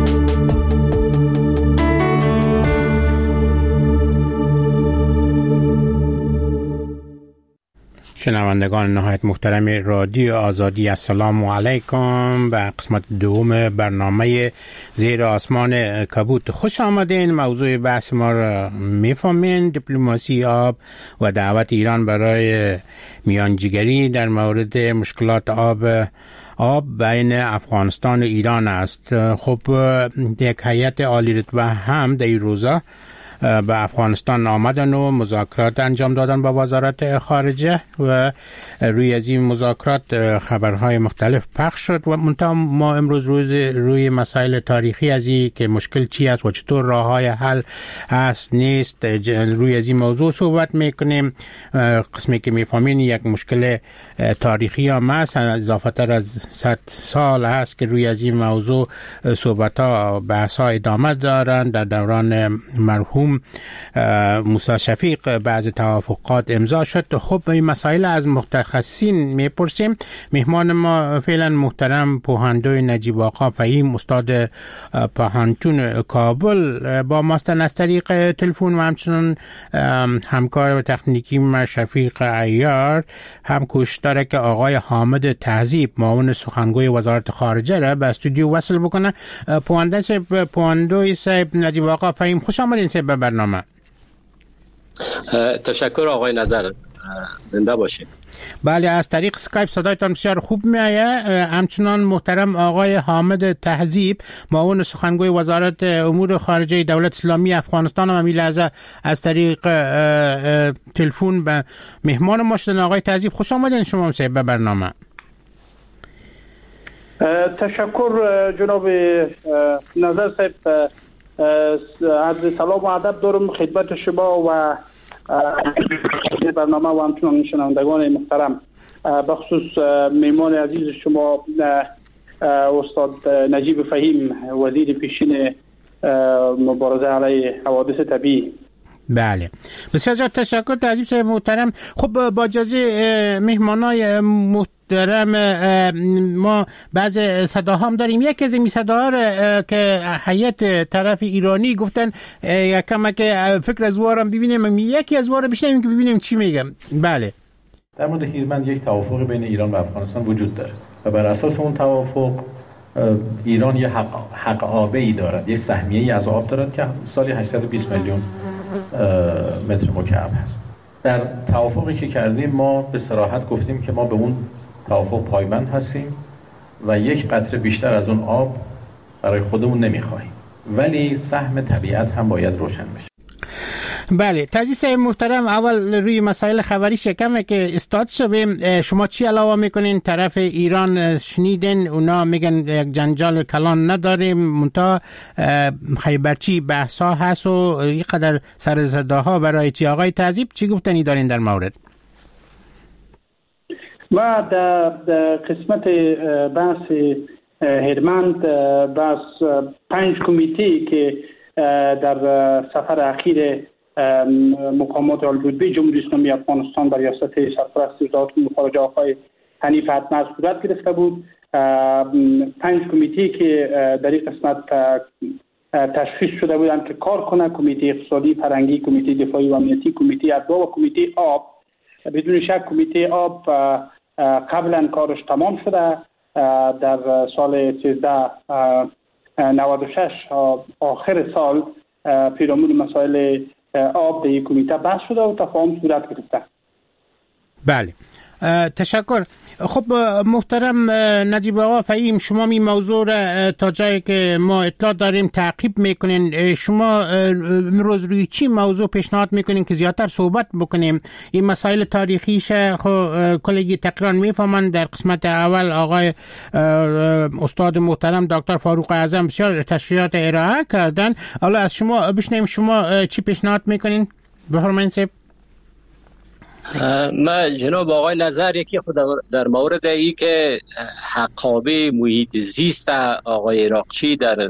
شنوندگان نهایت محترم رادیو آزادی، السلام علیکم. به قسمت دوم برنامه زیر آسمان کبود خوش آمدین. موضوع بحث ما را میفهمین، دیپلماسی آب و دعوت ایران برای میانجیگری در مورد مشکلات آب بین افغانستان و ایران است. خب یک هیئت عالی رتبه هم در این روزا به افغانستان آمدن و مذاکرات انجام دادن با وزارت خارجه و روی از این مذاکرات خبرهای مختلف پخش شد و منتها ما امروز روی مسائل تاریخی از این که مشکل چی است و چطور راههای حل هست نیست روی از این موضوع صحبت میکنیم. قسمی که میفهمین یک مشکل تاریخی هم هست، اضافه تر از 100 سال هست که روی از این موضوع صحبت ها بحث ها ادامه دارن. در دوران مرحوم مرحوم موسی شفیق بعض توافقات امضا شد. خب این مسائل از متخصصین میپرسیم. مهمان ما فعلا محترم پوهندوی نجیب آقا فهیم، استاد پوهنتون کابل با ماستن از طریق تلفن و همچنان همکار تکنیکی ما شفیق عیار هم کوشش داره که آقای حامد تهذیب معاون سخنگوی وزارت خارجه را به استودیو وصل بکنه. پوهندوی صاحب نجیب آقا فهیم، خوش آمدین صاحب به برنامه. تشکر آقای نظر، زنده باشید. بله، از طریق اسکایپ صدایتان بسیار خوب میآید. همچنان محترم آقای حامد تهذیب معاون سخنگوی وزارت امور خارجه دولت اسلامی افغانستان هم این لحظه از طریق تلفن به مهمان ما شدن. آقای تهذیب خوش آمدین شما صاحب به برنامه. تشکر جناب نظر صاحب، عرض سلام و ادب دارم خدمت شما و برنامه و همچنان شنوندگان محترم، بخصوص میمان عزیز شما استاد نجیب فهیم، وزیر پیشین مبارزه علیه حوادث طبیعی. بله، بسیار تشکر تهذیب صاحب محترم. خب با اجازه مهمانای محترم ما بعض صداها هم داریم. یکی از این صداها که هیئت طرف ایرانی گفتن یکم که فکر از وارم ببینیم، یکی از وارم بشنویم که ببینیم چی میگم. بله، در مورد هیرمند یک توافق بین ایران و افغانستان وجود داره و بر اساس اون توافق ایران یه حق آبی دارد، یه سهمیه‌ای از آب دارد که سالی 820 میلیون متر مکعب هست. در توافقی که کردیم ما به صراحت گفتیم که ما به اون توافق پایبند هستیم و یک قطره بیشتر از اون آب برای خودمون نمیخواهیم، ولی سهم طبیعت هم باید روشن بشه. بله، تعزیز محترم، اول روی مسائل خبری شکمه که استاد شویم. شما چی علاوه میکنین؟ طرف ایران شنیدین اونا میگن یک جنجال کلان نداریم، منتها خیبرچی بحثا هست و اینقدر سر صداها برای چی؟ آقای تهذیب چی گفتنی دارین در مورد؟ ما در قسمت بحث هیرمند بحث 5 کمیته که در سفر اخیر مقامات الجدبه جمهوری اسلامی افغانستان در ریاست سرپرست وزارت امور خارجه آقای حنیف حتمرز صورت گرفته بود. 5 کمیته که در این قسمت تشخیص شده بودند که کار کنه: کمیته اقتصادی، فرهنگی، کمیته دفاعی و امنیتی، کمیته ادوا و کمیته آب. بدون شک کمیته آب قبلا کارش تمام شده. در سال 1396 آخر سال پیرامون مسائل آب در یک کمیته بحث شده و تفاهم صورت گرفته. بله، تشکر. خب محترم نجیب آقا فهیم، شما این موضوع را تا جایی که ما اطلاع داریم تعقیب میکنین. شما امروز روی چی موضوع پیشنهاد میکنین که زیادتر صحبت بکنیم؟ این مسائل تاریخیش کلگی تقریبا میفهمن. در قسمت اول آقای استاد محترم دکتر فاروق اعظم بسیار تشریحات ارائه کردن. حالا از شما بشنویم شما چی پیشنهاد میکنین؟ بفرمایید صاحب. ما جناب آقای نظر یکی خود در مورد ای که حقابه محیط زیست آقای عراقچی در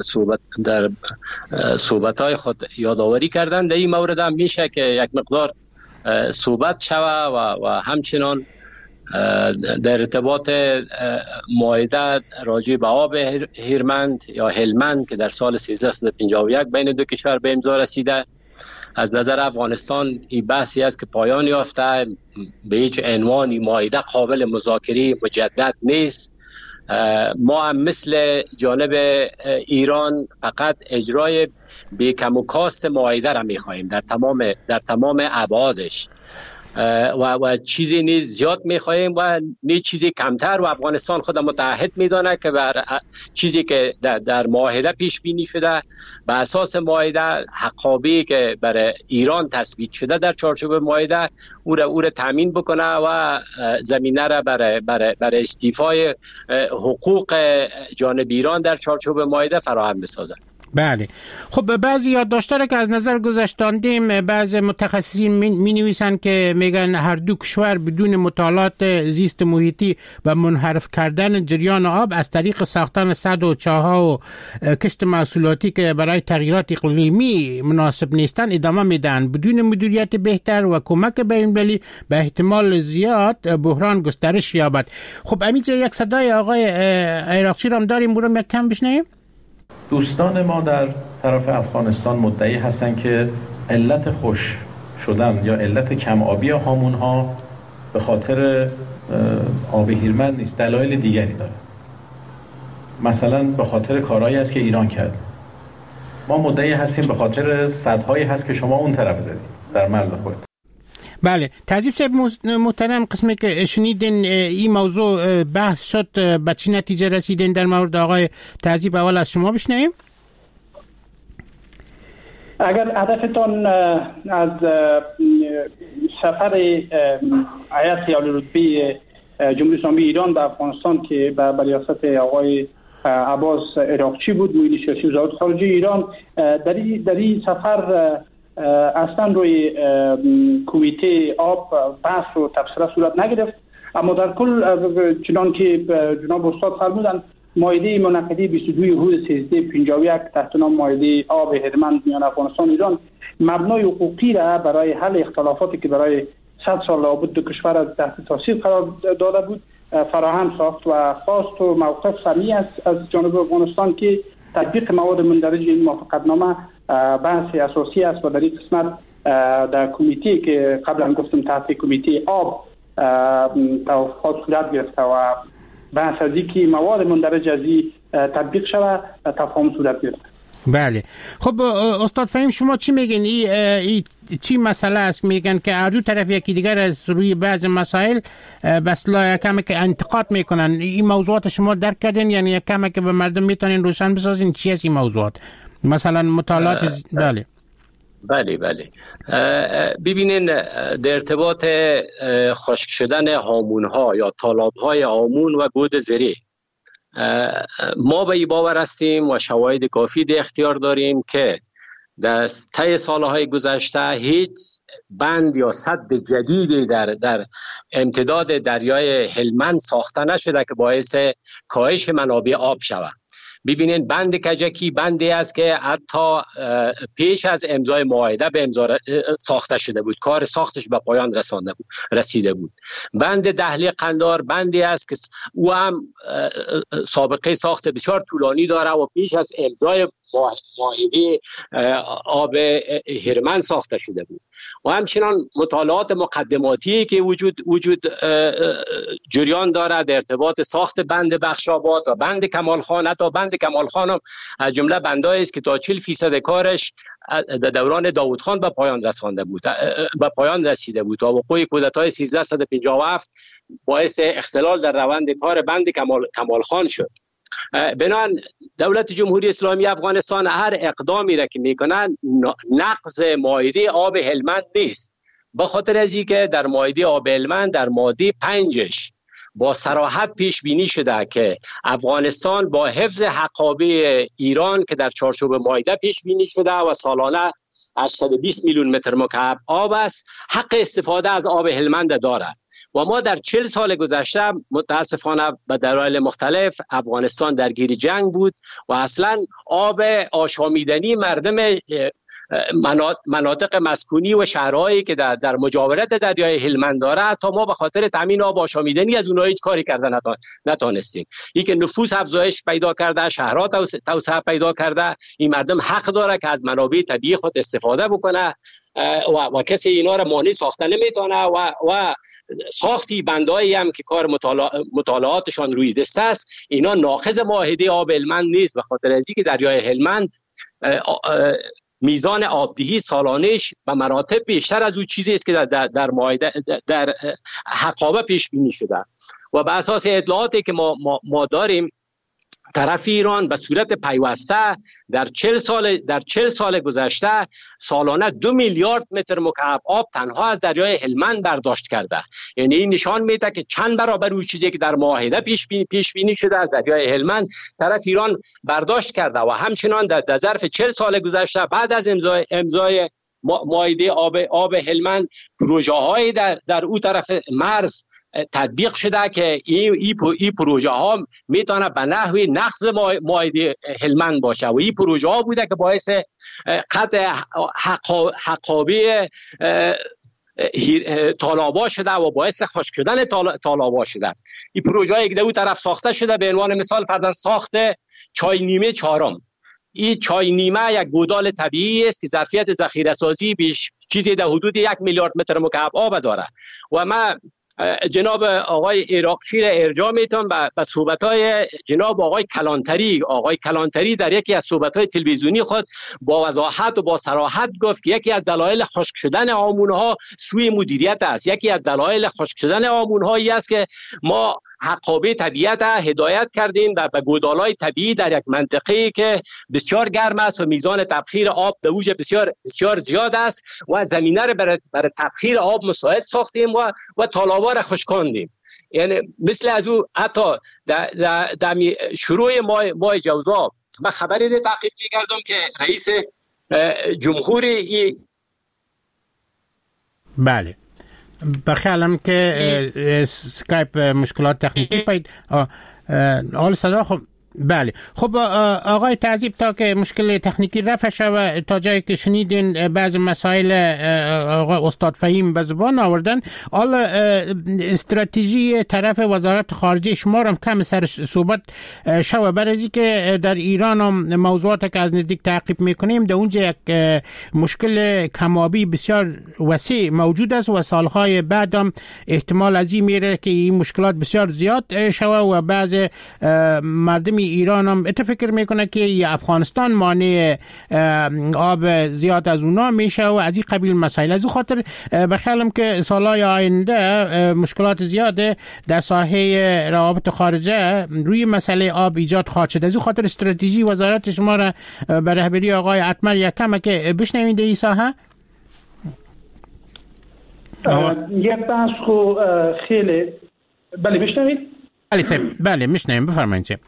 صحبت‌های خود یادآوری کردن. در این مورد هم میشه که یک مقدار صحبت شوه و همچنان در ارتباط معاهده راجع به آب هیرمند یا هلمند که در سال 1351 بین دو کشور به امضا رسیده. از نظر افغانستان این بحثی است که پایان یافته، به هیچ عنوان معاهده قابل مذاکره مجدد نیست. ما هم مثل جانب ایران فقط اجرای بیکم و کاست معاهده را می‌خواهیم در تمام ابعادش و چیزی نیز زیاد می‌خواهیم و نه چیزی کمتر. و افغانستان خود متعهد می‌داند که بر چیزی که در معاهده پیش بینی شده به اساس معاهده حقابه‌ای که برای ایران تثبیت شده در چارچوب معاهده او را تامین بکنه و زمینه را برای استیفای حقوق جانب ایران در چارچوب معاهده فراهم بسازد. بله. خب بعضی یادداشت‌ها را که از نظر گذاشتاندیم، بعض متخصصین می‌نویسند که میگن هر دو کشور بدون مطالعات زیست محیطی و منحرف کردن جریان آب از طریق ساختن سد و چاه‌ها و کشت محصولاتی که برای تغییرات اقلیمی مناسب نیستند ادامه میدن. بدون مدیریت بهتر و کمک بین‌المللی به احتمال زیاد بحران گسترش یابد. خب امیجا یک صدای آقای عراقچی را هم داریم، برام یک کم بشنویم. دوستان ما در طرف افغانستان مدعی هستند که علت خشک شدن یا علت کم آبی هامون ها به خاطر آب هیرمند نیست، دلایل دیگری داره. مثلا به خاطر کارهایی است که ایران کرد. ما مدعی هستیم به خاطر سدهایی هست که شما اون طرف زدید در مرز خود. بله، تعظیف صاحب محترم، قسمی که شنیدین این موضوع بحث شد، به چه نتیجه رسیدین در مورد آقای تعظیف؟ اول از شما بشنویم. اگر هدفتون از سفر هیئت عالی رتبه جمهوری اسلامی ایران به افغانستان که به ریاست آقای عباس عراقچی بود، معین سیاسی وزارت خارجه ایران، در این سفر اصلا روی کمیته آب بحث و تبصره صورت نگرفت، اما در کل چنان که جناب استاد فرمودند مائده منعقده 22 حدود 1351 تحت نام مائده آب هرمند میان افغانستان و ایران مبنای حقوقی را برای حل اختلافاتی که برای 100 سال لابد دو کشور از تحت تاثیر قرار داده بود فراهم ساخت و خواست و موقف سمی است از جانب افغانستان که تطبیق مواد مندرج این موافقتنامه بحث اساسی است و در این قسمت در کمیته که قبلا گفتم تحت کمیته آب توافقات صورت گرفته و بحث از اینکه مواد مندرج از این تطبیق شود تفاهم صورت گرفته. بله. خب استاد فهیم، شما چی میگین؟ ای چی مسئله است؟ میگن که هر دو طرف یکی دیگر از روی بعض مسائل بس لا کمی که انتقاد میکنن. این موضوعات شما درک کردین؟ یعنی یک کمی که به مردم میتونین روشن بسازین چی است این موضوعات؟ مثلا مطالعات. بله ببینین، در ارتباط خشک شدن هامون ها یا تالاب های هامون و گود زری ما به این باور هستیم و شواهد کافی در اختیار داریم که در طی سالهای گذشته هیچ بند یا سد جدیدی در امتداد دریای هلمند ساخته نشده که باعث کاهش منابع آب شود. ببینید بند کجکی بندی است که حتی پیش از امضای معاهده به امضا ساخته شده بود، کار ساختش به پایان رسیده بود. بند دهلی قندار بندی است که او هم سابقه ساخت بسیار طولانی داره و پیش از امضای معاهده آب هرمند ساخته شده بود. و همچنان مطالعات مقدماتی که وجود جریان داره در ارتباط ساخت بند بخشاباد و بند کمالخان. حتی بند کمالخان هم از جمله بندایی است که تا 40% کارش در دوران داوود خان به پایان رسیده بود. تا وقوع کودتای 1357 باعث اختلال در روند کار بند کمالخان شد. بنابراین دولت جمهوری اسلامی افغانستان هر اقدامی را که میکنن نقض معاهده آب هلمند نیست، به خاطر از اینکه در معاهده آب هلمند در ماده 5 با صراحت پیش بینی شده که افغانستان با حفظ حقابه ایران که در چارچوب معاهده پیش بینی شده و سالانه 820 میلیون متر مکعب آب است، حق استفاده از آب هلمند دارد. و ما در 40 سال گذشته متاسفانه به دلایل مختلف افغانستان درگیر جنگ بود و اصلا آب آشامیدنی مردم مناطق مسکونی و شهرهایی که در مجاورت دریای هلمند داره تا ما به خاطر تامین آب آشامیدنی از اونها هیچ کاری کردن نتونستیم. این که نفوس افزایش پیدا کرده، شهرها توسعه پیدا کرده، این مردم حق داره که از منابع طبیعی خود استفاده بکنه و کسی اینا را مانع ساخته نمیتونه و ساختی بندایی هم که کار مطالعاتشان روی دست است اینا ناقض معاهده آب هلمند نیست، به خاطر از اینکه دریای هلمند میزان آبدهی سالانش به مراتب بیشتر از اون چیزی است که در معاهده در حقابه پیش بینی شده و به اساس اطلاعاتی که ما داریم طرف ایران به صورت پیوسته در 40 سال گذشته سالانه 2 میلیارد متر مکعب آب تنها از دریای هلمند برداشت کرده. یعنی این نشان میده که چند برابر اون چیزی که در معاهده پیش بینی شده از دریای هلمند طرف ایران برداشت کرده و همچنان در ظرف 40 سال گذشته بعد از امضای معاهده آب هلمند پروژه‌های در اون طرف مرز تطبیق شده که این پروژه ها میتونه به نحوی نقض معاهده هلمند باشه و این پروژه ها بوده که باعث قطع حقابه تالابا شده و باعث خشک شدن تالابا شده. این پروژه ها یک دو طرف ساخته شده. به عنوان مثال فرضاً ساخت چای نیمه چهارم. این چای نیمه یک گودال طبیعی است که ظرفیت ذخیره سازی بیش چیزی در حدود 1 میلیارد متر مکعب آب داره و ما جناب آقای عراقچی را ارجاع میتونم به صحبت‌های جناب آقای کلانتری در یکی از صحبت‌های تلویزیونی خود با وضاحت و با صراحت گفت که یکی از دلایل خشک شدن آمون‌ها سوء مدیریت است. یکی از دلایل خشک شدن آمون‌هایی است که ما حقابه طبیعت هدایت کردیم به گودالای طبیعی در یک منطقه‌ای که بسیار گرم است و میزان تبخیر آب در اوج بسیار بسیار زیاد است و زمینه را برای تبخیر آب مساعد ساختیم و تالاب‌ها را خشکاندیم. یعنی مثل از او حتی در شروع ماه جوزا من خبری را تعقیب می‌کردم که رئیس جمهوری بله بخیالم که سکایپ مشکلات تکنیکی پید حال صدا خب بله خب آقای تعذیب تا که مشکل تکنیکی رفع شد تا جایی که شنیدین بعض مسائل آقای استاد فهیم به زبان آوردن حالا استراتژی طرف وزارت خارجه شما هم کم سر صحبت شد برای که در ایران هم موضوعات که از نزدیک تعقیب میکنیم در اونجا یک مشکل کمابی بسیار وسیع موجود است و سالهای بعد هم احتمال از این میره که این مشکلات بسیار زیاد شد و بعض مردم ایران هم فکر میکنه که افغانستان مانع آب زیاد از اونا میشه و از این قبیل مسائل. از این خاطر بخیالم که سالهای آینده مشکلات زیاده در ساحه روابط خارجه روی مسئله آب ایجاد خواهد شد. از این خاطر استراتژی وزارت شما را به رهبری آقای اتمر یک کمه که بشنوید این ساحه. یک بحث خیلی بله بشنوید. بله میشنویم بفرمایید.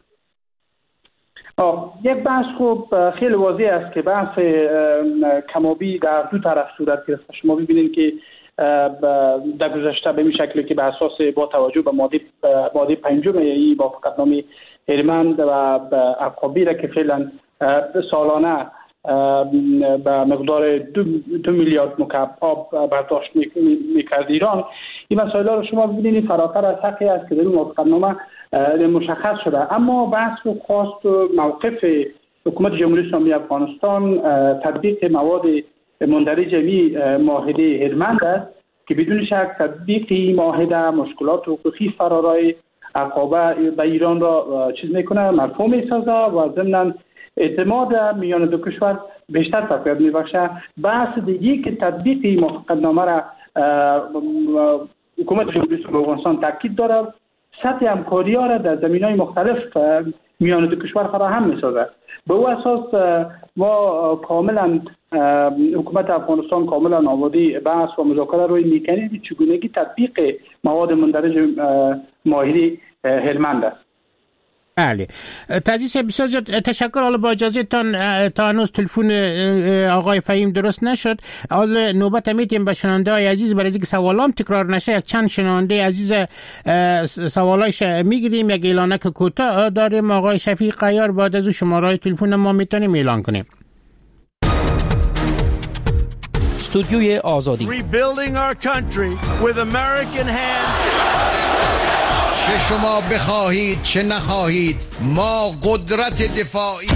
یک بحث خیلی واضح است که بحث کمابی در دو طرف صورت گرفته. شما ببینید که در گذشته به این شکلی که به اساس با توجه به ماده 5 این موافقتنامه هلمند و افقابی را که فعلا سالانه به مقدار 2 میلیارد مکعب آب برداشت میکرد ایران، این مسائل را شما ببینید فراتر از حقی است که در موافقتنامه مشخص شده. اما بحث و خواست و موقف حکومت جمهوری اسلامی افغانستان تطبیق مواد مندرج معاهده هلمند است که بدون شک تطبیق این معاهده مشکلات حقوقی فرارای عقابه به ایران را چیز میکنه، مرفوع میسازه و ضمن اعتماد میان دو کشور بیشتر تقویت میبخشه. بحث دیگه که تطبیق این موافقتنامه را حکومت جمهوری اسلامی افغانستان تاکید داره، سطح همکاری ها را در زمینهای مختلف میان دو کشور فراهم میسازه. به او اساس ما کاملا حکومت افغانستان کاملا آماده بحث و مذاکره روی میکنیم چگونگی تطبیق مواد مندرج معاهده هلمند است. بله تعزیز بسیار تشکر. حالا با اجازه تا هنوز تلفن آقای فهیم درست نشد، حالا نوبت میتیم به شنونده های عزیز برای اینکه سوالام تکرار نشه یک چند شنونده عزیز سوالایش میگیریم. یک اعلانک کوتاه داریم. آقای شفیق عیار بعد از شماره تلفن ما میتونیم اعلان کنیم. استودیوی آزادی. Rebuilding our country with American hands. چه شما بخواهید چه نخواهید ما قدرت دفاعی.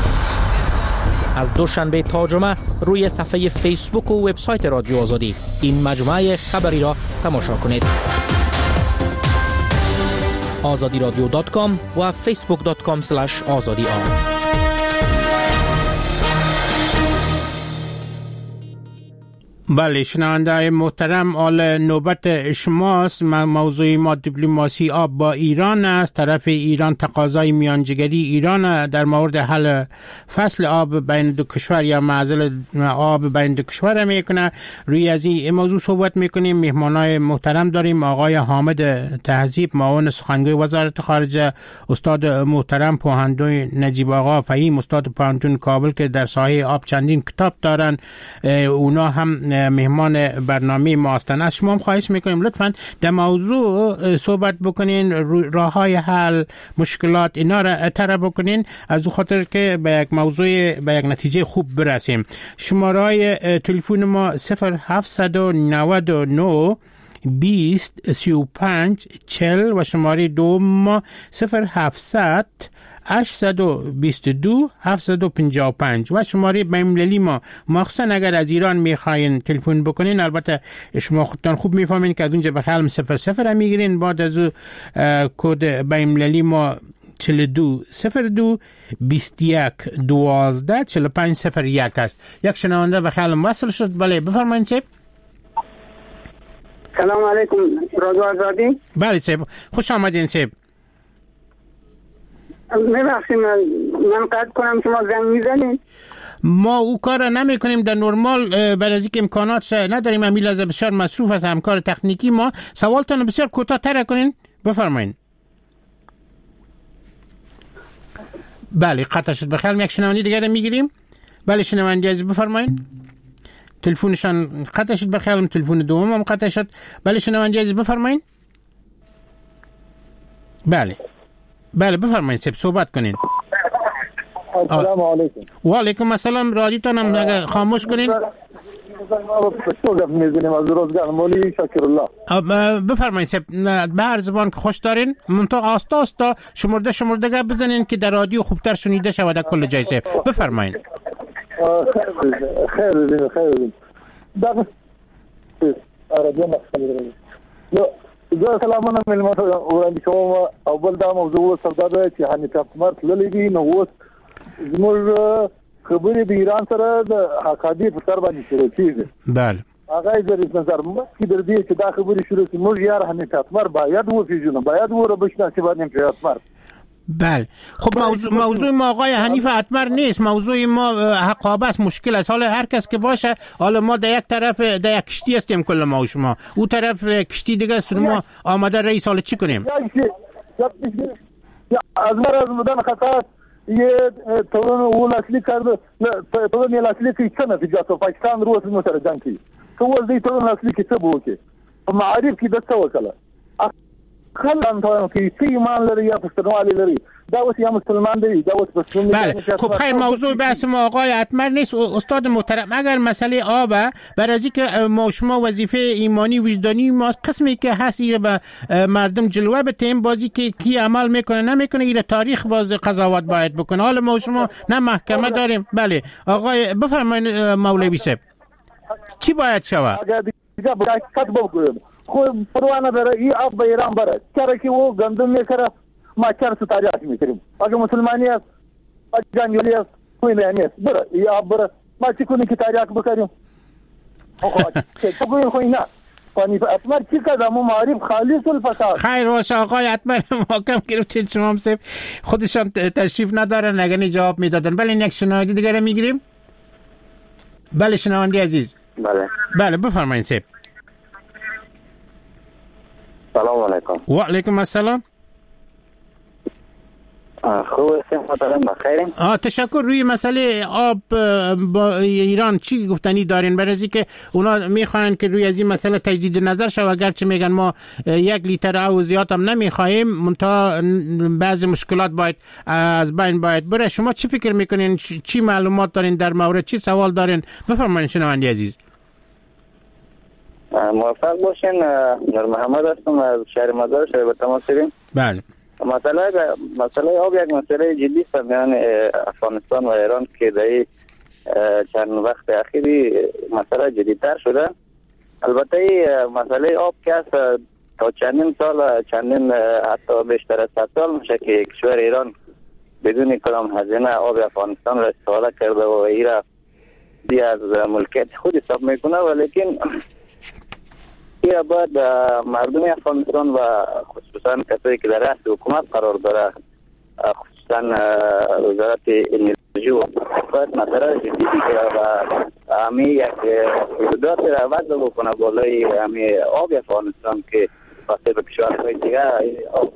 از دوشنبه تا جمعه روی صفحه فیسبوک و وبسایت رادیو آزادی این مجموعه خبری را تماشا کنید. azadiradio.com و facebook.com/azadi. بله شنونده محترم، آل نوبت شماست. موضوع ما دیپلماسی آب با ایران است. طرف ایران تقاضای میانجیگری ایران در مورد حل فصل آب بین دو کشور یا معزل آب بین دو کشور میکنه. روی از این موضوع صحبت میکنیم. مهمانای محترم داریم. آقای حامد تهذیب، معاون سخنگوی وزارت خارجه، استاد محترم پوهندوی نجیب آقا فهیم، استاد پوهنتون کابل که در ساحه آب چندین کتاب دارن. اونا هم مهمان برنامه ما هستند. از شما هم خواهش میکنیم لطفاً در موضوع صحبت بکنین، راههای حل مشکلات اینا را طرح بکنین، از اون خاطر که به یک موضوع به یک نتیجه خوب برسیم. شماره تلفن ما 0799 20 35 40 و شماره دوم 0700 822 755 و شماره بین‌المللی ما مخصوصا اگر از ایران میخواین تلفن بکنین. البته شما خودتان خوب میفهمین که از اونجا به خلم 00 میگیرین. بعد از کد بین‌المللی ما 4202 21 12 4501 است. یک شنونده به خلم وصل شد. بله بفرمایید سیب. سلام علیکم رادیو آزادی. بله سیب، خوش آمدین سیب. میبخشید من قطع کنم، شما زنگ میزنید؟ ما او کار نمی کنیم در نرمال، برای از اینکه امکانات نداریم. امیل از بسیار مصروف است همکار تکنیکی ما. سوالتان بسیار کوتاه تر کنین، بفرمایید. بله قطع شد. بخیر یک شنونده دیگر میگیریم. بله شنونده عزیز بفرمایید. تلفنشان قطع شد. بخیر تلفن دوم هم قطع شد. بله شنونده عزیز بفرمایید. بله بفرمایید سب صحبت کنین. السلام علیکم. و علیکم السلام. رادیوتان هم خاموش کنین. بفرمایید سب به هر زبان که خوش دارین. منطقه آستا شمرده گپ بزنین که در رادیو خوبتر شنیده شود در کل جای سب. بفرمایید. خیر زه سلامونه ملمت وړاندې کوم. او بل دا موضوع سودا ده چې هنیکاپ مر تللی دي، نو اوس زموږ خبرې د ایران سره د حقادي په سر باندې شروع کیږي. بله هغه ظریف نظر مخکې در دې چې دا خبرې شروع کړي، موږ یار هنیکاپ مر باید وپېژنو، باید وربشناسي باندې هنیکاپ مر. بله خب موضوع ما آقای حنیف اتمر نیست. موضوع ما حقابه است، مشکل است. حالا هر کس که باشه، حالا ما در یک طرف در یک کشتی هستیم کل ما و شما، او طرف کشتی دیگه است. ما آماده رئیس حالا چی کنیم؟ از مدن خطا یه تورن اول اصلی کرده، تورن اصلی که چه نتیجه تو پاکستان روز متر جنگ کی تو ول دی تورن اصلی که څه بوکي معارف کې د څه وکړه خلان ته کې سی ایمان لري یا پښتونولي لري، دا اوس یا مسلمان دی، دا اوس پښتون. بله خب خیر موضوع بحث ما آقای اتمر نیست. استاد محترم اگر مسئله آبه، برای از اینکه ما شما وظیفه ایمانی وجدانی ماست، قسمی که هست ایره به مردم جلوه بتیم، بازی که کی عمل میکنه نمیکنه ایره تاریخ باز قضاوت باید بکنه. حالا ما شما نه محکمه داریم. بله آقای بفرمایید مولوی صاحب چی باید شود؟ خو پروانه داره ای آب به ایران بره چرا که او گندم میکره ما چرا ستاریات میکریم اگه مسلمانی است جنگلی است کوئی نه است بره ای آب بره ما چی کنی که تاریات بکریم خب خو اینا پانی اتمر چی کردم معارف خالص الفساد. خیر باشه آقای اتمر محکم گرفتید شما هم صرف خودشان تشریف ندارن اگه جواب میدادن. بله یک شنونده دیگه میگیریم. بله شنونده عزیز. بله بفرمایید صاحب. سلام علیکم. و علیکم السلام. خوب هستیم محترم بخیریم. تشکر. روی مسئله آب با ایران چی گفتنی دارین؟ برای از اینکه اونا میخواین که روی از این مسئله تجدید نظر شود، اگرچه میگن ما 1 لیتر آب زیاد هم نمیخوایم، منتها بعضی مشکلات باید از بین باید بره. شما چی فکر میکنین؟ چی معلومات دارین در مورد؟ چی سوال دارین؟ بفرمایید شنونده عزیز. موفق باشین. نور محمد هستم از شهر مزار شهر تماس داریم. بله مسئله آب یک مسئله جدی است میان افغانستان و ایران که در چند وقت اخیری مسئله جدی‌تر شده. البته مسئله آب که است تا چندین سال حتی بیشتر از 100 سال میشه که کشور ایران بدون کدام هزینه آب افغانستان را استفاده کرده و ایران از ملکیت خود حساب میکنه، ولیکن یا باید مردم افغانستان و خصوصا کسایی که در رأس حکومت قرار داره، خصوصا وزارت انرژی و باید مسئله جدی بگیره و همی یک حدودات را وضع بکنه بالای همی آب افغانستان که وقتی به کشورهای دیگه آب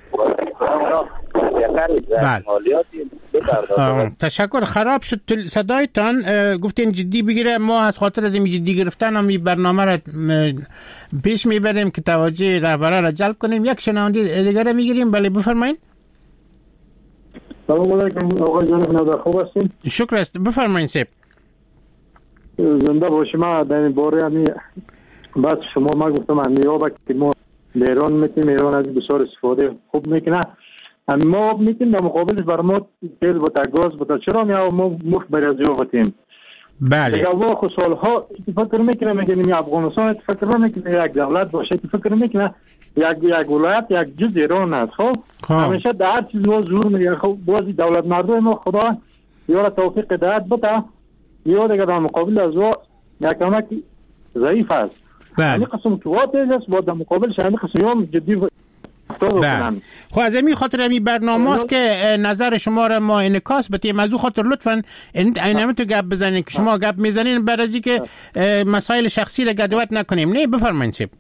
تشکر. خراب شد صدایتان، گفتین جدی بگیره. ما از خاطر از این جدی گرفتن هم این برنامه را پیش میبریم که توجه رهبران را جلب کنیم. یک شنونده دیگر میگیریم. بله بفرمایید. سلام علیکم آقای جناب، خوب هستین؟ شکر است، بفرمایید سیب. زنده باشیم. ما در این باره همی بس شما ما گفتم همی آب که ما ایران میتونیم، ایران از بسیار استفاده خوب میکنه. ما میتونیم در مقابلش بر ما تیل بوده، گاز بوده، چرا ما مفت برای از جا بتیم؟ بله. دیگه واقع سالها فکر میکنه میگه افغانستان فکر میکنه یک دولت باشه، فکر میکنه یک ولایت یک جز ایران است. خب همیشه در هر چیز زور میگه. خب بازی دولت مردم ما خدا یا توفیق داد بده یا دیگه در مقابل از او یک کمک ضعیف است. بله. قسم قوات است با در مقابل شامل قسم جدی. بله. خب از این خاطر این برنامه است که نظر شما را ما انعکاس بدیم. از اون خاطر لطفاً اینم تو گپ بزنین که شما گپ میزنین برای از اینکه مسائل شخصی را گدوت نکنیم. نه بفرمایید شب.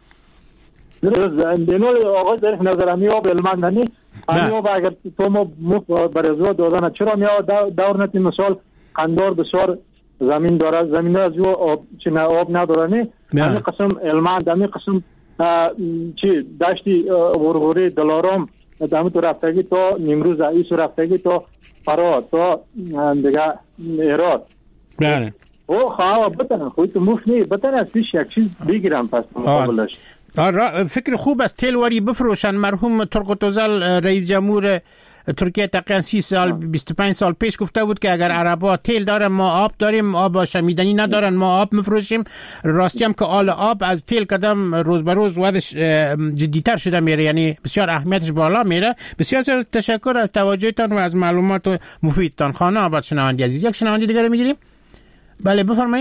دینول آقای ظریف نظر می آب علمندنی همی آب اگر تو ما برزوا دادن چرا می دور نتی مثال قندار بسیار زمین داره، زمین از جو آب چنه آب نداره. همین قسم علمند، همین قسم چی داشتی غرغوری دلارام دامت رفتگی تو نیمروز ایسو رفتگی تو فراد تو دیگه ایراد. بله. او خواه بتنه خوی تو مفت نی بتنه از پیش یک چیز بگیرم پس مقابلش. فکر خوب است تیلواری بفروشن. مرحوم ترک توزل رئیس جمهور ترکیه تقریبا 30 سال 25 سال پیش گفته بود که اگر عربا تیل دارن ما آب داریم، آب شمیدنی ندارن ما آب میفروشیم. راستی هم که آل آب از تیل قدم روز به روز وضعش جدیتر شده میره، یعنی بسیار اهمیتش بالا میره. بسیار تشکر از توجهتان و از معلومات مفیدتان. خانه آباد شنوندی عزیز. یک شنونده دیگه میگیریم. بله بفرمایید.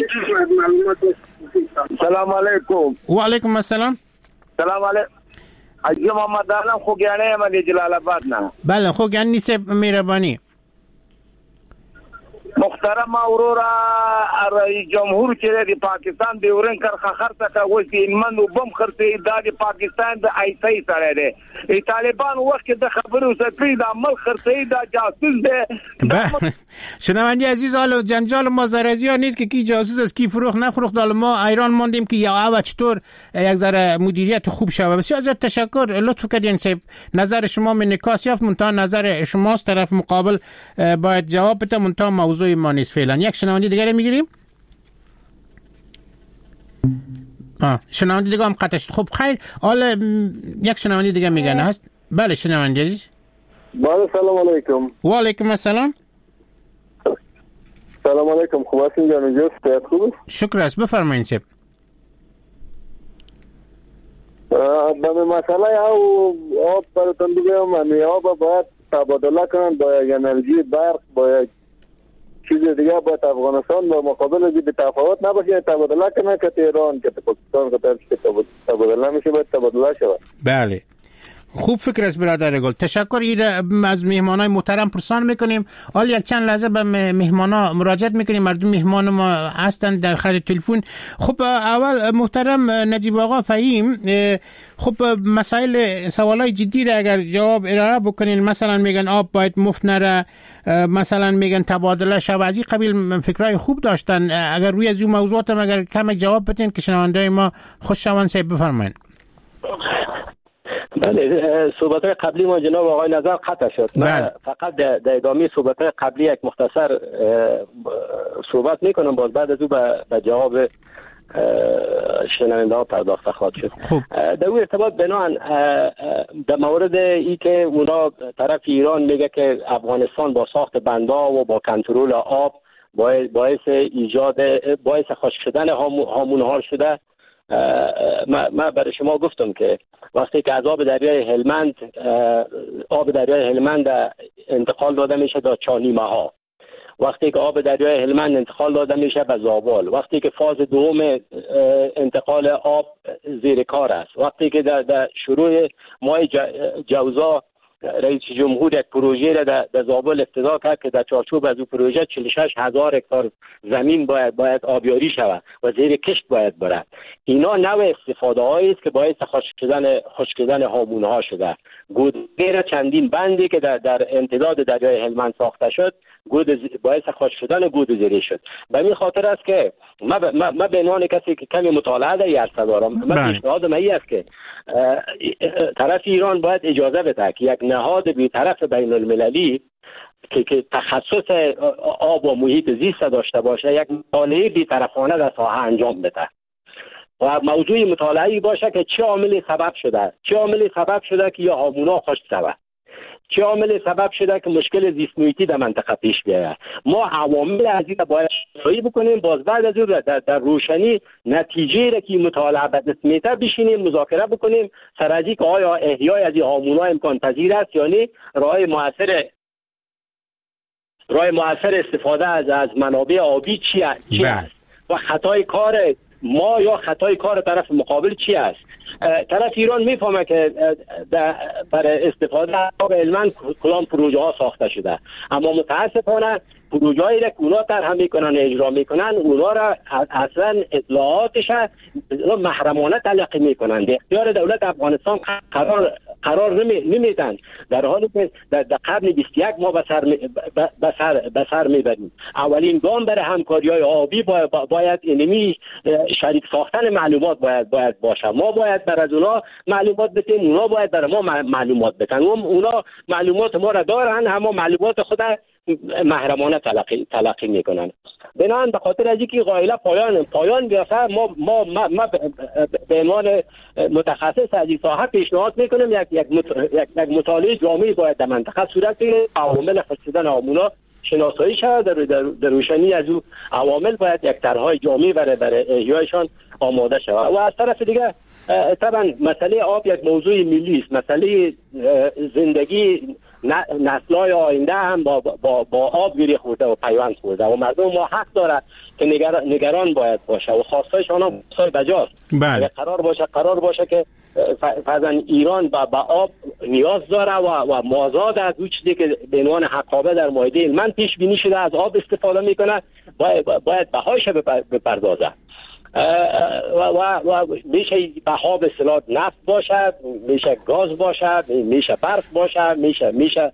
سلام علیکم. و علیکم السلام. سلام علیکم. حاجی محمد علم خوگیانی من جلال آباد نه. بله خوگیانی سے مهربانی. محترم اورورا رئیس جمهور چې د پاکستان د ورن کرخه خرڅه کوي ان من وبم خرڅي د پاکستان د ایسای سره دي طالبان وخت د خبرو سپری د عمل خرڅي د جاسوس دي. شنوندی عزیز، حالا جنجال ما زرزی ها نیست که کی جاسوس است کی فروخت نفروخت. حالا ما ایران ماندیم که یا چطور یک ذره مدیریت خوب شود. بسیار از تشکر، لطف کردین صاحب. نظر شما من نکاس یافت، منتها نظر شماست طرف مقابل باید جواب بده، منتها موضوع ما نیست فعلا. یک شنونده دیگه میگیریم. شنونده دیگه هم قطع شد. خب خیر، حالا یک شنونده دیگه میگن هست. بله شنونده عزیز. بله سلام علیکم. و علیکم السلام. سلام علیکم. خوب هستین جناب؟ صحت خوب است؟ شکر است. بفرمایید صاحب. به مسئله آب براتون بگم. همی آب باید تبادله کنن با یک انرژی برق، با یک چیز دیگه. باید افغانستان با مقابل از به تفاوت نباشه، تبادله کنه که ایران که پاکستان که تبادله میشه باید تبادله شود. بله خوب فکر است برادر گل. تشکر. از مهمانای محترم پرسان میکنیم. حال یک چند لحظه به مهمانا مراجعت میکنیم. مردم مهمان ما هستند در خط تلفن. خب اول محترم نجیب آقا فهیم، خب مسائل سوالای جدی را اگر جواب ارائه بکنین، مثلا میگن آب باید مفت نره، مثلا میگن تبادله شود، از این قبیل فکرای خوب داشتن. اگر روی از این موضوعات هم اگر کم جواب بدین که شنونده ما خوش شوند. صاحب بفرمایید. بله صحبت‌های قبلی ما جناب آقای نظر قطع شد. من فقط در ادامه صحبت‌های قبلی یک مختصر صحبت میکنم، باز بعد از او به جواب شنونده ها پرداخته خواهد شد. در اون ارتباط بناهن در مورد ای که اونا طرف ایران میگه که افغانستان با ساخت بندها و با کنترل آب باعث خشک شدن هامون‌ها شده. من برای شما گفتم که وقتی که از آب دریای هلمند انتقال داده میشه تا چانیمه ها وقتی که آب دریای هلمند انتقال داده میشه به زابل، وقتی که فاز دوم انتقال آب زیر کار است، وقتی که در شروع ماه جوزا رئیس جمهور یک پروژه را در زابل افتتاح کرد که در چارچوب از او پروژه 46,000 هکتار زمین باید آبیاری شود و زیر کشت باید برد. اینا نوع استفاده هایی است که باعث خشک شدن هامونه ها شده. گودگیر چندین بندی که در امتداد دریای هلمند ساخته شد باعث خشک شدن گود زیری شد. به این خاطر است که من به عنوان کسی که کمی مطالعه در عرصه دارم، من پیشنهادم این است که طرف ایران باید اجازه بده که یک نهاد بی‌طرف بین المللی که تخصص آب و محیط زیست داشته باشه یک مطالعه بی‌طرفانه در ساحه انجام بده و موضوع مطالعه‌ای باشه که چه عاملی سبب شده که یا هامونا خشک شود، چه عاملی سبب شده که مشکل زیست محیطی در منطقه پیش بیاید. ما عوامل از این باید شناسایی بکنیم، باز بعد از اون در روشنی نتیجه را که مطالعه به دست میده بشینیم مذاکره بکنیم سر از اینکه آیا احیای از این هامونا امکان پذیر است یا نه، راه مؤثر استفاده از منابع آبی چی است و خطای کار ما یا خطای کار طرف مقابل چی است. طرف ایران میفهمه که برای استفاده از آب هلمند کدام پروژه ها ساخته شده، اما متاسفانه پروژه هایی را که اونا طرح میکنن اجرا میکنن اونا را اصلا اطلاعاتش محرمانه تلقی میکنن، به اختیار دولت افغانستان قرار نمیدن، در حالی که در قرن 21 ما به سر میبریم. اولین گام برای همکاری‌های آبی باید اینمی شریک ساختن معلومات باید باشه. ما باید بر از اونا معلومات بدیم، اونا باید بر ما معلومات بدن. اونا معلومات ما را دارن اما معلومات خود محرمانه تلقی میکنن. بنابراین به خاطر از اینکه قائله پایان بیافته ما به عنوان متخصص از این ساحه پیشنهاد میکنیم یک مطالعه جامعی باید در منطقه صورت بگیرد، عوامل خشک شدن هامونا شناسایی شود، در روشنی از او عوامل باید یک طرح‌های جامعی برای احیایشان آماده شود. و از طرف دیگه طبعا مسئله آب یک موضوع ملی است، مسئله زندگی نسل‌های آینده هم با آب گیری خورده و پیوند خورده و مردم ما حق داره که نگران باید باشه و خواستایشان هم خواستای بجاست. اگر قرار باشه که فرضاً ایران به آب نیاز داره و مازاد از اون چیزی که به عنوان حقابه در مایده هلمند پیش بینی شده از آب استفاده میکنه باید بهایش بپردازه و میشه بها به اصطلاح نفت باشد، میشه گاز باشد، میشه برق باشد، میشه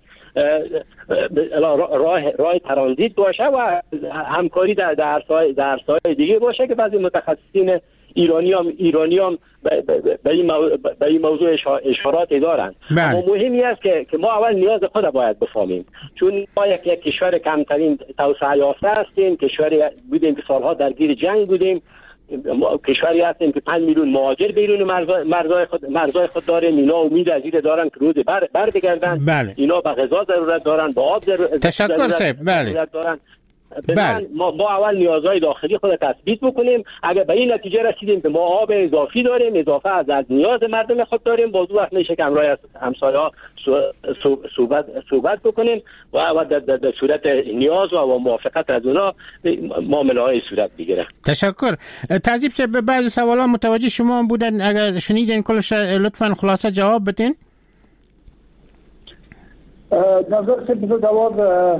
راه ترانزیت باشه و همکاری در عرصه‌های دیگه باشه که بعضی متخصصین ایرانی هم به این موضوع اشاراتی دارن. اما مهمی است که ما اول نیاز خود باید بفهمیم، چون ما یک کشور کمترین توسعه یافته هستیم، کشوری بودیم که سالها درگیر جنگ بودیم، کشوری هستیم که 5 میلیون مهاجر بیرون مرزهای خود داریم. اینا امید از این دارن که روز بر بگردن. اینا به غذا ضرورت دارن، به آب ضرورت دارن. ما اول نیازهای داخلی خود تثبیت بکنیم. اگر به این نتیجه رسیدیم که ما آب اضافی داریم، اضافه از نیاز مردم خود داریم، باز وقت میشه که همراه همسایه‌ها صحبت بکنیم و در صورت نیاز و موافقت از اونا معامله‌های صورت بگیره. تشکر. تعذیب صاحب به بعضی سوالا متوجه شما بودن، اگر شنیدین کلش لطفاً خلاصه جواب بدین. نظر سه جواب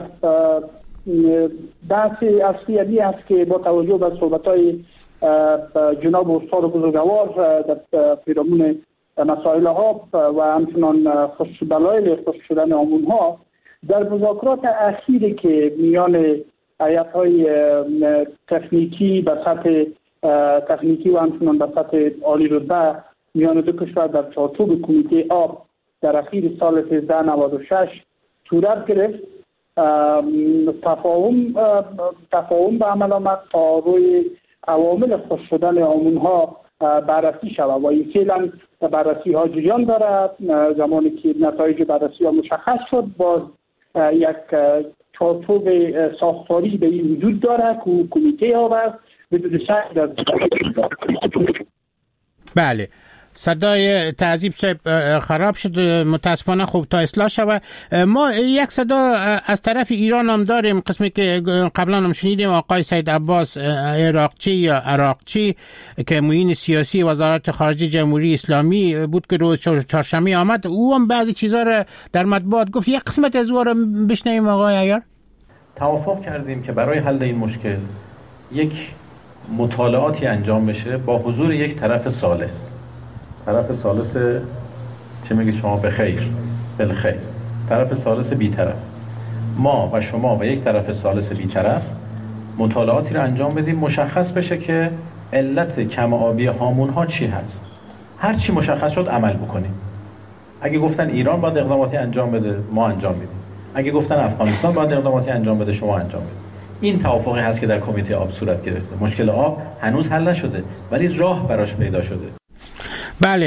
بحث اصلی علی است که با توجه به صحبت‌های جناب استاد بزرگوار در پیرامون مسائل آب و همچنان دلایل خشک شدن هامون‌ها، در مذاکرات اخیری که میان هیئت‌های تکنیکی به سطح تکنیکی و همچنان به سطح عالی رتبه میان دو کشور در چارچوب کمیته آب در اخیر سال 1396 صورت گرفت، تفاهم به عمل آمد تا روی عوامل خشک شدن هامون‌ها بررسی شود و این فعلا بررسی ها جریان دارد. زمانی که نتایج بررسی ها مشخص شد باز یک چارچوب ساختاری به این وجود دارد که کمیته ها بدون شک. بله، صدای تعذیب صاحب خراب شد، متاسفانه خوب تا اصلاح شود. ما یک صدا از طرف ایران هم داریم، قسمی که قبلا هم شنیدیم آقای سید عباس عراقچی که معین سیاسی وزارت خارجه جمهوری اسلامی بود که روز چهارشنبه آمد، او هم بعضی چیزا رو در مطبوعات گفت. یک قسمت از او رو بشنویم آقای عیار. توافق کردیم که برای حل این مشکل یک مطالعاتی انجام بشه با حضور یک طرف ثالث. طرف ثالث چه میگه شما؟ بخیر، بالخیر. طرف ثالث بی‌طرف. ما و شما و یک طرف ثالث بی‌طرف مطالعاتی رو انجام بدیم مشخص بشه که علت کم آبی هامون ها چی هست. هر چی مشخص شد عمل بکنیم. اگه گفتن ایران باید اقداماتی انجام بده، ما انجام میدیم. اگه گفتن افغانستان باید اقداماتی انجام بده، شما انجام بدید. این توافقی هست که در کمیته آب صورت گرفته. مشکل آب هنوز حل نشده ولی راه براش پیدا شده. بله،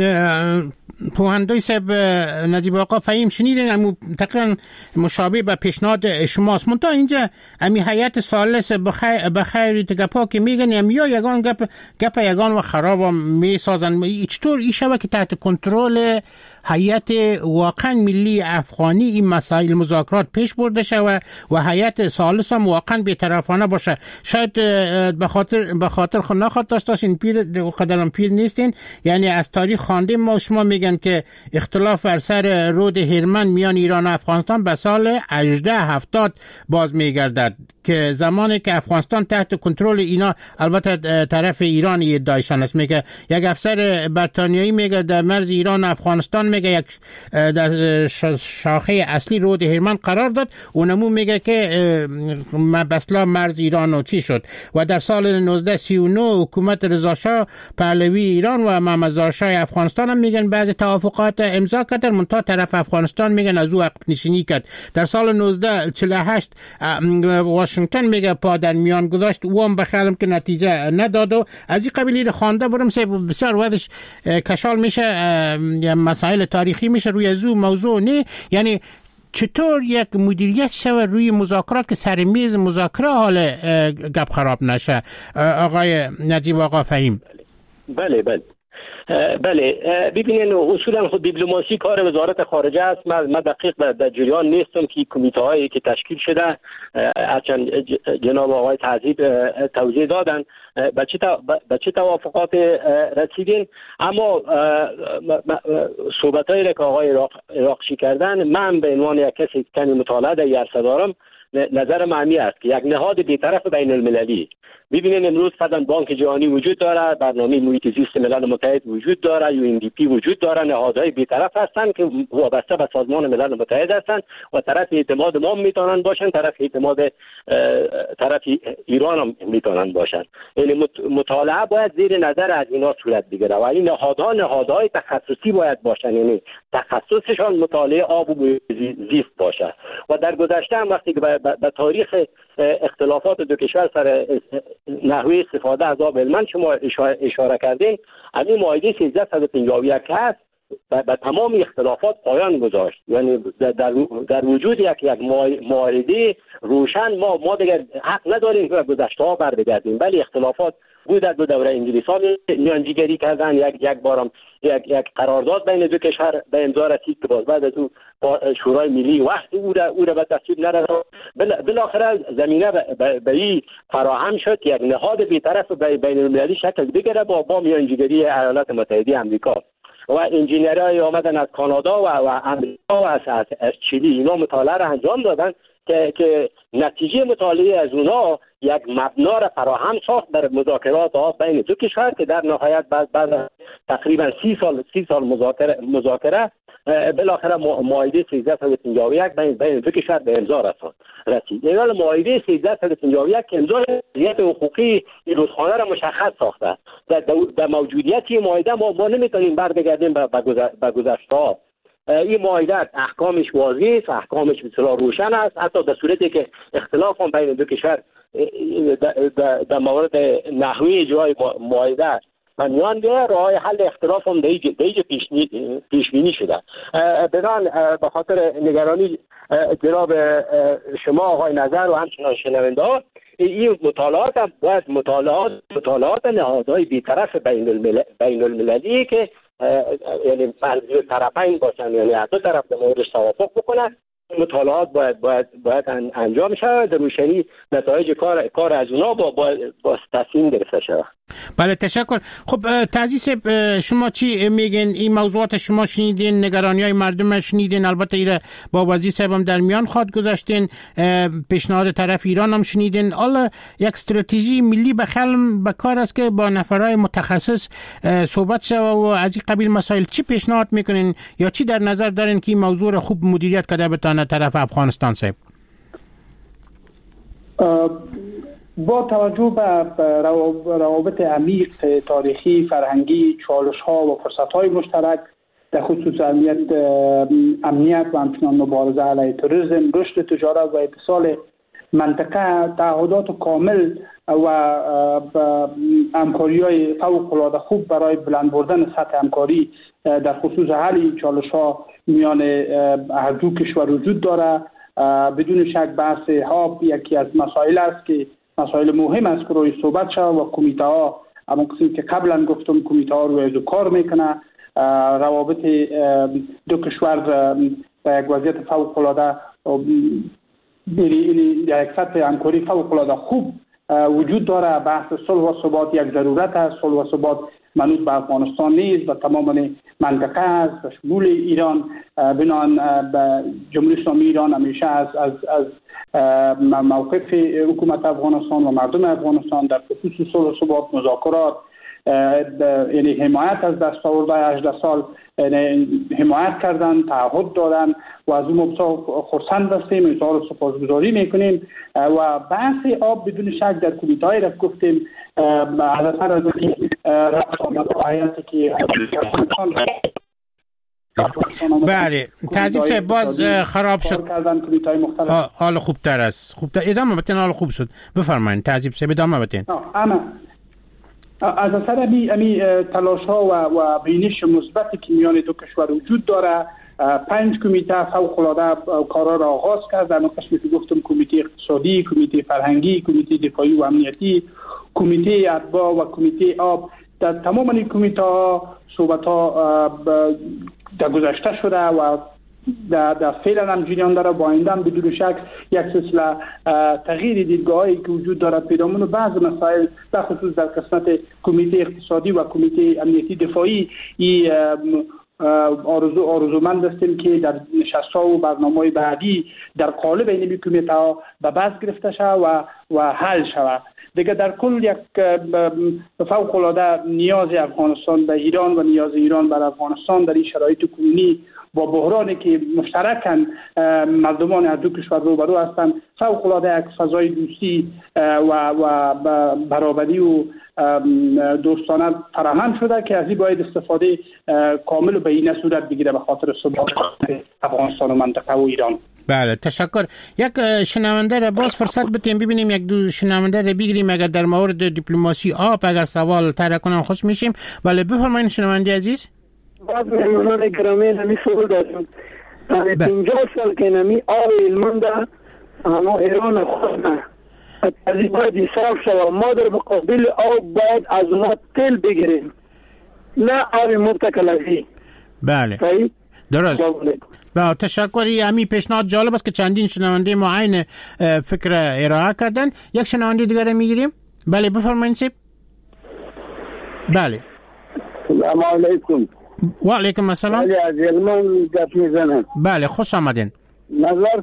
پوهندوی صاحب نجیب آقا فهیم شنیدین تقریبا مشابه به پیشنهاد شماست. منتها اینجا امی هیئت ثالث بخیر گپا که میگن یا یگان گپ یگان و خراب هم میسازن. چطور این شبه که تحت کنترل هیئت واقعا ملی افغانی این مسائل مذاکرات پیش برده شود و هیئت ثالث هم واقعا بی‌طرفانه باشه؟ شاید به خاطر خود نخواد داشتین پیر قدرم پیر نیستین، یعنی از تاریخ خواندیم ما شما میگن که اختلاف بر سر رود هرمن میان ایران و افغانستان به سال 1870 باز میگردد که زمانی که افغانستان تحت کنترل اینا، البته طرف ایران ادعایشان است، میگه یک افسر بریتانیایی میگه در مرز ایران و افغانستان میگه یک در شاخه اصلی رود هرمن قرار داد، اونمو میگه که بسلا مرز ایران و چی شد. و در سال 1939 حکومت رضا شاه پهلوی ایران و محمد رضا شاه افغانستان هم میگن بعضی توافقات امضا کردن، منتها طرف افغانستان میگن از او عقب نشینی کرد. در سال 1948 واشنگتن میگه پا در میان گذاشت، او هم بخیالم که نتیجه نداد و از این قبیلی خوانده برم بسیار وقتش کشال میشه، مسائل تاریخی میشه روی از موضوع نه. یعنی چطور یک مدیریت شود روی مذاکرات که سر میز مذاکره حال گپ خراب نشه؟ آقای نجیب آقا فهیم. بله ببینین اصولا خود دیپلماسی کار وزارت خارجه است. من دقیق در جریان نیستم که کمیته هایی که تشکیل شده، هرچند جناب آقای تعذیب توضیح دادن به چه توافقات رسیدین، اما صحبت هایی که آقای عراقچی کردن، من به عنوان یک کسی که مطالعه در عرصه دارم، نظر معنی است که یک نهاد بی‌طرف بین المللی، ببینید امروز فقط بانک جهانی وجود داره، برنامه محیط زیست ملل متحد وجود داره، UNDP وجود داره، نهادهای بی‌طرف هستند که وابسته به سازمان ملل متحد هستند و طرف اعتماد ما میتونن باشن، طرف اعتماد طرف ایران هم میتونن باشن. یعنی مطالعه باید زیر نظر از اینا صورت بگیره و این نهادهای تخصصی باید باشن، یعنی تخصصشان مطالعه آب و زیست باشه. و در گذشته هم وقتی که به تاریخ اختلافات دو کشور سر نحوه استفاده از آب هلمند شما اشاره کردین، همین مایده 1351 هست به تمام اختلافات پایان گذاشت. یعنی در وجود یک معاهده روشن ما دیگر حق نداریم که گذشته ها بر بگردیم، ولی اختلافات بود. در دو دوره انگلیسان میانجیگری کردن، یک بارم یک قرارداد بین دو کشور به امضا رسید که باز بعد از اون شورای ملی وقتی او را به تصویب نرساند. بالاخره زمینه به این فراهم شد که یک نهاد بی‌طرف بین المللی شکل بگیره با میانجیگری ایالات متحده آمریکا و انجینرهای آمدن از کانادا و امریکا و از چیلی، اینا مطالعه را انجام دادن که نتیجه مطالعه از اونا یک مبنا را فراهم ساخت در مذاکرات بین دو کشور که در نهایت بعد تقریبا 30 سال مذاکره بالاخره معاهده 1351 بین دو کشور به امضا رسید. این معاهده 1351 که امضای وضعیت حقوقی این رودخانه را مشخص ساخته. در موجودیت این معاهده ما نمیتونیم برگردیم به گذشته. این معاهده احکامش واضح است، احکامش بسیار روشن است، حتی در صورتی که اختلاف هم بین دو کشور در مورد نحوه اجرای معاهده میان بیاید، راه حل اختلاف هم دیگه پیش بینی شده. به خاطر نگرانی جناب شما آقای نظر و همچنان شنونده ها، این مطالعات هم باید مطالعات نهادهای بی‌طرف بین المللی که یعنی منظور طرفین باشن، یعنی از دو طرف در موردش توافق بکنن، مطالعات باید انجام شود، در روشنی نتایج کار از اونا با تصمیم گرفته شود. بله تشکر. خب تعزیز شما چی میگین؟ این موضوعات شما شنیدین، نگرانی مردم شنیدین، البته ایره با وزیر صاحب هم در میان خواد گذاشتین، پیشنهاد طرف ایران هم شنیدین. حالا یک استراتژی ملی به کار است که با نفرای متخصص صحبت شود و از این قبیل مسائل چی پیشنهاد میکنین یا چی در نظر دارین که این موضوع خوب مدیریت کرده بتانه طرف افغانستان صاحب؟ با توجه به روابط عمیق تاریخی، فرهنگی، چالش‌ها و فرصت‌های مشترک در خصوص امنیت و همچنان مبارزه علیه تروریسم، رشد تجارت و اتصال منطقه، تعهدات کامل و همکاری‌های فوق‌العاده خوب برای بلند بردن سطح همکاری در خصوص حل این چالش‌ها میان هر دو کشور وجود دارد. بدون شک بحث آب یکی از مسائل است که مسائل مهم است که روی صحبت شود و کمیته ها، اما قسمی که قبلا گفتم کمیته ها روی ازو کار میکنه. روابط دو کشور در یک وضعیت فوق العاده در یک سطح همکاری فوق العاده خوب وجود داره. بحث صلح و ثبات یک ضرورت است. صلح و ثبات منوط به افغانستان نیست و تمام منطقه است و شمول ایران. بنان به جمهوری اسلامی ایران همیشه از موقف حکومت افغانستان و مردم افغانستان در خصوص صلح و ثبات، مذاکرات، یعنی حمایت از دستاوردهای 18 سال حمایت کردن، تعهد دادن و از اون مبسا خرسند هستیم، اظهار سپاسگزاری میکنیم. و بحث آب بدون شک در کمیته‌ای را گفتیم از اثر از آیاتی که بله تعظیم صاحب باز خراب شد، حال خوبتر است. ادامه بتین، حال خوب شد. بفرمایید تعظیم صاحب ادامه بتین. اما از اثر امی تلاش ها و بینش مثبتی که میان دو کشور وجود داره، 5 کمیته فوق العاده کارا را آغاز کرد. در قسمی که گفتم کمیته اقتصادی، کمیته فرهنگی، کمیته دفاعی و امنیتی، کمیته اتباع و کمیته آب. در تمام این کمیته ها صحبت ها در گذشته شده و در فعلا هم جریان داره. با آینده هم بدون شک یک سلسله تغییر دیدگاهی که وجود دارد پیرامون بعض مسائل، در خصوص در قسمت کمیته اقتصادی و کمیته امنیتی دفاعی آرزومند هستیم که در نشست‌ها و برنامه‌های بعدی در قالب این کمیته‌ها به بحث گرفته شود و حل شود. دیگه در کل یک فوق العاده نیاز افغانستان به ایران و نیاز ایران بر افغانستان در این شرایط کنونی با بحرانی که مشترکاً مردمان از دو کشور روبرو هستند، فوق العاده یک فضای دوستی و برابری و دوستانه فراهم شده که از این باید استفاده کامل و به این صورت بگیره به خاطر ثبات افغانستان و منطقه و ایران. بله تشکر. یک شنونده را باز فرصت بتیم ببینیم، یک دو شنونده را بگیریم اگر در مورد دیپلماسی آب اگر سوال طرح کنن خوش میشیم. بله بفرمایید شنونده عزیز. باز مهمانان گرامی نمی سوال دارم. 50 سال که نمی آب هلمند اما ایران خود نه از این باید حساب شود. ما در مقابل آب باید از اونا تل بگیریم، نه آب مبتکلفی. بله درست. با تشکری. همین پیشنهاد جالب است که چندین شنونده ما عین فکر ارائه کردن. یک شنونده دیگر میگیریم. بله بفرمایید سیب. بله سلام علیکم. و علیکم السلام. ولی از علمان گپ میزنم. بله خوش آمدین. نظر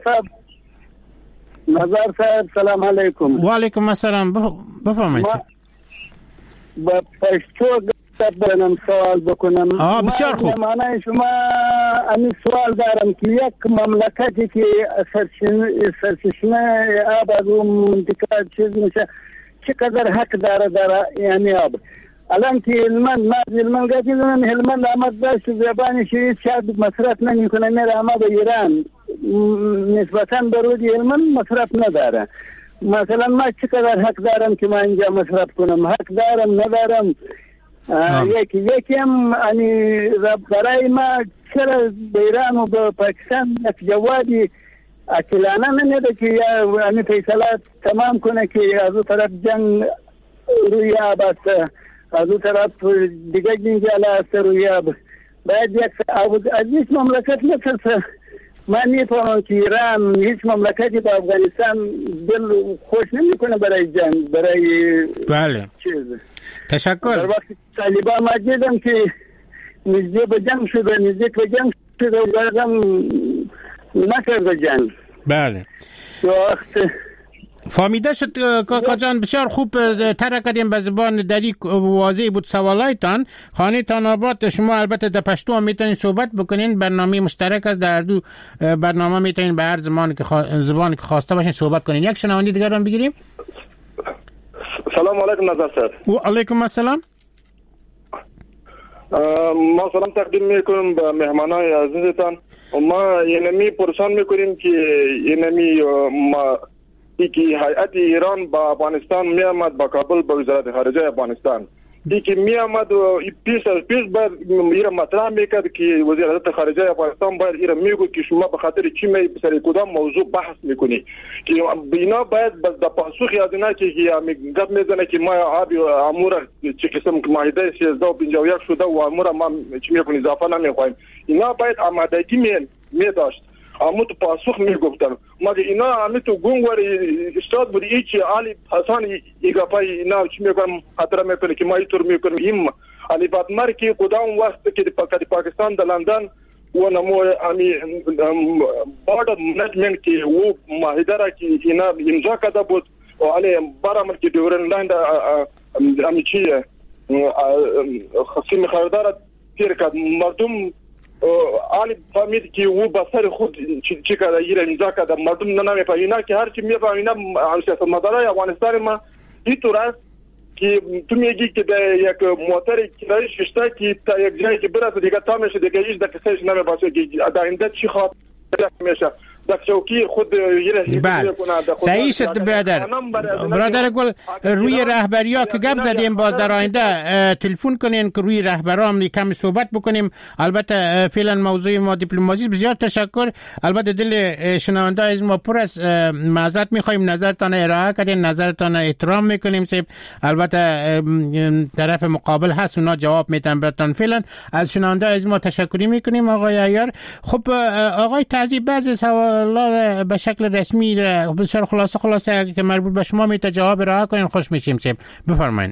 صاحب سلام علیکم. و علیکم السلام. بفرمایید سیب. با پشتو بنام سوال بکنم. بسیار خوب. معنی شما امی سوال دارم که یک مملکتی که سرچشمه آب از اون منطقه چیز میشه چقدر حق داره یعنی آب. الان که هلمند گفتم هلمند آمد داشت زبانش هیچ شاید مصرف نمیکنه، میره اما به ایران نسبتا به رود هلمند مصرف نداره. مثلا ما چقدر حق دارم که من اینجا مصرف کنم؟ حق دارم ندارم؟ یکی هم برای ما چرا به ایران و به پاکستان یک جوابی اکلانه نمیده که یعنی فیصله تمام کنه که از اون طرف جنگ روی آب است، از اون طرف دیگه جنگل است روی آب. باید یک از هیچ مملکت مثل من میفهمم که ایران هیچ مملکتی با افغانستان دل خوش نمیکنه برای جنگ، برای بله چیز. تشکر. در وقت طالبان ما دیدم که نزدیک به جنگ شده و بعدم نکرده جنگ. بله وقت فهمیده شد کاکا جان، بسیار خوب طرح کردیم به زبان دری واضح بود سوالایتان. خانه تان آباد، شما البته در پشتو هم میتونید صحبت بکنین، برنامه مشترک است، در دو برنامه میتونید به هر زبانی که خواسته باشین صحبت کنین. یک شنونده دیگر هم بگیریم. سلام علیکم نظر صاحب. و علیکم السلام. ما سلام تقدیم میکنم به مهمانای عزیزتان. ما اینمی پرسان میکنیم که اینمی ما که هیئت ایران با افغانستان می آمد با کابل با وزارت خارجه افغانستان که می آمد و پیش بر ایران مطرح میکرد که وزارت خارجه افغانستان باید ایران میگو که شما به خاطر چی می سر کدام موضوع بحث میکنی که اینا باید در پاسخی از اینا که گپ میزنه که ما آب امور چه قسم که ماهیده 1351 شده و امور ما چی میکنی اضافه نمیخوایم. اینا باید آمادگی می داشت اما تو پاسخ میگفتن مگه اینا همه تو گونگوار استاد بود ایچی علی حسن ایگافای اینا چی میگم خاطر میکنه که ما اینطور میکنیم این علی بادمر که کدام وقت که پاکستان در لندن و نمو امی بارد منجمنت که و معاهده را که اینا امضا کرده بود و علی برامر که دورن لند امی چیه خصیم خاردار تیر کرد مردم علی فهمید که او بسر خود چی کرده ایران امضا کرده مردم نمیفهمه اینا که هر چی میفهمه اینا سیاستمدارای افغانستان ما اینطور است که تو میگی که در یک موتر کرایه ششته که تا یک جایی که برسه دیگه تا میشه دیگه هیچ دقیقش نمیباشه که در اینده چی خواهد میشه در چوکی خود بله صحیح شد برادر گل. روی رهبریا که گپ زدیم باز در آینده تلفن کنین که روی رهبرام کمی صحبت بکنیم. البته فعلا موضوع ما دیپلماسی. بسیار تشکر. البته دل شنونده از ما پر است. معذرت میخوایم نظرتان ارائه کردین، نظرتان احترام میکنیم. البته طرف مقابل هست اونا جواب میدن براتون. فعلا از شنونده از ما تشکری میکنیم آقای عیار. خب آقای تعزی بعضی سوال به شکل رسمی بسیار خلاصه که مربوط به شما میتونه جواب ارائه کنین خوش میشیم. بفرمایید.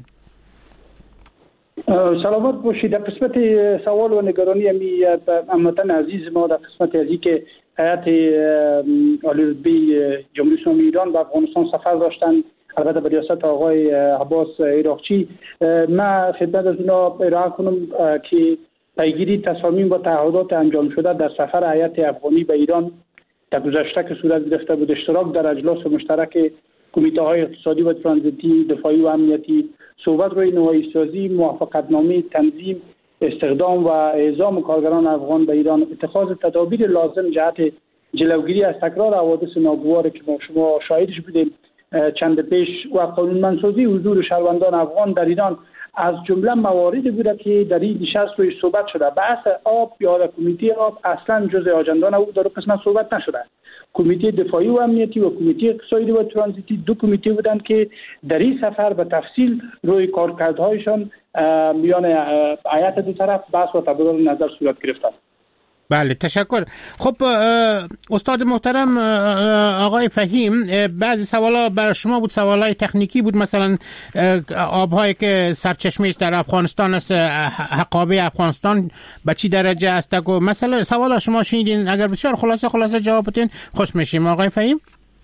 سلامت باشید. در قسمت سوال و نگرانی هموطن عزیز ما در قسمت ازی که هیئت عالی رتبه جمهوری اسلامی ایران به افغانستان سفر داشتن، البته به ریاست آقای عباس عراقچی، من خدمت از اینا ارائه کنم که پیگیری تصامیم و تعهدات انجام شده در سفر هیئت افغانی به ایران در گذشته که صورت گرفته بود، اشتراک در اجلاس مشترک کمیته های اقتصادی و ترانزیتی، دفاعی و امنیتی، صحبت روی نوآیی سازی، موافقتنامه تنظیم استخدام و اعزام کارگران افغان به ایران، اتخاذ تدابیر لازم جهت جلوگیری از تکرار حوادث ناگواری که ما شما شاهدش بودیم چند پیش و قانونمندسازی حضور شهروندان افغان در ایران از جمله مواردی بوده که در این نشست روی صحبت شده. بحث آب یا کمیته آب اصلا جزء آجنده نبود، در قسمت صحبت نشده. کمیته دفاعی و امنیتی و کمیته اقتصادی و ترانزیتی دو کمیته بودند که در این سفر به تفصیل روی کارکردهایشان میان هیئت دو طرف بحث و تبادل نظر صورت گرفته. بله تشکر. خب استاد محترم آقای فهیم، بعضی سوالا بر شما بود، سوالای تکنیکی بود، مثلا آبهایی که سرچشمهش در افغانستان است، حقابه افغانستان به چی درجه است و مثلا سوالا شما شنیدین، اگر بسیار خلاصه جواب بدین خوش میشیم. آقای فهیم.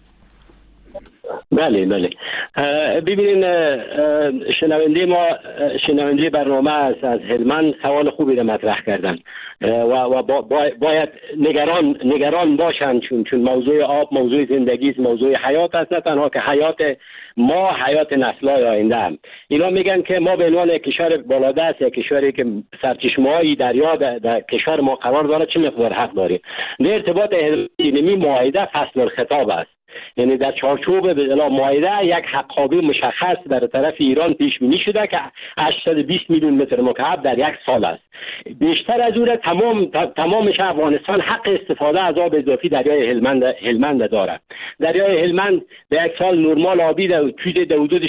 بله ببینین شنونده برنامه از هلمند سوال خوبی را مطرح کردن و باید نگران باشن چون موضوع آب موضوع زندگی است، موضوع حیات است، نه تنها که حیات ما، حیات نسل‌های آینده هم. اینا میگن که ما به عنوان کشور بالادست یا کشوری که سرچشمه‌های دریا در کشور ما قرار داره چه مقدار حق داریم. در ارتباط علمی معاهده فصل الخطاب است یعنی در چارچوب به اصطلاح مائده یک حقابه مشخص در طرف ایران پیش بینی شده که 820 میلیون متر مکعب در یک سال است. بیشتر از اون تمامش افغانستان حق استفاده از آب اضافی دریای هلمند دارد. دریای هلمند در یک سال نرمال آبی در حدود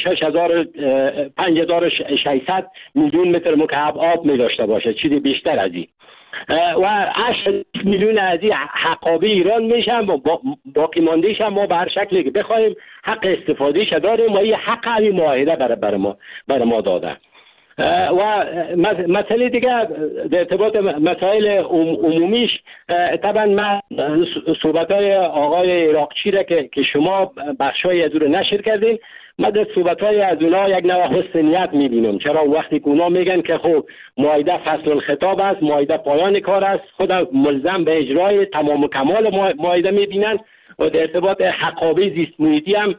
5600 میلیون متر مکعب آب می داشته باشه، چیزی بیشتر از این. و 8 میلیون از این حقابه ایران میشن، باقی ماندهش هم ما به هر شکلی که بخوایم حق استفادهش داریم و این حق همین معاهده برای ما داده. و مسئله دیگه در ارتباط مسائل عمومیش، طبعا من صحبت‌های آقای عراقچی را که شما بخشای از اون نشر کردین، من در صحبت‌های از اونا یک نوع حسن نیت می‌بینم. چرا وقتی که اونا میگن که خب معاهده فصل الخطاب است، معاهده پایان کار است، خود ملزم به اجرای تمام و کمال معاهده می‌بینن و در ارتباط حقابه زیست محیطی هم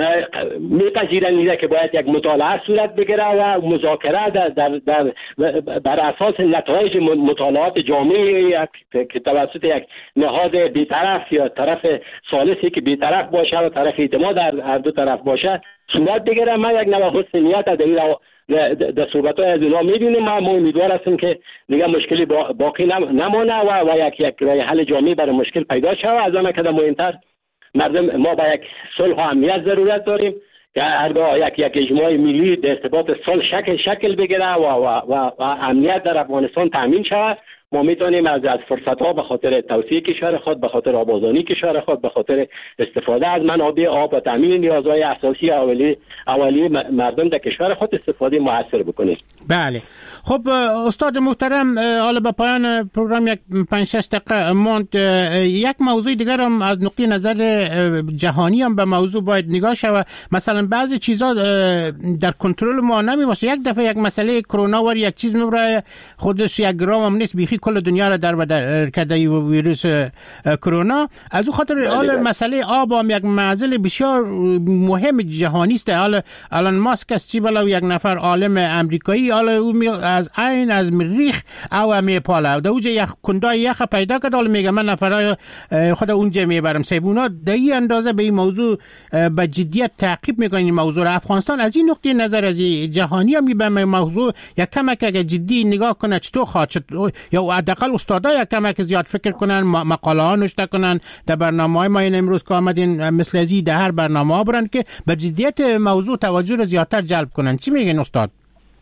میپذیرن که باید یک مطالعه صورت بگیره و مذاکره در بر اساس نتایج مطالعات جامعی که توسط یک نهاد بی‌طرف یا طرف ثالثی که بی‌طرف باشه و طرف اعتماد هر دو طرف باشه صورت بگیره. من یک نوع حسن نیت در صحبت‌های از اونا می‌بینیم. ما امیدوار هستیم که دیگه مشکلی باقی نمانه و یک راه حل جامعی برای مشکل پیدا شود. از آن که مهمتر مردم ما با یک صلح و امنیت ضرورت داریم که هرگاه یک اجماع ملی در ارتباط صلح شکل بگیره و امنیت در افغانستان تامین شود، ما میتونیم از فرصت‌ها به خاطر توسعه کشور خود، به خاطر آبادانی کشور خود، به خاطر استفاده از منابع آب و تامین نیازهای اساسی اولیه مردم در کشور خود استفاده موثر بکنیم. بله. خب استاد محترم، حالا به پایان پروگرام یک 5-6 دقیقه ماند. یک موضوع دیگر هم از نقطه نظر جهانی هم به موضوع باید نگاه شود. مثلا بعضی چیزا در کنترل ما نمی باشه. یک دفعه یک مسئله کرونا ور یک چیز میبره خودش یک گرام هم نیست، بیخی کل دنیا را در بدر کرده ویروس کرونا. از اون خاطر حال مسئله آب هم یک معضل بسیار مهم جهانی است. حالا الان ماسک است چی بلا یک نفر عالم امریکایی حالا او از مریخ او میپاله در اوجه یک کندای یخ پیدا کرد، حالا میگه من نفرای خود اونجا میبرم. سیبونا در این اندازه به این موضوع به جدیت تعقیب میکنن این موضوع را. افغانستان از این نقطه نظر از جهانی هم به موضوع یک کمک اگه جدی نگاه کنه چطور خواهد شد، یا حداقل استادا یک کمک زیاد فکر کنن، مقاله ها نوشته کنن در برنامه‌های ما این امروز که آمدین مثل ازی در هر برنامه ها برن که به جدیت موضوع توجه را زیادتر جلب کنن. چی میگن استاد؟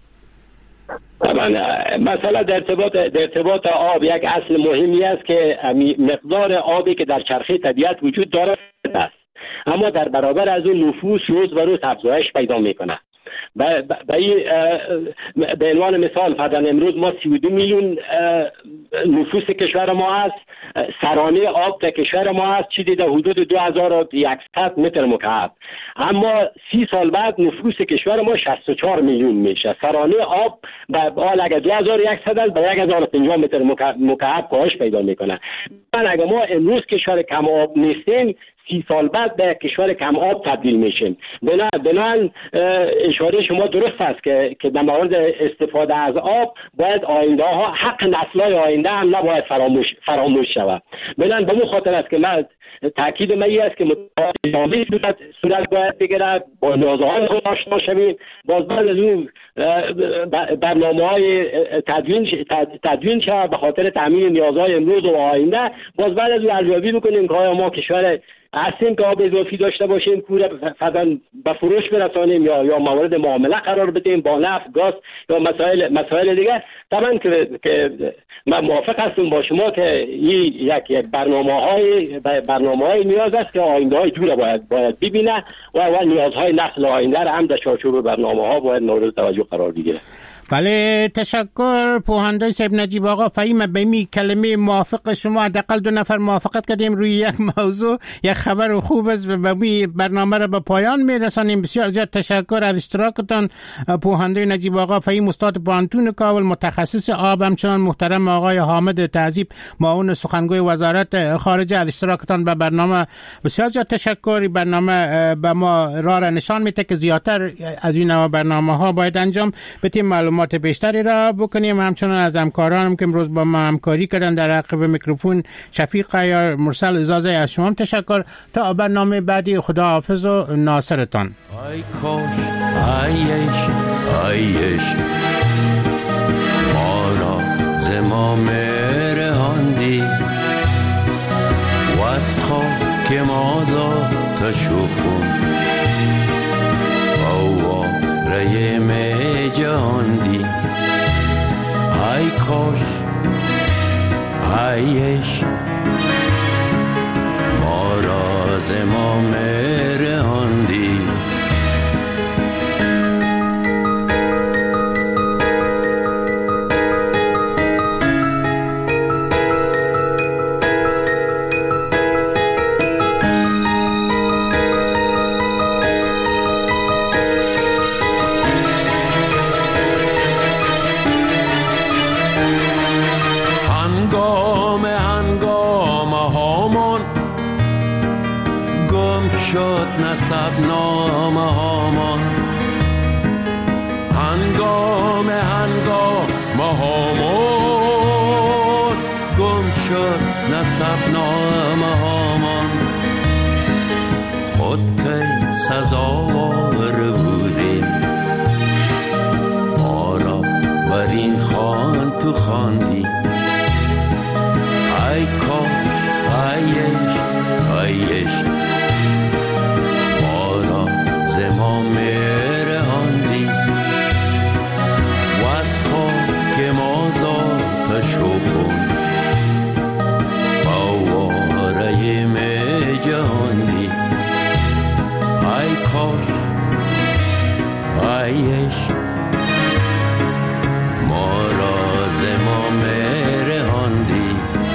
طبعا مثلا در ارتباط آب یک اصل مهمی است که مقدار آبی که در چرخه طبیعت وجود دارد است، اما در برابر از اون نفوس روز به روز افزایش پیدا میکنه. به عنوان مثال فرضاً امروز ما 32 میلیون نفوس کشور ما است، سرانه آب در کشور ما است چیزی در حدود 2100 متر مکعب، اما 30 سال بعد نفوس کشور ما 64 میلیون میشه. سرانه آب اگر 2100 است به 1050 متر مکعب کاهش پیدا میکنه. اگر ما امروز کشور کم آب نیستیم 30 سال بعد به کشور کم آب تبدیل میشیم. بنابراین اشاره شما درست است که در مورد استفاده از آب باید آینده ها، حق نسل‌های آینده هم نباید فراموش شود. بنابراین به اون خاطر است که من تاکید من است که مطالعه صورت باید بگیرد، با نیازهای خود آشنا شویم، باز بعد از اون برنامه‌های تدوین شود به خاطر تامین نیازهای امروز و آینده، باز بعد از اون ارزیابی بکنیم که آیا ما کشور هستیم که آب اضافی داشته باشیم پول فقط به فروش برسانیم یا موارد معامله قرار بدیم با نفت، گاز یا مسائل دیگه. طبعا که من موافق هستم با شما که این یک برنامه‌های نیاز است که آینده‌های دور باید ببینه و نیازهای نسل آینده را هم در چارچوب برنامه‌ها باید مورد توجه قرار بگیره. بله، تشکر پوهندای صاحب نجیب آقا. فهیم به می کلمه موافق شما حداقل 2 نفر موافقت کردیم روی یک موضوع. یک خبر خوب است و به برنامه را به پایان میرسانیم. بسیار زیاد تشکر از اشتراکتان پوهندای نجیب آقا فهیم، استاد پوهنتون کابل، متخصص آب، همچنان محترم آقای حامد تعذیب معاون سخنگوی وزارت خارجه. از اشتراکتان به برنامه بسیار زیاد تشکر. برنامه به ما راه را نشان میده که زیادتر از این نوع برنامه‌ها باید انجام بدیم. معلومات معلومات بیشتری را بکنیم. همچنان از همکارانم که امروز با ما همکاری کردن در عقب میکروفون شفیق عیار، مرسل اجازه از شما تشکر. تا برنامه بعدی خدا حافظ و ناصرتان. ای کاش ایش ما را زمام رهاندی و از خاک مازاد شخون فواره می جهاندی. ای کاش ایش ما را زمام رهاندی. نسب نامه هامان هنگام هامان گم شد نسب نامه هامان. خود که سزاوار بودیم ما را بر این خوان تو خواندی. ای کاش ایش زمام رهاندی و از خاک مازاد شخون فواره می جهاندی. ای کاش ایش ما را زمام رهاندی.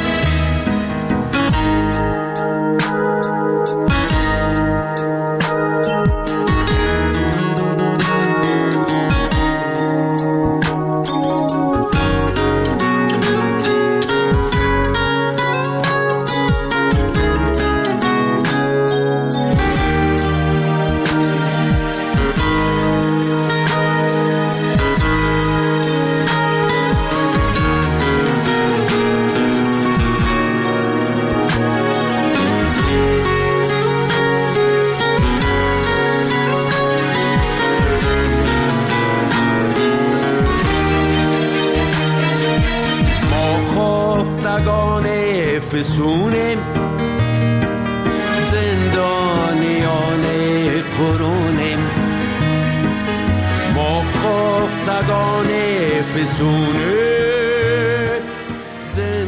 فسونیم زندانیان قرونیم ما خفتگان فسونیم